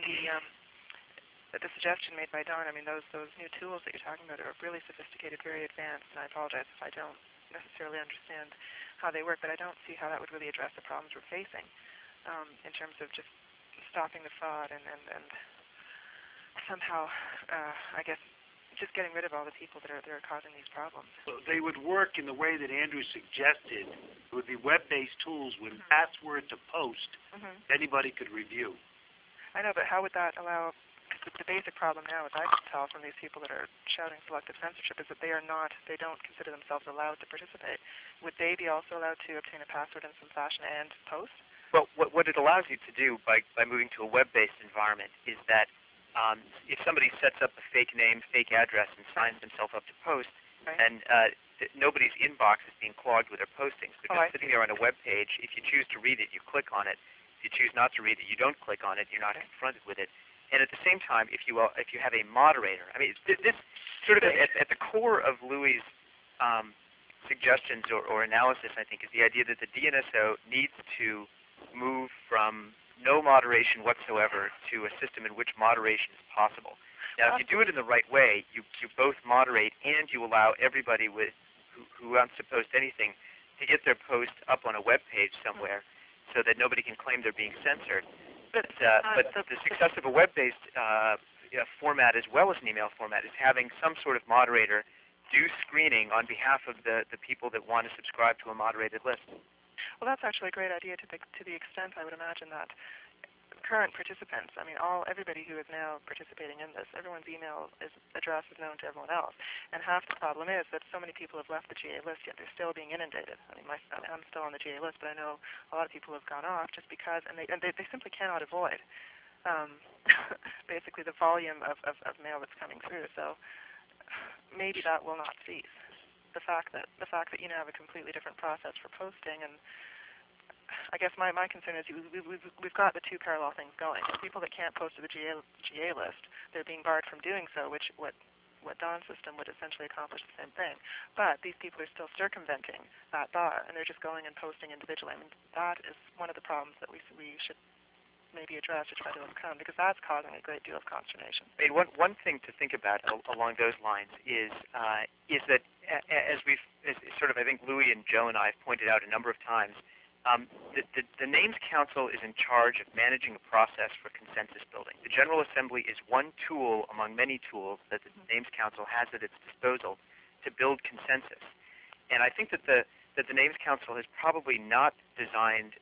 the suggestion made by Don. I mean, those new tools that you're talking about are really sophisticated, very advanced, and I apologize if I don't necessarily understand how they work, but I don't see how that would really address the problems we're facing in terms of just stopping the fraud and somehow, I guess, just getting rid of all the people that are causing these problems. So they would work in the way that Andrew suggested. It would be web-based tools with password to post. Anybody could review. I know, but how would that allow? Because the basic problem now, as I can tell from these people that are shouting selective censorship, is that they don't consider themselves allowed to participate. Would they be also allowed to obtain a password in some fashion and post? Well, what it allows you to do by moving to a web-based environment is that if somebody sets up a fake name, fake address, and signs themselves up to post, and nobody's inbox is being clogged with their postings. They're just sitting there on a web page. If you choose to read it, you click on it. If you choose not to read it, you don't click on it. You're not confronted with it. And at the same time, if you have a moderator, I mean, this sort of at the core of Louis' suggestions or analysis, I think, is the idea that the DNSO needs to move from no moderation whatsoever to a system in which moderation is possible. Now, if you do it in the right way, you both moderate and you allow everybody who wants to post anything to get their post up on a web page somewhere so that nobody can claim they're being censored. But the success of a web-based format as well as an email format is having some sort of moderator do screening on behalf of the people that want to subscribe to a moderated list. Well, that's actually a great idea to the extent I would imagine that current participants, I mean, everybody who is now participating in this, everyone's email address is known to everyone else. And half the problem is that so many people have left the GA list, yet they're still being inundated. I mean, I'm still on the GA list, but I know a lot of people have gone off just because, and they simply cannot avoid basically the volume of mail that's coming through. So maybe that will not cease. The fact that you now have a completely different process for posting, and I guess my concern is we've got the two parallel things going. The people that can't post to the GA list, they're being barred from doing so, what Don's system would essentially accomplish the same thing. But these people are still circumventing that bar, and they're just going and posting individually. I mean, that is one of the problems that we should maybe address to try to overcome, because that's causing a great deal of consternation. I mean, one thing to think about along those lines is that as sort of, I think Louis and Joe and I have pointed out a number of times, the Names Council is in charge of managing a process for consensus building. The General Assembly is one tool among many tools that the Names Council has at its disposal to build consensus. And I think that the Names Council has probably not designed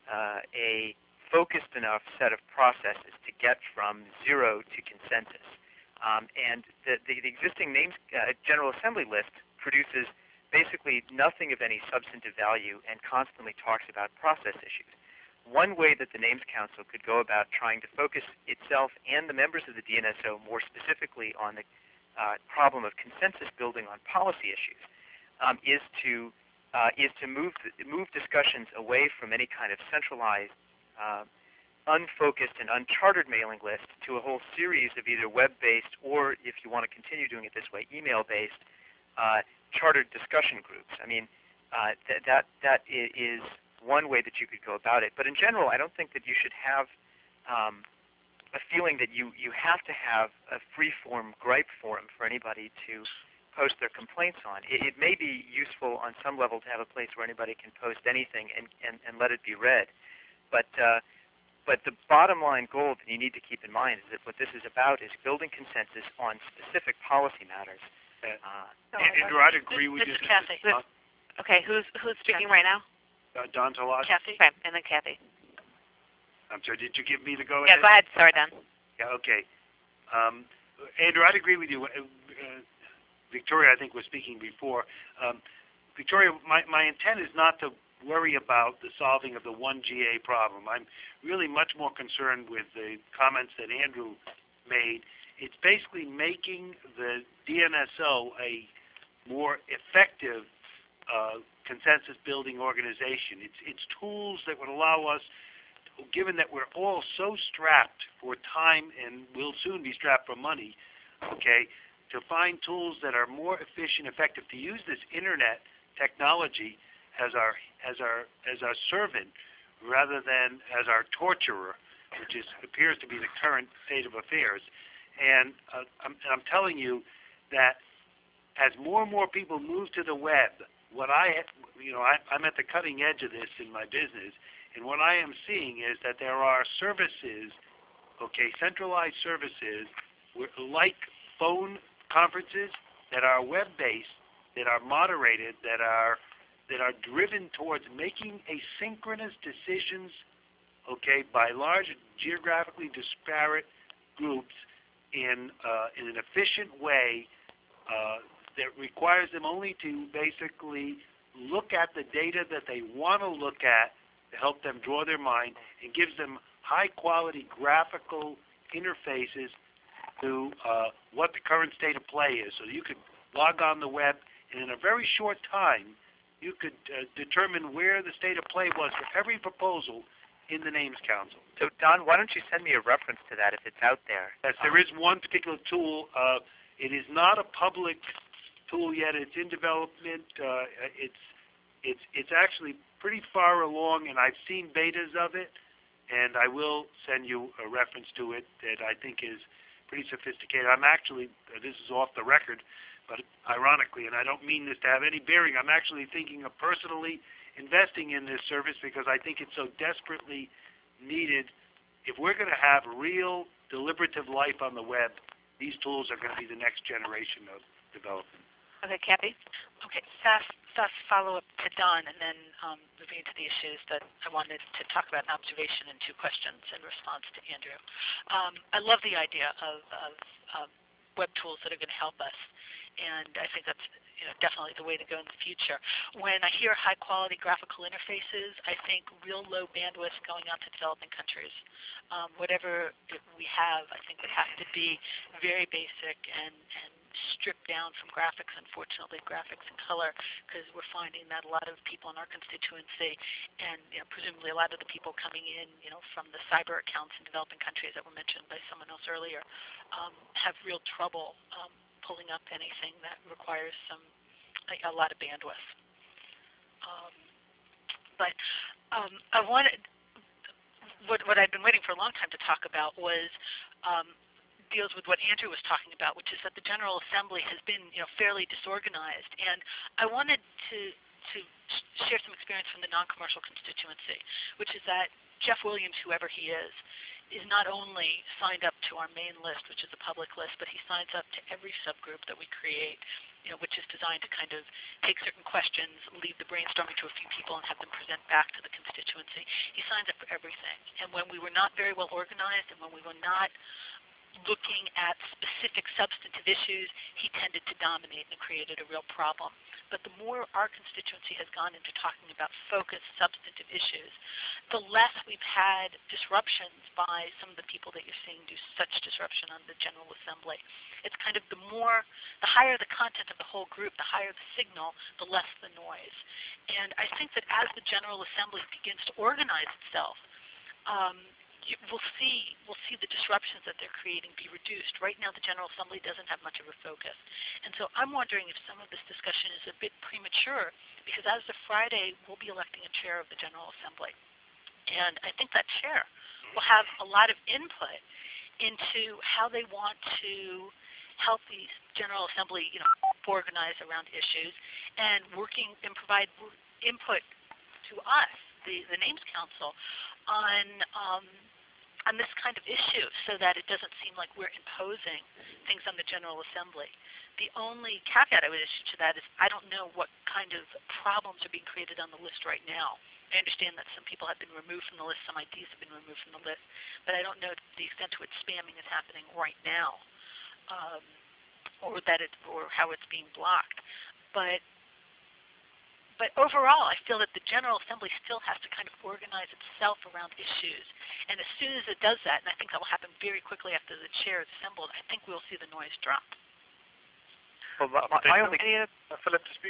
a focused enough set of processes to get from zero to consensus. And the existing Names General Assembly list produces basically nothing of any substantive value and constantly talks about process issues. One way that the Names Council could go about trying to focus itself and the members of the DNSO more specifically on the problem of consensus building on policy issues is to move discussions away from any kind of centralized, unfocused and unchartered mailing list to a whole series of either web-based or, if you want to continue doing it this way, email-based chartered discussion groups. I mean, that is one way that you could go about it. But in general, I don't think that you should have a feeling that you have to have a free-form gripe forum for anybody to post their complaints on. It may be useful on some level to have a place where anybody can post anything and let it be read. But the bottom line goal that you need to keep in mind is that what this is about is building consensus on specific policy matters. Andrew, I'd agree with you. This is Kathy. Okay, who's speaking right now? Don Tolaz. Kathy. Okay, and then Kathy. I'm sorry, did you give me the go ahead? Yeah, go ahead. Sorry, Don. Yeah, okay. Andrew, I'd agree with you. Victoria, I think, was speaking before. Victoria, my intent is not to worry about the solving of the 1GA problem. I'm really much more concerned with the comments that Andrew made. It's basically making the DNSO a more effective consensus building organization. It's tools that would allow us, given that we're all so strapped for time and will soon be strapped for money, okay, to find tools that are more efficient, effective, to use this internet technology as our servant rather than as our torturer, which appears to be the current state of affairs. And I'm telling you that as more and more people move to the web, I'm at the cutting edge of this in my business, and what I am seeing is that there are services, okay, centralized services, like phone conferences that are web-based, that are moderated, that are driven towards making asynchronous decisions, okay, by large geographically disparate groups in an efficient way that requires them only to basically look at the data that they want to look at to help them draw their mind, and gives them high-quality graphical interfaces to what the current state of play is. So you could log on the web, and in a very short time, you could determine where the state of play was for every proposal in the Names Council. So, Don, why don't you send me a reference to that if it's out there? Yes, there is one particular tool. It is not a public tool yet. It's in development. It's actually pretty far along, and I've seen betas of it, and I will send you a reference to it that I think is pretty sophisticated. I'm actually, this is off the record, but ironically, and I don't mean this to have any bearing, I'm actually thinking of personally investing in this service because I think it's so desperately needed. If we're going to have real deliberative life on the web, these tools are going to be the next generation of development. Okay, Kathy? Okay, fast follow-up to Don, and then moving into the issues that I wanted to talk about, an observation and two questions in response to Andrew. I love the idea of web tools that are going to help us, and I think that's definitely the way to go in the future. When I hear high-quality graphical interfaces, I think real low bandwidth going out to developing countries. Whatever we have, I think would have to be very basic and stripped down from graphics, unfortunately, graphics and color, because we're finding that a lot of people in our constituency, and presumably a lot of the people coming in, from the cyber accounts in developing countries that were mentioned by someone else earlier, have real trouble pulling up anything that requires a lot of bandwidth. But I wanted, what I've been waiting for a long time to talk about was deals with what Andrew was talking about, which is that the General Assembly has been fairly disorganized, and I wanted to share some experience from the non-commercial constituency, which is that Jeff Williams, whoever he is not only signed up to our main list, which is a public list, but he signs up to every subgroup that we create, which is designed to kind of take certain questions, leave the brainstorming to a few people, and have them present back to the constituency. He signs up for everything. And when we were not very well organized, and when we were not looking at specific substantive issues, he tended to dominate and created a real problem. But the more our constituency has gone into talking about focused substantive issues, the less we've had disruptions by some of the people that you're seeing do such disruption on the General Assembly. It's kind of the higher the content of the whole group, the higher the signal, the less the noise. And I think that as the General Assembly begins to organize itself, we'll see the disruptions that they're creating be reduced. Right now, the General Assembly doesn't have much of a focus. And so I'm wondering if some of this discussion is a bit premature, because as of Friday, we'll be electing a chair of the General Assembly. And I think that chair will have a lot of input into how they want to help the General Assembly, organize around issues, and working and provide input to us, the Names Council, on this kind of issue, so that it doesn't seem like we're imposing things on the General Assembly. The only caveat I would issue to that is I don't know what kind of problems are being created on the list right now. I understand that some people have been removed from the list, some IDs have been removed from the list, but I don't know the extent to which spamming is happening right now, or how it's being blocked. But overall, I feel that the General Assembly still has to kind of organize itself around issues. And as soon as it does that, and I think that will happen very quickly after the chair is assembled, I think we'll see the noise drop. Well, my only... Philip to speak?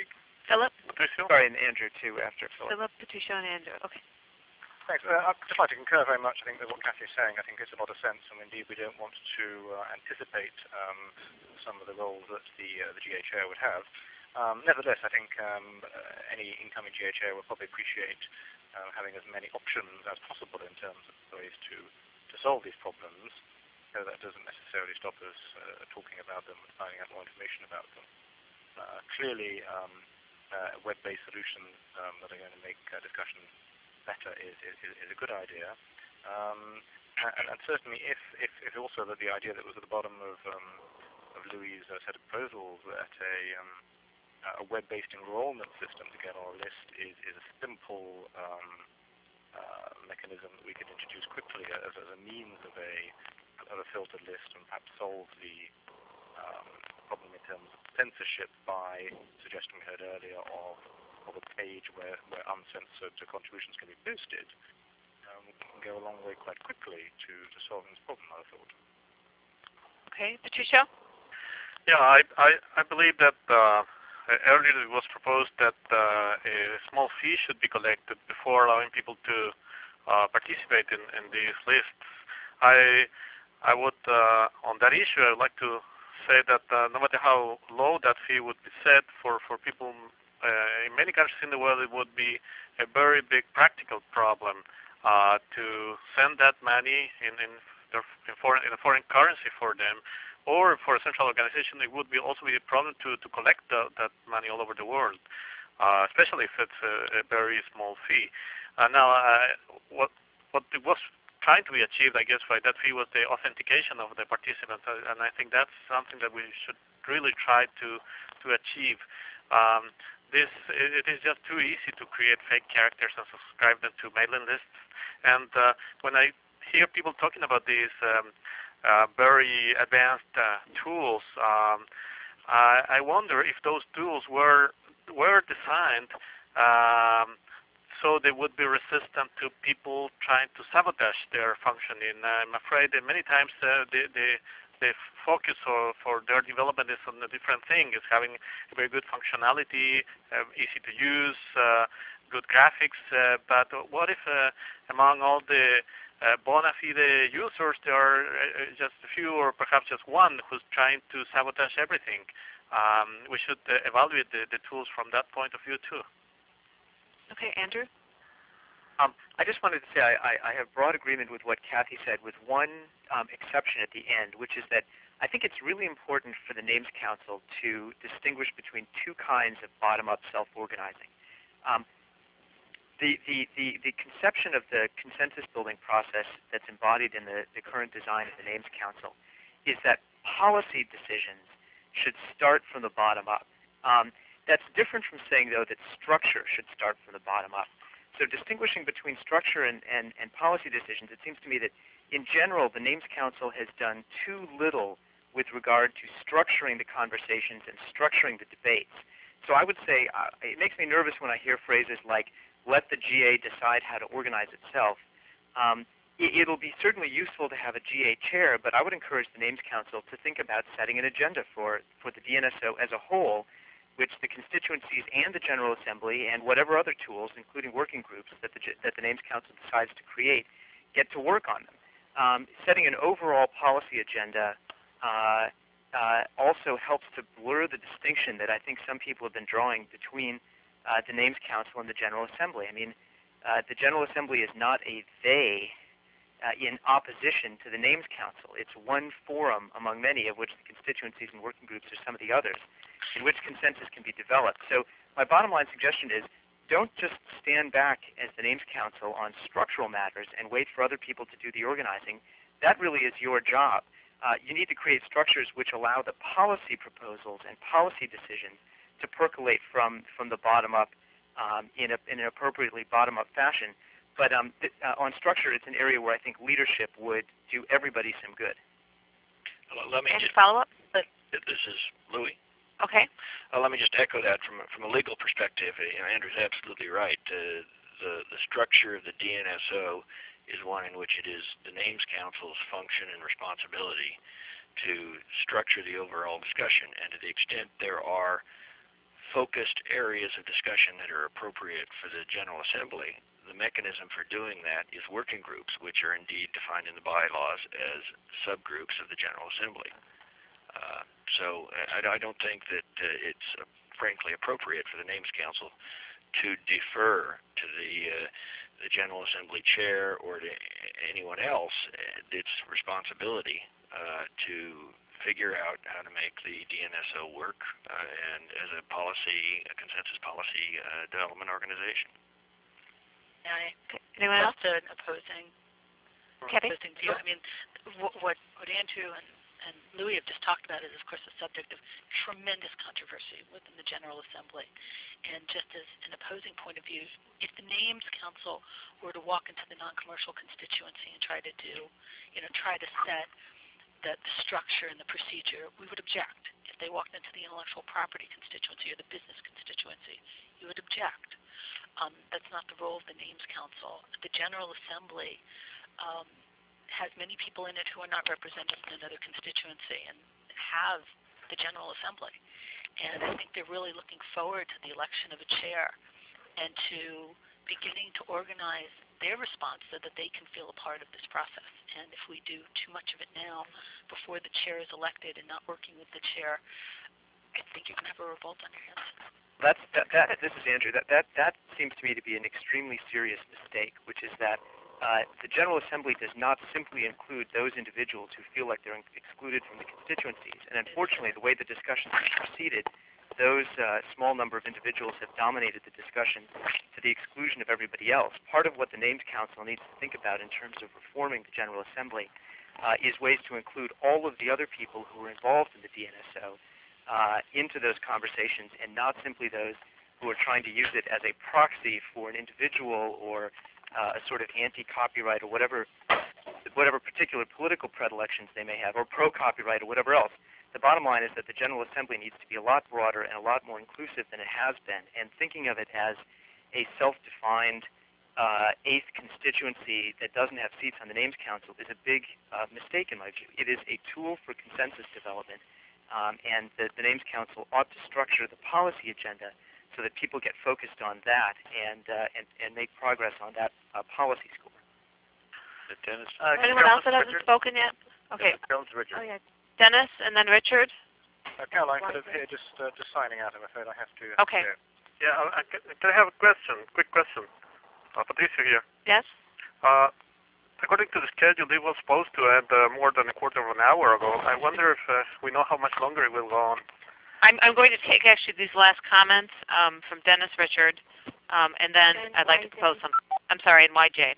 Philip? Sorry, and Andrew too after Philip. Philip, Patricio, and Andrew. Okay. Thanks. I'd just like to concur very much, I think, with what Kathy is saying. I think it's a lot of sense, and indeed we don't want to anticipate some of the roles that the GA chair would have. Nevertheless, I think any incoming GA chair will probably appreciate having as many options as possible in terms of ways to solve these problems. So that doesn't necessarily stop us talking about them and finding out more information about them. Clearly, web-based solutions that are going to make discussion better is a good idea. And certainly if also that the idea that was at the bottom of Louis' set of proposals that a web-based enrollment system to get our list is a simple mechanism that we could introduce quickly as a means of a filtered list and perhaps solve the problem in terms of censorship by suggesting we heard earlier of a page where uncensored contributions can be boosted. We can go a long way quite quickly to solving this problem, I thought. Okay, Patricio? Yeah, I believe that earlier it was proposed that a small fee should be collected before allowing people to participate in these lists. I would, on that issue, I would like to say that no matter how low that fee would be set for people in many countries in the world, it would be a very big practical problem to send that money in a foreign currency for them, or for a central organization. It would also be a problem to collect that money all over the world, especially if it's a very small fee. Now, what it was trying to be achieved, I guess, by that fee was the authentication of the participants, and I think that's something that we should really try to achieve. It is just too easy to create fake characters and subscribe them to mailing lists. And when I hear people talking about these very advanced tools, I wonder if those tools were designed so they would be resistant to people trying to sabotage their functioning. I'm afraid that many times the focus for their development is on a different thing. It's having a very good functionality, easy to use, good graphics. But what if among all the bona fide users there are just a few, or perhaps just one, who's trying to sabotage everything? We should evaluate the tools from that point of view too. Okay, Andrew? I just wanted to say I have broad agreement with what Kathy said, with one exception at the end, which is that I think it's really important for the Names Council to distinguish between two kinds of bottom-up self-organizing. The conception of the consensus-building process that's embodied in the current design of the Names Council is that policy decisions should start from the bottom up. That's different from saying, though, that structure should start from the bottom up. So distinguishing between structure and policy decisions, it seems to me that in general the Names Council has done too little with regard to structuring the conversations and structuring the debates. So I would say it makes me nervous when I hear phrases like, let the GA decide how to organize itself. It'll be certainly useful to have a GA chair, but I would encourage the Names Council to think about setting an agenda for the DNSO as a whole, which the constituencies and the General Assembly and whatever other tools, including working groups that the Names Council decides to create, get to work on them. Setting an overall policy agenda also helps to blur the distinction that I think some people have been drawing between the Names Council and the General Assembly. I mean, the General Assembly is not a they in opposition to the Names Council. It's one forum among many, of which the constituencies and working groups are some of the others, in which consensus can be developed. So my bottom line suggestion is, don't just stand back as the Names Council on structural matters and wait for other people to do the organizing. That really is your job. You need to create structures which allow the policy proposals and policy decisions to percolate from the bottom up in an appropriately bottom up fashion. But on structure, it's an area where I think leadership would do everybody some good. Let me just follow up. This is Louis. Okay. Let me just echo that from a legal perspective. Andrew's absolutely right. The structure of the DNSO is one in which it is the Names Council's function and responsibility to structure the overall discussion, and to the extent there are focused areas of discussion that are appropriate for the General Assembly, the mechanism for doing that is working groups, which are indeed defined in the bylaws as subgroups of the General Assembly. So I don't think that it's frankly appropriate for the Names Council to defer to the General Assembly chair or to anyone else its responsibility to figure out how to make the DNSO work and as a consensus policy development organization. Anyone else? Just an opposing view. I mean, what Andrew and Louis have just talked about is, of course, the subject of tremendous controversy within the General Assembly. And just as an opposing point of view, if the Names Council were to walk into the non-commercial constituency and try to set the structure and the procedure, we would object. If they walked into the intellectual property constituency or the business constituency, you would object. That's not the role of the Names Council. The General Assembly has many people in it who are not represented in another constituency and have the General Assembly. And I think they're really looking forward to the election of a chair and to beginning to organize their response so that they can feel a part of this process. And if we do too much of it now before the chair is elected and not working with the chair, I think you're going to have a revolt on your hands. This is Andrew. That seems to me to be an extremely serious mistake, which is that the General Assembly does not simply include those individuals who feel like they're excluded from the constituencies. And unfortunately, the way the discussions have proceeded, those small number of individuals have dominated the discussion to the exclusion of everybody else. Part of what the Names Council needs to think about in terms of reforming the General Assembly is ways to include all of the other people who are involved in the DNSO into those conversations, and not simply those who are trying to use it as a proxy for an individual or a sort of anti-copyright or whatever particular political predilections they may have, or pro-copyright or whatever else. The bottom line is that the General Assembly needs to be a lot broader and a lot more inclusive than it has been, and thinking of it as a self-defined eighth constituency that doesn't have seats on the Names Council is a big mistake in my view. It is a tool for consensus development, and the Names Council ought to structure the policy agenda so that people get focused on that and make progress on that policy score. Dennis? Anyone else that hasn't spoken yet? Okay. Richard. Oh, yeah. Dennis, and then Richard. Caroline, just signing out, I'm afraid I have to. Okay. Yeah, can I have a question? Quick question. Patricia here. Yes? According to the schedule, it was supposed to end more than a quarter of an hour ago. I wonder if we know how much longer it will go on. I'm going to take actually these last comments from Dennis, Richard, and then I'd like to propose something. I'm sorry, and YJ.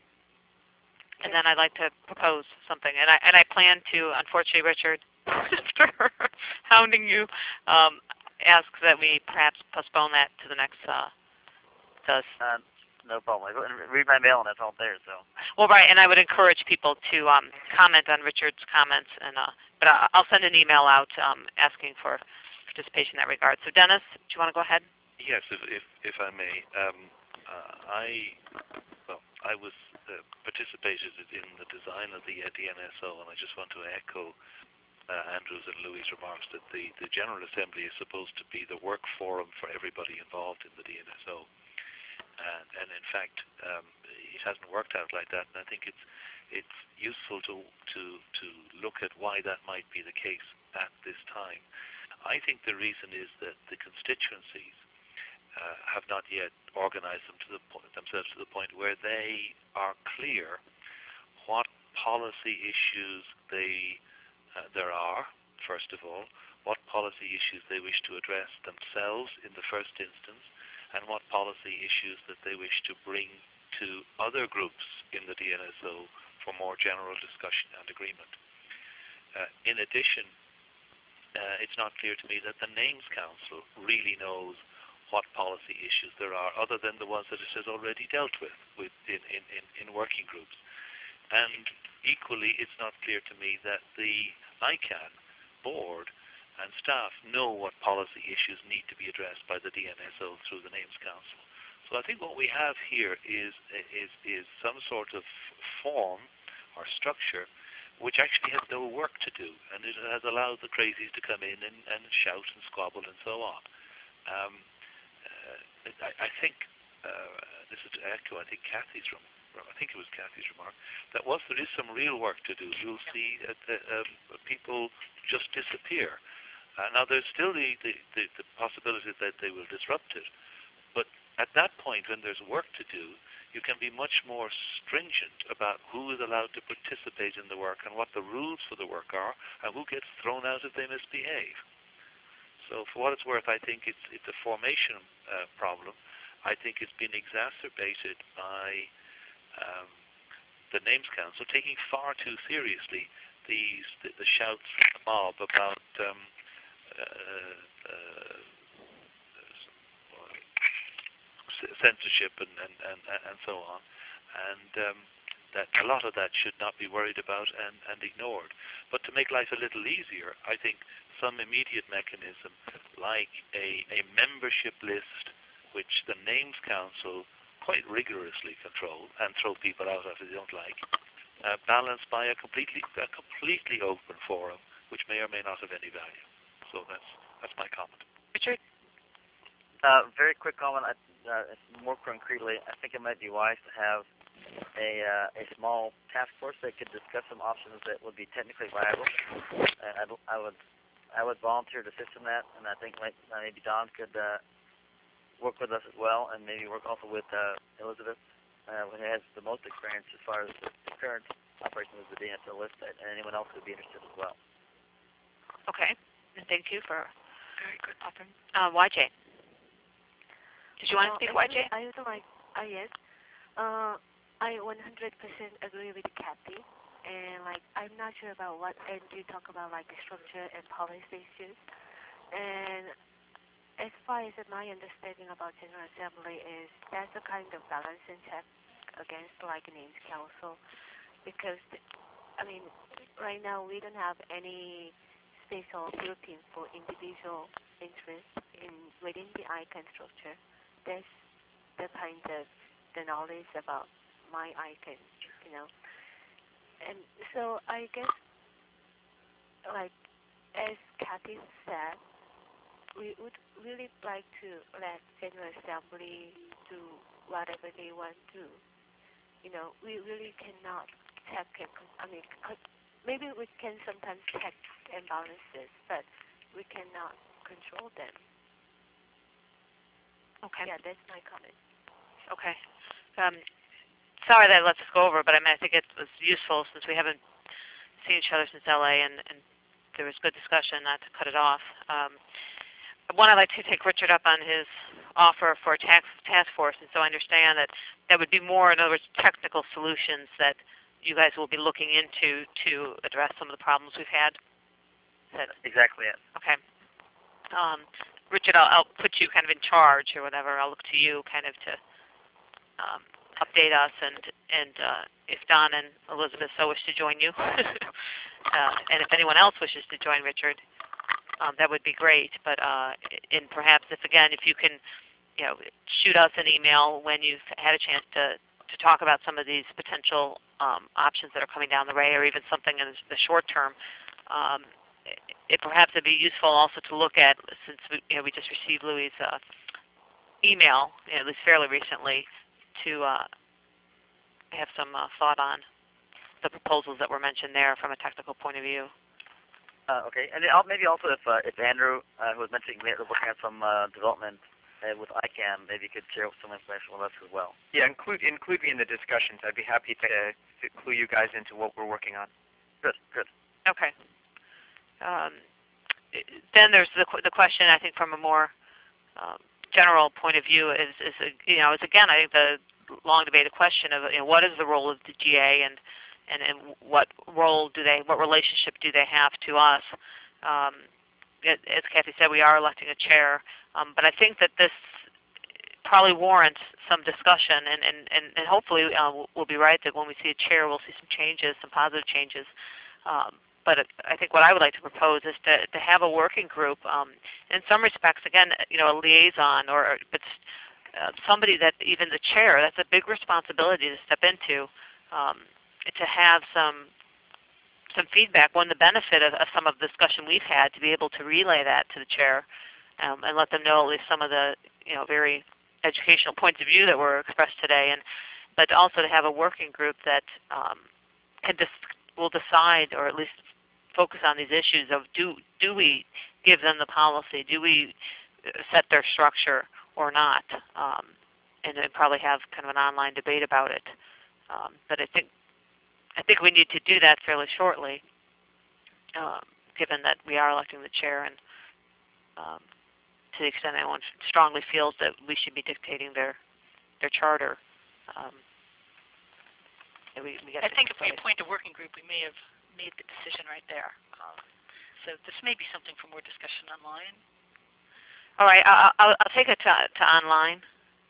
And then I'd like to propose something. And I plan to, unfortunately, Richard, after hounding you, ask that we perhaps postpone that to the next no problem. Read my mail and it's all there. So. Well, right, and I would encourage people to comment on Richard's comments, and but I'll send an email out asking for participation in that regard. So, Dennis, do you want to go ahead? Yes, if I may. I was participated in the design of the DNSO, and I just want to echo Andrew's and Louis' remarks that the General Assembly is supposed to be the work forum for everybody involved in the DNSO. And in fact, it hasn't worked out like that, and I think it's useful to look at why that might be the case at this time. I think the reason is that the constituencies have not yet organized themselves to the point where they are clear what policy issues there are, first of all, what policy issues they wish to address themselves in the first instance, and what policy issues that they wish to bring to other groups in the DNSO for more general discussion and agreement. In addition, it's not clear to me that the Names Council really knows what policy issues there are other than the ones that it has already dealt with in working groups. And equally, it's not clear to me that the ICANN board and staff know what policy issues need to be addressed by the DNSO through the Names Council. So I think what we have here is some sort of form or structure which actually has no work to do, and it has allowed the crazies to come in and shout and squabble and so on. I think this is to echo, I think Kathy's I think it was Kathy's remark, that once there is some real work to do, you'll see people just disappear. Now, there's still the possibility that they will disrupt it, but at that point, when there's work to do, you can be much more stringent about who is allowed to participate in the work and what the rules for the work are, and who gets thrown out if they misbehave. So for what it's worth, I think it's a formation problem. I think it's been exacerbated by the Names Council taking far too seriously the shouts from the mob about censorship and so on, and that a lot of that should not be worried about and ignored. But to make life a little easier, I think some immediate mechanism like a membership list which the Names Council quite rigorously control and throw people out if they don't like, balanced by a completely open forum which may or may not have any value. So that's my comment. Richard? Very quick comment. More concretely, I think it might be wise to have a small task force that could discuss some options that would be technically viable. I would volunteer to assist in that, and I think maybe Don could work with us as well, and maybe work also with Elizabeth, who has the most experience as far as the current operation of the DNSO list, and anyone else would be interested as well. Okay, and thank you for very good offering. YJ. Did you want to speak, YJ? I would like, yes. I 100% agree with Kathy, and I'm not sure about what, and you talk about the structure and policy issues, and as far as my understanding about General Assembly is that's a kind of balancing check against Names Council, because right now we don't have any special grouping for individual interests within the ICANN structure. That's the kind of the knowledge about my ICANN, and so I guess as Kathy said, we would really like to let General Assembly do whatever they want to. We really cannot check it. Maybe we can sometimes check and balances, but we cannot control them. Okay. Yeah, that's my comment. Okay. Sorry that I let this go over, but I think it was useful since we haven't seen each other since LA, and there was good discussion, not to cut it off. One, I'd like to take Richard up on his offer for a task force, and so I understand that would be more, in other words, technical solutions that you guys will be looking into to address some of the problems we've had. That's exactly it. Okay. Richard, I'll put you kind of in charge or whatever. I'll look to you kind of to update us, and if Don and Elizabeth so wish to join you, and if anyone else wishes to join Richard, that would be great. But and perhaps if you can, shoot us an email when you've had a chance to talk about some of these potential options that are coming down the way, or even something in the short term. Perhaps it'd be useful also to look at, since we just received Louis' email, at least fairly recently, to have some thought on the proposals that were mentioned there from a technical point of view. Okay, and maybe also if Andrew, who was mentioning they're looking at some development with ICANN, maybe you could share some information with us as well. Yeah, include me in the discussions. I'd be happy to clue you guys into what we're working on. Good. Okay. Then there's the question, I think, from a more general point of view is again, I think the long debated question of what is the role of the GA and what relationship do they have to us? As Kathy said, we are electing a chair, but I think that this probably warrants some discussion, and hopefully we'll be right that when we see a chair, we'll see some changes, some positive changes. But I think what I would like to propose is to have a working group, in some respects, again, a liaison, but somebody that even the chair, that's a big responsibility to step into, to have some feedback. One, the benefit of some of the discussion we've had, to be able to relay that to the chair and let them know at least some of the very educational points of view that were expressed today, but also to have a working group that will decide, or at least focus on these issues of do we give them the policy, do we set their structure or not, and then probably have kind of an online debate about it. But I think we need to do that fairly shortly, given that we are electing the chair, and to the extent anyone strongly feels that we should be dictating their charter. I think if we appoint a working group, we may have made the decision right there. So this may be something for more discussion online. All right, I'll take it to online.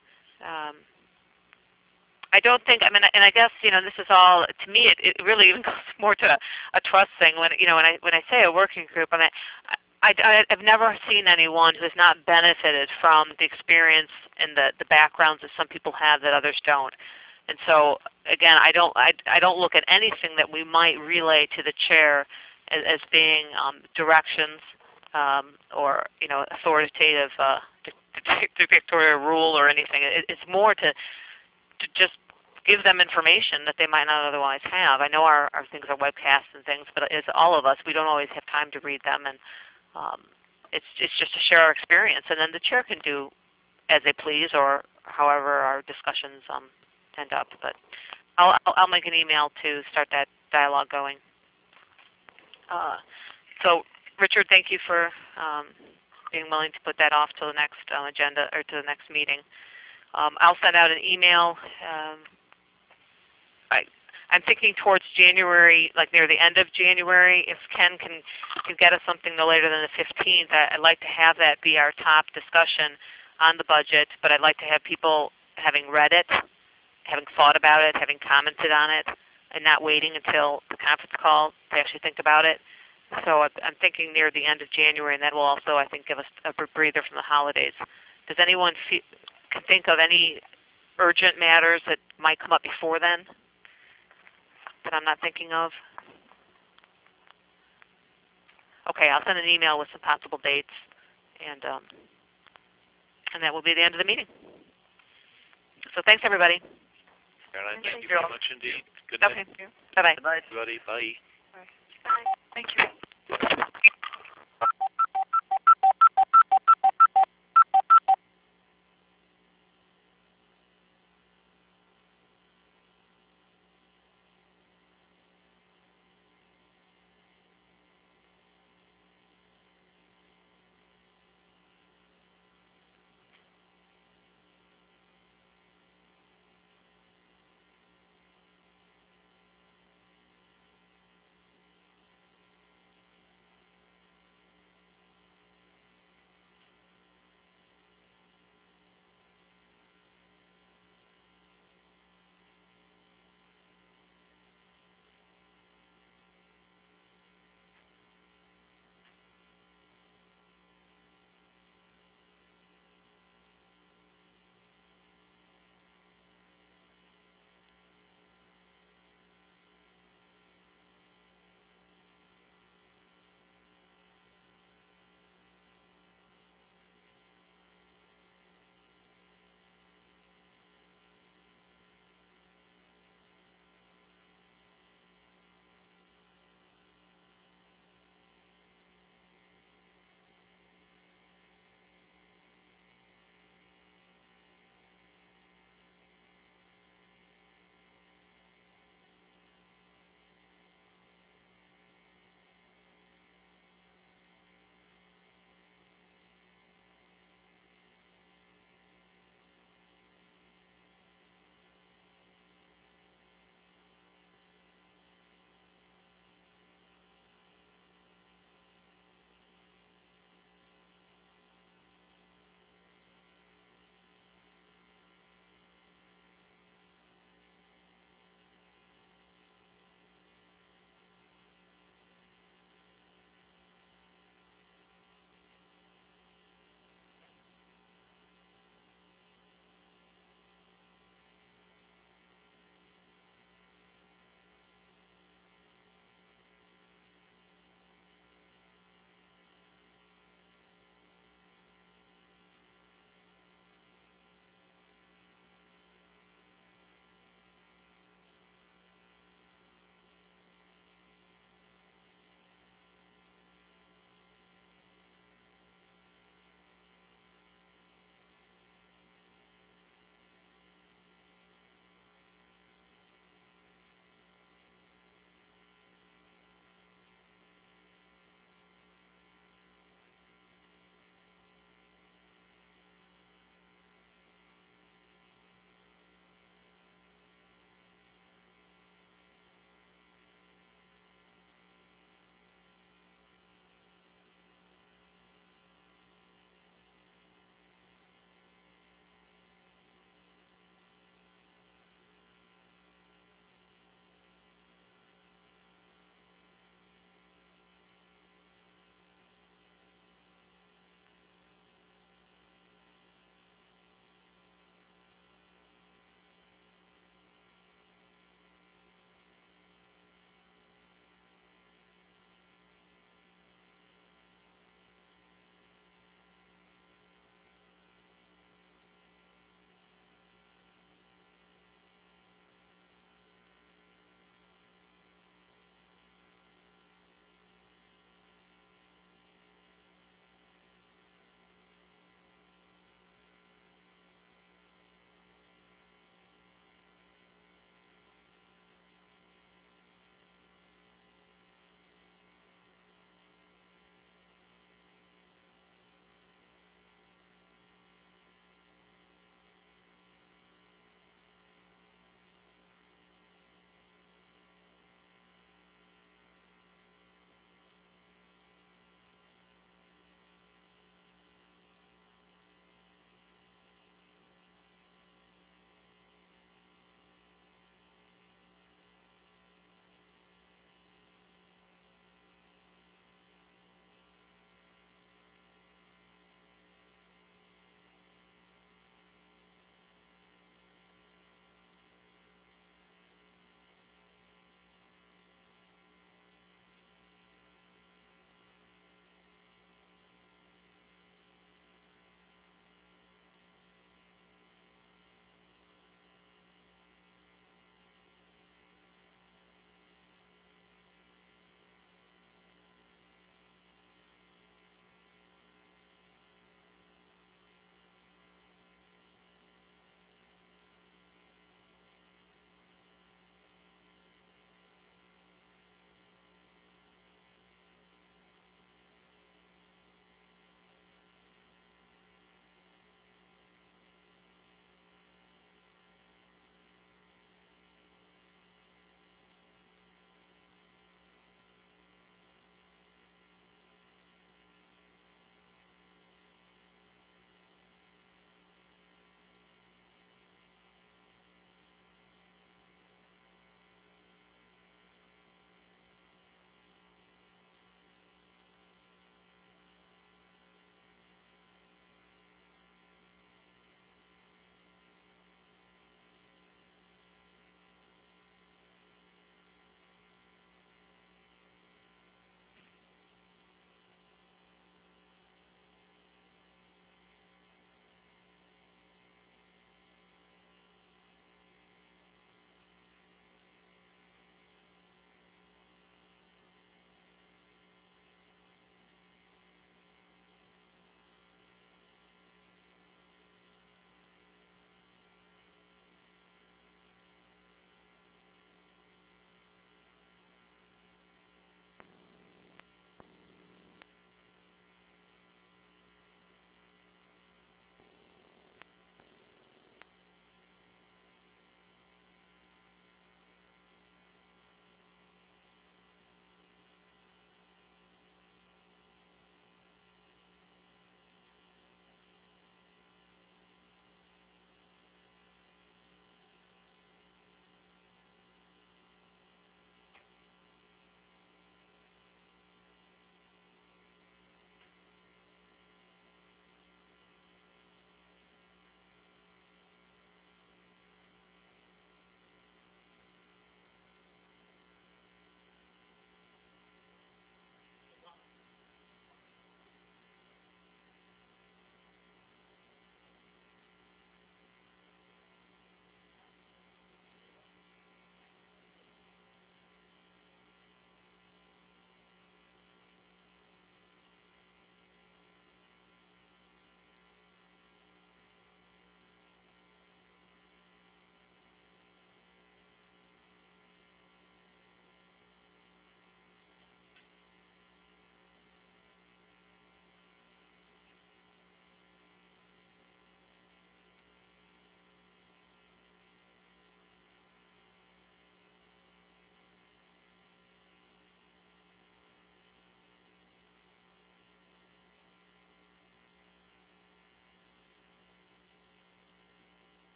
I don't think, and I guess, this is all, to me, it really even goes more to a trust thing. When I say a working group, I've never seen anyone who has not benefited from the experience and the backgrounds that some people have that others don't. And so, again, I don't look at anything that we might relay to the chair as being directions or authoritative dictatorial rule or anything. It's more to just give them information that they might not otherwise have. I know our things are webcasts and things, but as all of us, we don't always have time to read them, and it's just to share our experience. And then the chair can do as they please, or however our discussions end up. But I'll make an email to start that dialogue going. So, Richard, thank you for being willing to put that off to the next agenda, or to the next meeting. I'll send out an email. I'm thinking towards January, like near the end of January. If Ken can get us something no later than the 15th, I'd like to have that be our top discussion on the budget, but I'd like to have people having read it, having thought about it, having commented on it, and not waiting until the conference call to actually think about it. So I'm thinking near the end of January, and that will also, I think, give us a breather from the holidays. Does anyone can think of any urgent matters that might come up before then that I'm not thinking of? Okay, I'll send an email with some possible dates, and that will be the end of the meeting. So thanks, everybody. Caroline, thank you very much indeed. Good night. Okay. Bye-bye. Good night. Everybody, bye. Bye. Thank you.